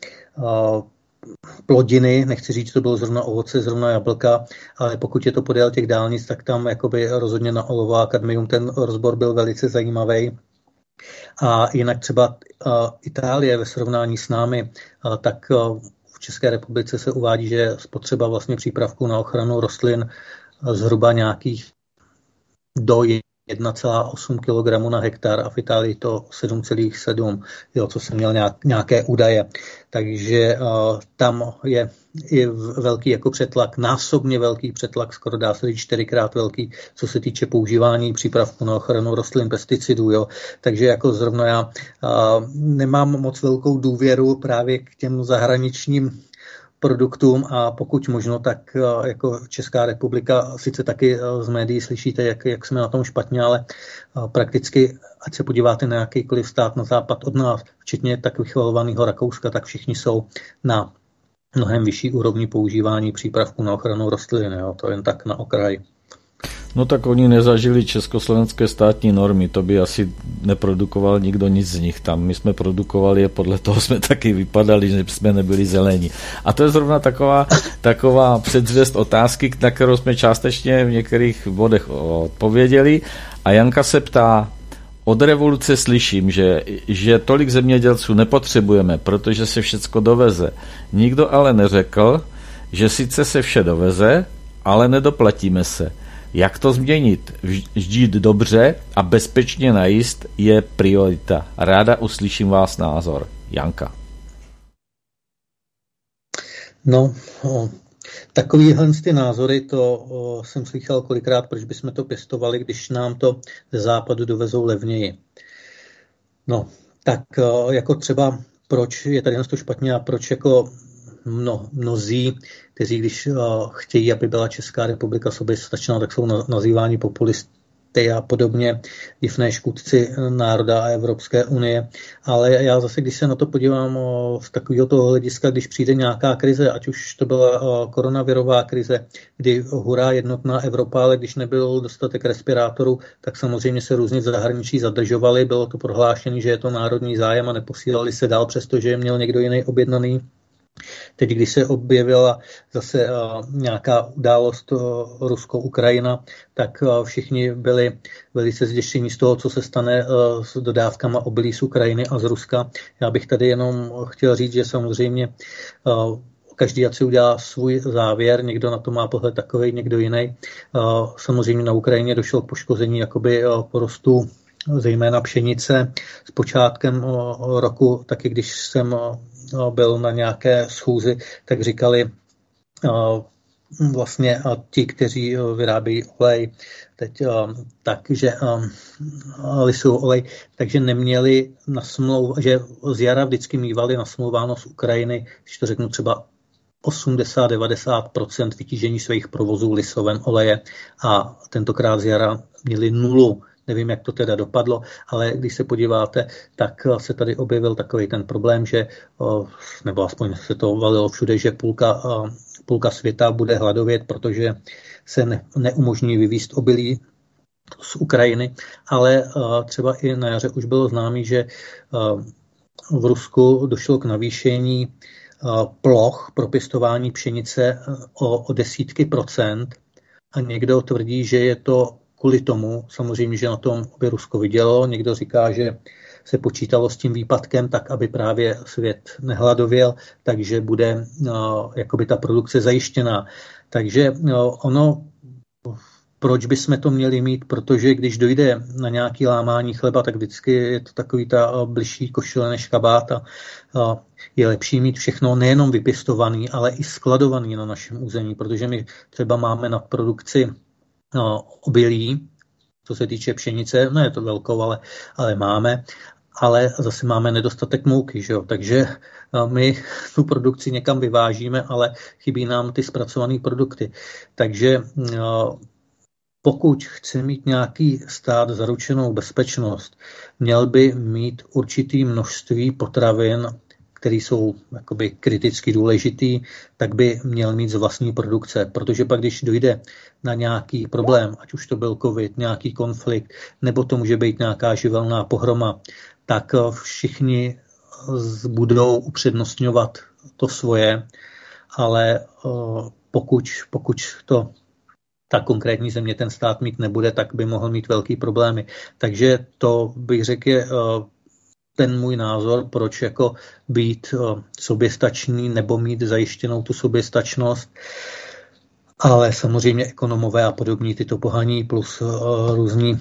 plodiny, nechci říct, to bylo zrovna ovoce, zrovna jablka, ale pokud je to podél těch dálnic, tak tam jakoby rozhodně na olovo a kadmium ten rozbor byl velice zajímavý. A jinak třeba Itálie ve srovnání s námi, tak v České republice se uvádí, že spotřeba vlastně přípravků na ochranu rostlin zhruba nějakých do 1,8 kg na hektar a v Itálii to 7,7, co jsem měl nějaké údaje. Takže tam je i velký jako přetlak, násobně velký přetlak, skoro dá se říct 4x velký, co se týče používání přípravků na ochranu rostlin, pesticidů. Jo. Takže jako zrovna já nemám moc velkou důvěru právě k těm zahraničním produktům a pokud možno, tak jako Česká republika, sice taky z médií slyšíte, jak jsme na tom špatně, ale prakticky, ať se podíváte na jakýkoliv stát na západ od nás, včetně tak vychvalovaného Rakouska, tak všichni jsou na mnohem vyšší úrovni používání přípravků na ochranu rostlin. Jo? To jen tak na okraj. No tak oni nezažili československé státní normy, to by asi neprodukoval nikdo nic z nich tam. My jsme produkovali a podle toho jsme taky vypadali, že jsme nebyli zelení. A to je zrovna taková předzvěst otázky, na kterou jsme částečně v některých bodech odpověděli. A Janka se ptá, od revoluce slyším, že tolik zemědělců nepotřebujeme, protože se všecko doveze. Nikdo ale neřekl, že sice se vše doveze, ale nedoplatíme se. Jak to změnit? Žít dobře a bezpečně najíst je priorita. Ráda uslyším vás názor. Janka. No, takovýhle ty názory, to jsem slychal kolikrát, proč bychom to pěstovali, když nám to ze západu dovezou levněji. No, tak jako třeba, proč je tady to špatně a proč jako mnozí, kteří když chtějí, aby byla Česká republika soběstačná, tak jsou nazýváni populisty a podobně, divné škůdci národa a Evropské unie. Ale já zase, když se na to podívám z takového toho hlediska, když přijde nějaká krize, ať už to byla koronavirová krize, kdy hurá jednotná Evropa, ale když nebyl dostatek respirátorů, tak samozřejmě se různě zahraničí zadržovali, bylo to prohlášené, že je to národní zájem a neposílali se dál, přestože je měl někdo jiný objednaný. Teď, když se objevila zase nějaká událost Rusko-Ukrajina, tak všichni byli velice zděšení z toho, co se stane s dodávkama obilí z Ukrajiny a z Ruska. Já bych tady jenom chtěl říct, že samozřejmě každý ať si udělá svůj závěr, někdo na to má pohled takovej, někdo jiný. Samozřejmě na Ukrajině došlo k poškození jakoby porostu zejména pšenice. S počátkem roku, taky když jsem byl na nějaké schůzi, tak říkali vlastně ti, kteří vyrábějí olej, teď takže lisují olej, takže neměli že z jara vždycky mívali nasmlouváno z Ukrajiny, když to řeknu třeba 80-90% vytížení svých provozů lisovém oleje a tentokrát z jara měli 0. Nevím, jak to teda dopadlo, ale když se podíváte, tak se tady objevil takový ten problém, že, nebo aspoň se to valilo všude, že půlka světa bude hladovět, protože se neumožní vyvízt obilí z Ukrajiny, ale třeba i na jaře už bylo známé, že v Rusku došlo k navýšení ploch pro pěstování pšenice o desítky procent a někdo tvrdí, že je to kvůli tomu, samozřejmě, že na tom by Rusko vidělo. Někdo říká, že se počítalo s tím výpadkem, tak aby právě svět nehladověl, takže bude jakoby ta produkce zajištěná. Takže ono, proč bychom to měli mít? Protože když dojde na nějaké lámání chleba, tak vždycky je to takový ta bližší košile než kabát a je lepší mít všechno nejenom vypěstovaný, ale i skladovaný na našem území, protože my třeba máme nadprodukci obilí, co se týče pšenice, no je to velkou, ale máme, ale zase máme nedostatek mouky, že jo? Takže my tu produkci někam vyvážíme, ale chybí nám ty zpracované produkty. Takže pokud chce mít nějaký stát zaručenou bezpečnost, měl by mít určitý množství potravin, které jsou jakoby kriticky důležitý, tak by měl mít z vlastní produkce. Protože pak, když dojde na nějaký problém, ať už to byl covid, nějaký konflikt, nebo to může být nějaká živelná pohroma, tak všichni budou upřednostňovat to svoje, ale pokud to ta konkrétní země, ten stát mít nebude, tak by mohl mít velký problémy. Takže to bych řekl je ten můj názor, proč jako být soběstačný nebo mít zajištěnou tu soběstačnost. Ale samozřejmě ekonomové a podobní tyto pohaní plus různí,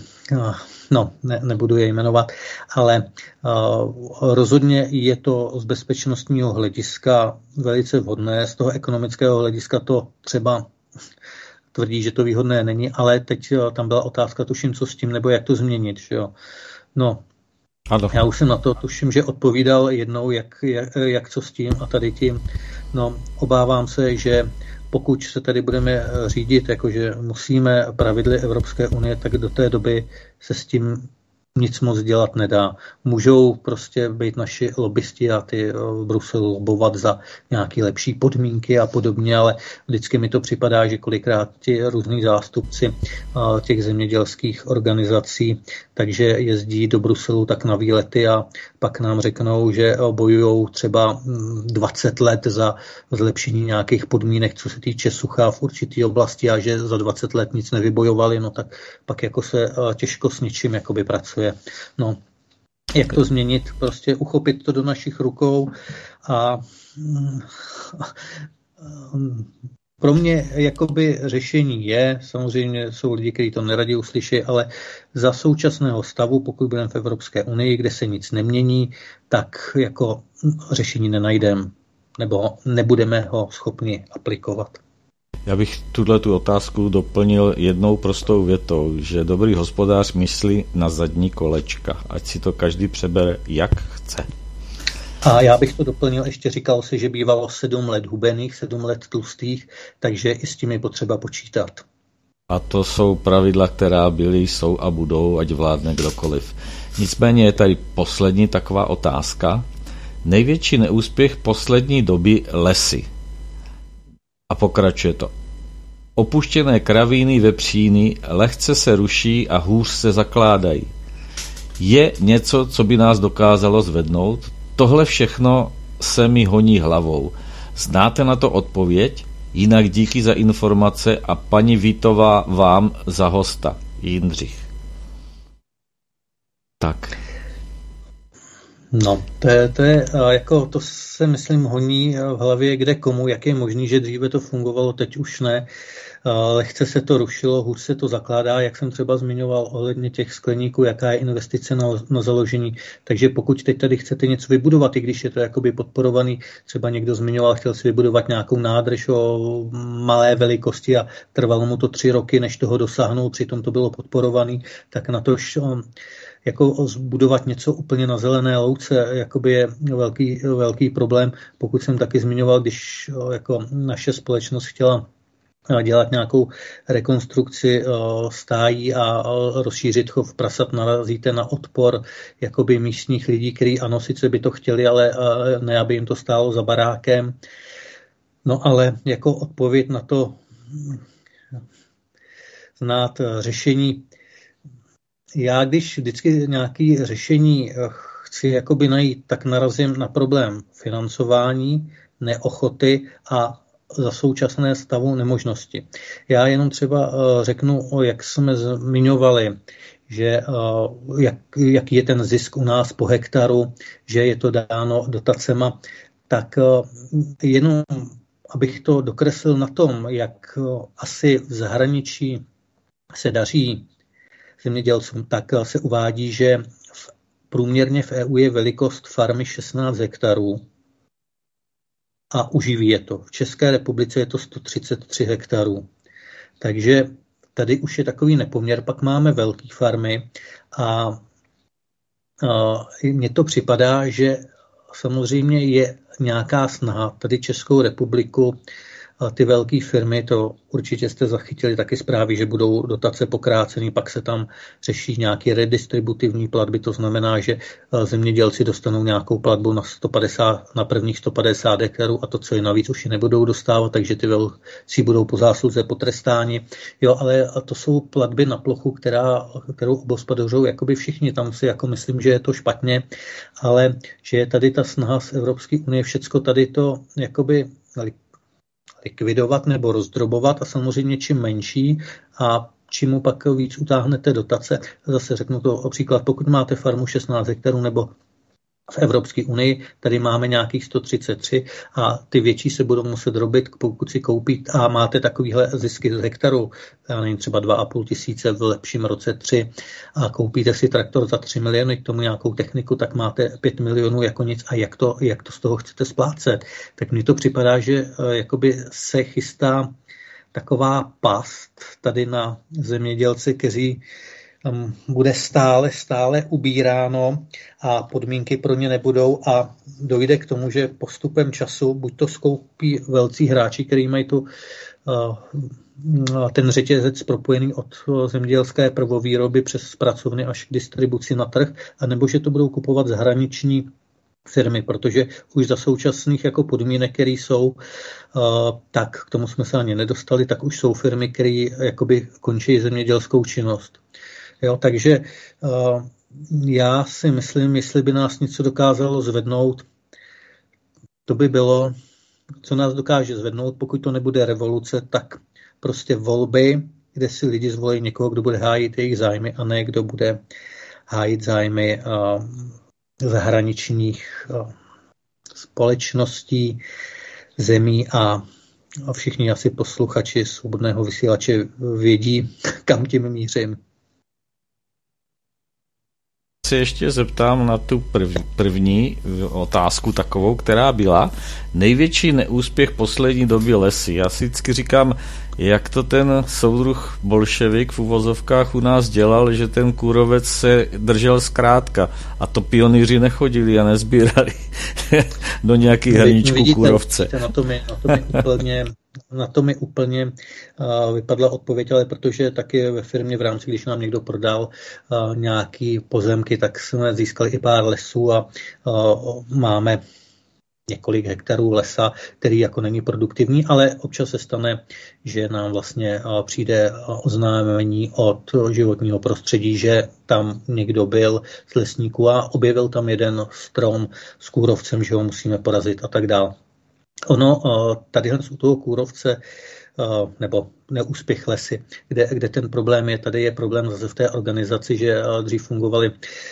nebudu je jmenovat, ale rozhodně je to z bezpečnostního hlediska velice vhodné, z toho ekonomického hlediska to třeba tvrdí, že to výhodné není, ale teď tam byla otázka, tuším, co s tím, nebo jak to změnit, že jo. No, já už jsem na to tuším, že odpovídal jednou, jak co s tím a tady tím. No, obávám se, že pokud se tady budeme řídit, jakože musíme pravidly Evropské unie, tak do té doby se s tím nic moc dělat nedá. Můžou prostě být naši lobbysti a ty v Bruselu lobovat za nějaké lepší podmínky a podobně, ale vždycky mi to připadá, že kolikrát ti různí zástupci těch zemědělských organizací, takže jezdí do Bruselu tak na výlety a pak nám řeknou, že bojujou třeba 20 let za zlepšení nějakých podmínek, co se týče sucha v určitý oblasti a že za 20 let nic nevybojovali, no tak pak jako se těžko s ničím jakoby pracuje. No, jak to změnit? Prostě uchopit to do našich rukou a pro mě jakoby řešení je, samozřejmě jsou lidi, kteří to neradi uslyší, ale za současného stavu, pokud budeme v Evropské unii, kde se nic nemění, tak jako řešení nenajdeme nebo nebudeme ho schopni aplikovat. Já bych tu otázku doplnil jednou prostou větou, že dobrý hospodář myslí na zadní kolečka, ať si to každý přebere jak chce. A já bych to doplnil, ještě říkal si, že bývalo 7 let hubených, 7 let tlustých, takže i s tím je potřeba počítat. A to jsou pravidla, která byly, jsou a budou, ať vládne kdokoliv. Nicméně je tady poslední taková otázka. Největší neúspěch poslední doby lesy. A pokračuje to. Opuštěné kravíny, vepříny lehce se ruší a hůř se zakládají. Je něco, co by nás dokázalo zvednout? Tohle všechno se mi honí hlavou. Znáte na to odpověď? Jinak díky za informace a paní Vítová vám za hosta. Jindřich. Tak. No, to je jako, to se myslím honí v hlavě kde komu, jak je možný, že dříve to fungovalo, teď už ne. Lehce se to rušilo, hůř se to zakládá, jak jsem třeba zmiňoval ohledně těch skleníků, jaká je investice na založení. Takže pokud teď tady chcete něco vybudovat, i když je to jakoby podporovaný, třeba někdo zmiňoval, chtěl si vybudovat nějakou nádrž o malé velikosti a trvalo mu to 3 roky, než toho dosáhnout, přitom to bylo podporovaný, tak na to jako zbudovat něco úplně na zelené louce, jakoby je velký problém. Pokud jsem taky zmiňoval, když jako naše společnost chtěla dělat nějakou rekonstrukci stájí a rozšířit chov prasat, narazíte na odpor jakoby místních lidí, kteří ano, sice by to chtěli, ale ne, aby jim to stálo za barákem. No ale jako odpověď na to znát řešení. Já když vždycky nějaké řešení chci jakoby najít, tak narazím na problém financování, neochoty a za současné stavu nemožnosti. Já jenom třeba řeknu, jak jsme zmiňovali, že jaký je ten zisk u nás po hektaru, že je to dáno dotacema, tak jenom abych to dokreslil na tom, jak asi v zahraničí se daří zemědělcům, tak se uvádí, že průměrně v EU je velikost farmy 16 hektarů a uživí je to. V České republice je to 133 hektarů. Takže tady už je takový nepoměr. Pak máme velké farmy a mně to připadá, že samozřejmě je nějaká snaha tady Českou republiku, ty velké firmy, to určitě jste zachytili taky zprávy, že budou dotace pokrácený, pak se tam řeší nějaké redistributivní platby, to znamená, že zemědělci dostanou nějakou platbu na prvních 150 hektarů a to, co je navíc, už ji nebudou dostávat, takže ty velcí budou po zásluze potrestáni. Jo, ale to jsou platby na plochu, kterou obhospodařují jakoby všichni, tam si jako myslím, že je to špatně, ale že je tady ta snaha z Evropské unie všecko tady to jakoby likvidovat nebo rozdrobovat a samozřejmě čím menší a čím mu pak víc utáhnete dotace. Zase řeknu to příklad, pokud máte farmu 16 hektarů nebo v Evropské unii, tady máme nějakých 133 a ty větší se budou muset robit, pokud si koupí a máte takovýhle zisky z hektaru, já nevím, třeba 2,5 tisíce, v lepším roce 3 a koupíte si traktor za 3 miliony, k tomu nějakou techniku, tak máte 5 milionů jako nic a jak to z toho chcete splácet. Tak mně to připadá, že jakoby se chystá taková past tady na zemědělce, kteří bude stále ubíráno a podmínky pro ně nebudou a dojde k tomu, že postupem času buď to skoupí velcí hráči, kteří mají ten řetězec propojený od zemědělské prvovýroby přes zpracovny až k distribuci na trh, anebo že to budou kupovat zahraniční firmy, protože už za současných jako podmínek, které jsou, tak k tomu jsme se ani nedostali, tak už jsou firmy, které jakoby končí zemědělskou činnost. Jo, takže já si myslím, jestli by nás něco dokázalo zvednout, to by bylo, co nás dokáže zvednout, pokud to nebude revoluce, tak prostě volby, kde si lidi zvolí někoho, kdo bude hájit jejich zájmy a ne kdo bude hájit zájmy zahraničních společností, zemí a všichni asi posluchači Svobodného vysílače vědí, kam tím mířím. Se ještě zeptám na tu první otázku takovou, která byla největší neúspěch poslední doby lesy. Já si vždycky říkám, jak to ten soudruh bolševik v uvozovkách u nás dělal, že ten kůrovec se držel zkrátka a to pionýři nechodili a nezbírali do nějakých hrníčků kůrovce. Na to mi úplně vypadla odpověď, ale protože taky ve firmě v rámci, když nám někdo prodal nějaký pozemky, tak jsme získali i pár lesů a máme několik hektarů lesa, který jako není produktivní, ale občas se stane, že nám vlastně přijde oznámení od životního prostředí, že tam někdo byl z lesníků a objevil tam jeden strom s kůrovcem, že ho musíme porazit a tak dále. Ono tady u toho kůrovce nebo neúspěch lesy, kde ten problém je, tady je problém zase v té organizaci, že dřív fungovaly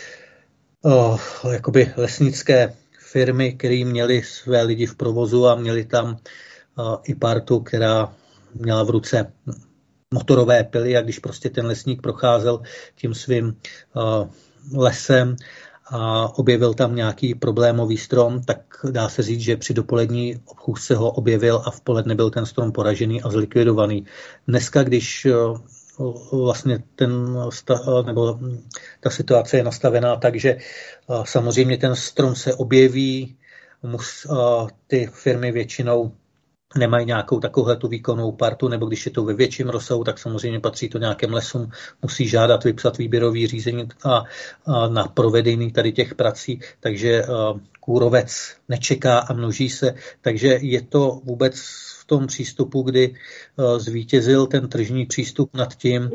jakoby lesnické firmy, které měly své lidi v provozu a měli tam i partu, která měla v ruce motorové pily a když prostě ten lesník procházel tím svým lesem a objevil tam nějaký problémový strom, tak dá se říct, že při dopolední obchůzce ho objevil a v poledne byl ten strom poražený a zlikvidovaný. Dneska, když vlastně nebo ta situace je nastavená tak, že samozřejmě ten strom se objeví, ty firmy většinou nemají nějakou takovouhletu výkonnou partu, nebo když je to ve větším rozsahu, tak samozřejmě patří to nějakým lesům, musí žádat, vypsat výběrový řízení a na provedení tady těch prací, takže kůrovec nečeká a množí se, takže je to vůbec v tom přístupu, kdy zvítězil ten tržní přístup nad tím,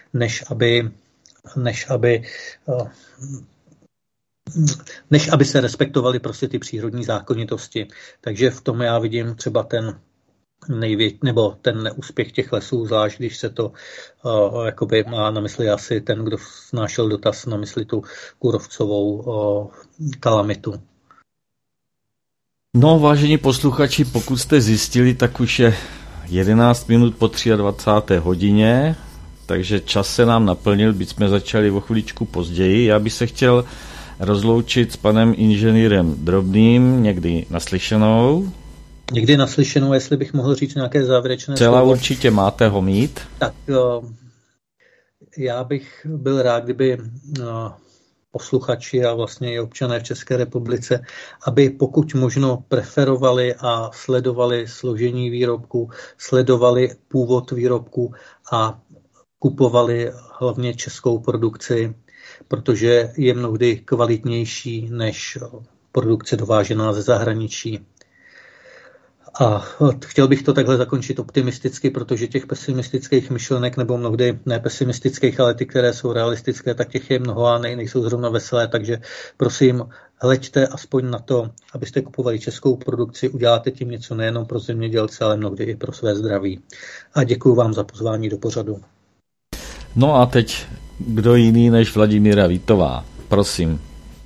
než aby se respektovaly prostě ty přírodní zákonitosti. Takže v tom já vidím třeba ten nebo ten neúspěch těch lesů, zvlášť když se to jakoby má na mysli asi ten, kdo snášel dotaz na mysli tu kůrovcovou kalamitu. No, vážení posluchači, pokud jste zjistili, tak už je 11 minut po 23. hodině, takže čas se nám naplnil, byť jsme začali o chviličku později. Já bych se chtěl rozloučit s panem inženýrem Drobným, někdy naslyšenou. Někdy naslyšenou, jestli bych mohl říct nějaké závěrečné Celá slovo. Určitě máte ho mít. Tak já bych byl rád, kdyby posluchači a vlastně i občané v České republice, aby pokud možno preferovali a sledovali složení výrobku, sledovali původ výrobku a kupovali hlavně českou produkci, protože je mnohdy kvalitnější než produkce dovážená ze zahraničí. A chtěl bych to takhle zakončit optimisticky, protože těch pesimistických myšlenek, nebo mnohdy ne pesimistických, ale ty, které jsou realistické, tak těch je mnoho a nejsou zrovna veselé, takže prosím, hleďte aspoň na to, abyste kupovali českou produkci, uděláte tím něco nejenom pro zemědělce, ale mnohdy i pro své zdraví. A děkuji vám za pozvání do pořadu. No a teď kdo jiný než Vladimíra Vítová. Prosím.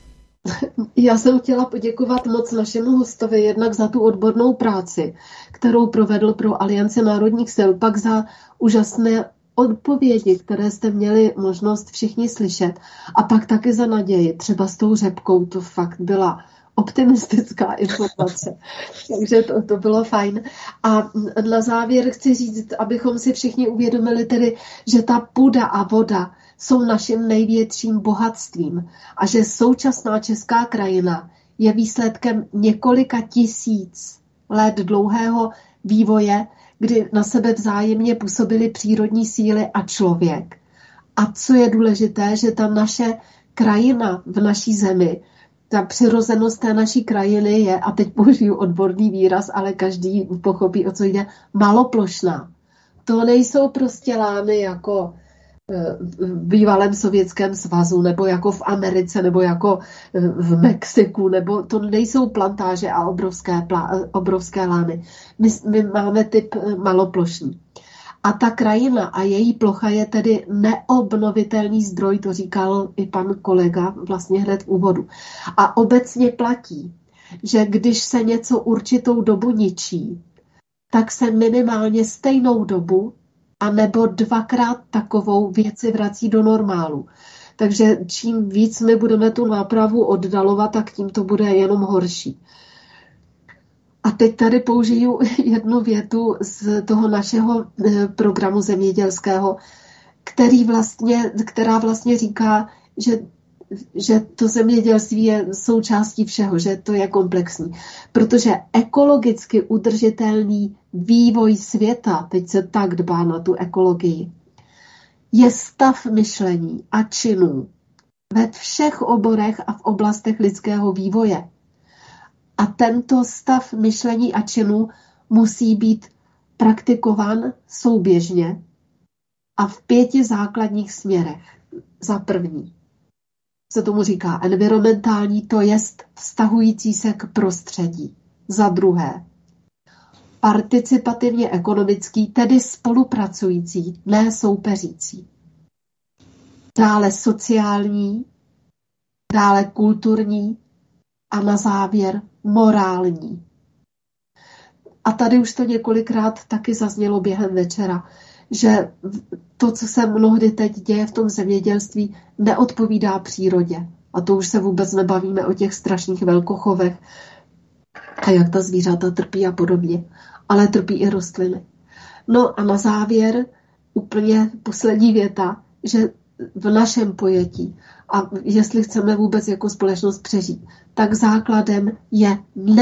Já jsem chtěla poděkovat moc našemu hostovi jednak za tu odbornou práci, kterou provedl pro Alianci národních sil, pak za úžasné odpovědi, které jste měli možnost všichni slyšet, a pak taky za naději, třeba s tou řepkou, to fakt byla optimistická informace. Takže to bylo fajn. A na závěr chci říct, abychom si všichni uvědomili tedy, že ta půda a voda jsou naším největším bohatstvím a že současná česká krajina je výsledkem několika tisíc let dlouhého vývoje, kdy na sebe vzájemně působily přírodní síly a člověk. A co je důležité, že ta naše krajina v naší zemi, ta přirozenost té naší krajiny je, a teď použiju odborný výraz, ale každý pochopí, o co jde, maloplošná. To nejsou prostě lány jako v bývalém Sovětském svazu, nebo jako v Americe, nebo jako v Mexiku, nebo to nejsou plantáže a obrovské lány. My máme typ maloplošný. A ta krajina a její plocha je tedy neobnovitelný zdroj, to říkal i pan kolega vlastně hned v úvodu. A obecně platí, že když se něco určitou dobu ničí, tak se minimálně stejnou dobu a nebo dvakrát takovou věci vrací do normálu. Takže čím víc my budeme tu nápravu oddalovat, tak tím to bude jenom horší. A teď tady použiju jednu větu z toho našeho programu zemědělského, která vlastně říká, že to zemědělství je součástí všeho, že to je komplexní. Protože ekologicky udržitelný vývoj světa, teď se tak dbá na tu ekologii, je stav myšlení a činů ve všech oborech a v oblastech lidského vývoje. A tento stav myšlení a činů musí být praktikován souběžně a v 5 základních směrech. Za první se tomu říká environmentální, to jest vztahující se k prostředí. Za druhé participativně ekonomický, tedy spolupracující, ne soupeřící. Dále sociální, dále kulturní a na závěr morální. A tady už to několikrát taky zaznělo během večera, že to, co se mnohdy teď děje v tom zemědělství, neodpovídá přírodě. A to už se vůbec nebavíme o těch strašných velkochovech a jak ta zvířata trpí a podobně. Ale trpí i rostliny. No a na závěr úplně poslední věta, že v našem pojetí a jestli chceme vůbec jako společnost přežít, tak základem je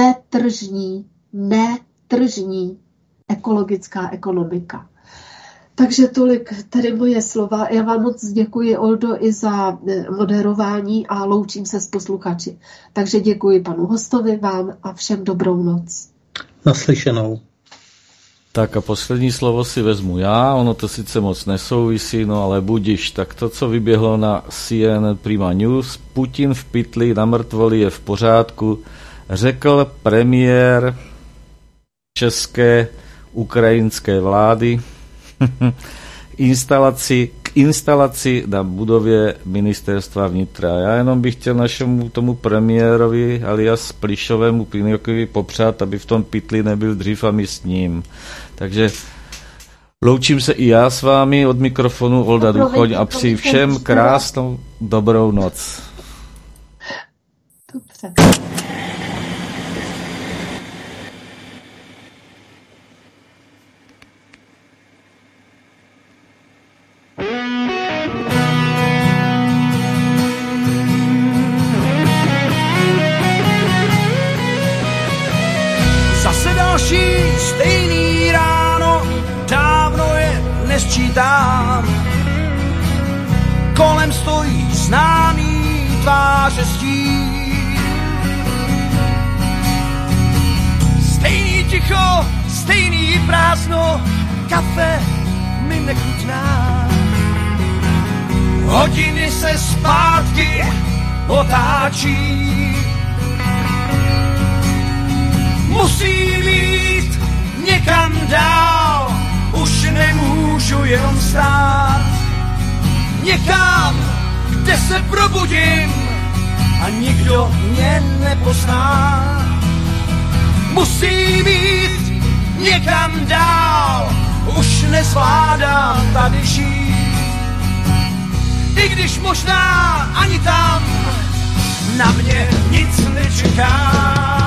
netržní ekologická ekonomika. Takže tolik tady moje slova. Já vám moc děkuji, Oldo, i za moderování a loučím se s posluchači. Takže děkuji panu hostovi, vám a všem dobrou noc. Naslyšenou. Tak a poslední slovo si vezmu já, ono to sice moc nesouvisí, no ale budiš. Tak to, co vyběhlo na CNN Prima News, Putin v pytli, na mrtvoli, je v pořádku, řekl premiér České ukrajinské vlády k instalaci na budově ministerstva vnitra. Já jenom bych chtěl našemu tomu premiérovi alias Plišovému Piniokovi popřát, aby v tom pytli nebyl dřív a my s ním. Takže loučím se i já s vámi od mikrofonu Olda Duchoň a přeji všem krásnou dobrou noc. Dobře. Zase další stejný ráno, dávno je nesčítám. Kolem stojí známý tváře stí. Stejný ticho, stejný prázdno, kafe mi nechutná. Hodiny se zpátky otáčí. Musím jít někam dál, už nemůžu jenom stát. Někam, kde se probudím a nikdo mě nepozná. Musím jít někam dál, už nezvládám tady žít. I když možná ani tam na mě nic nečeká.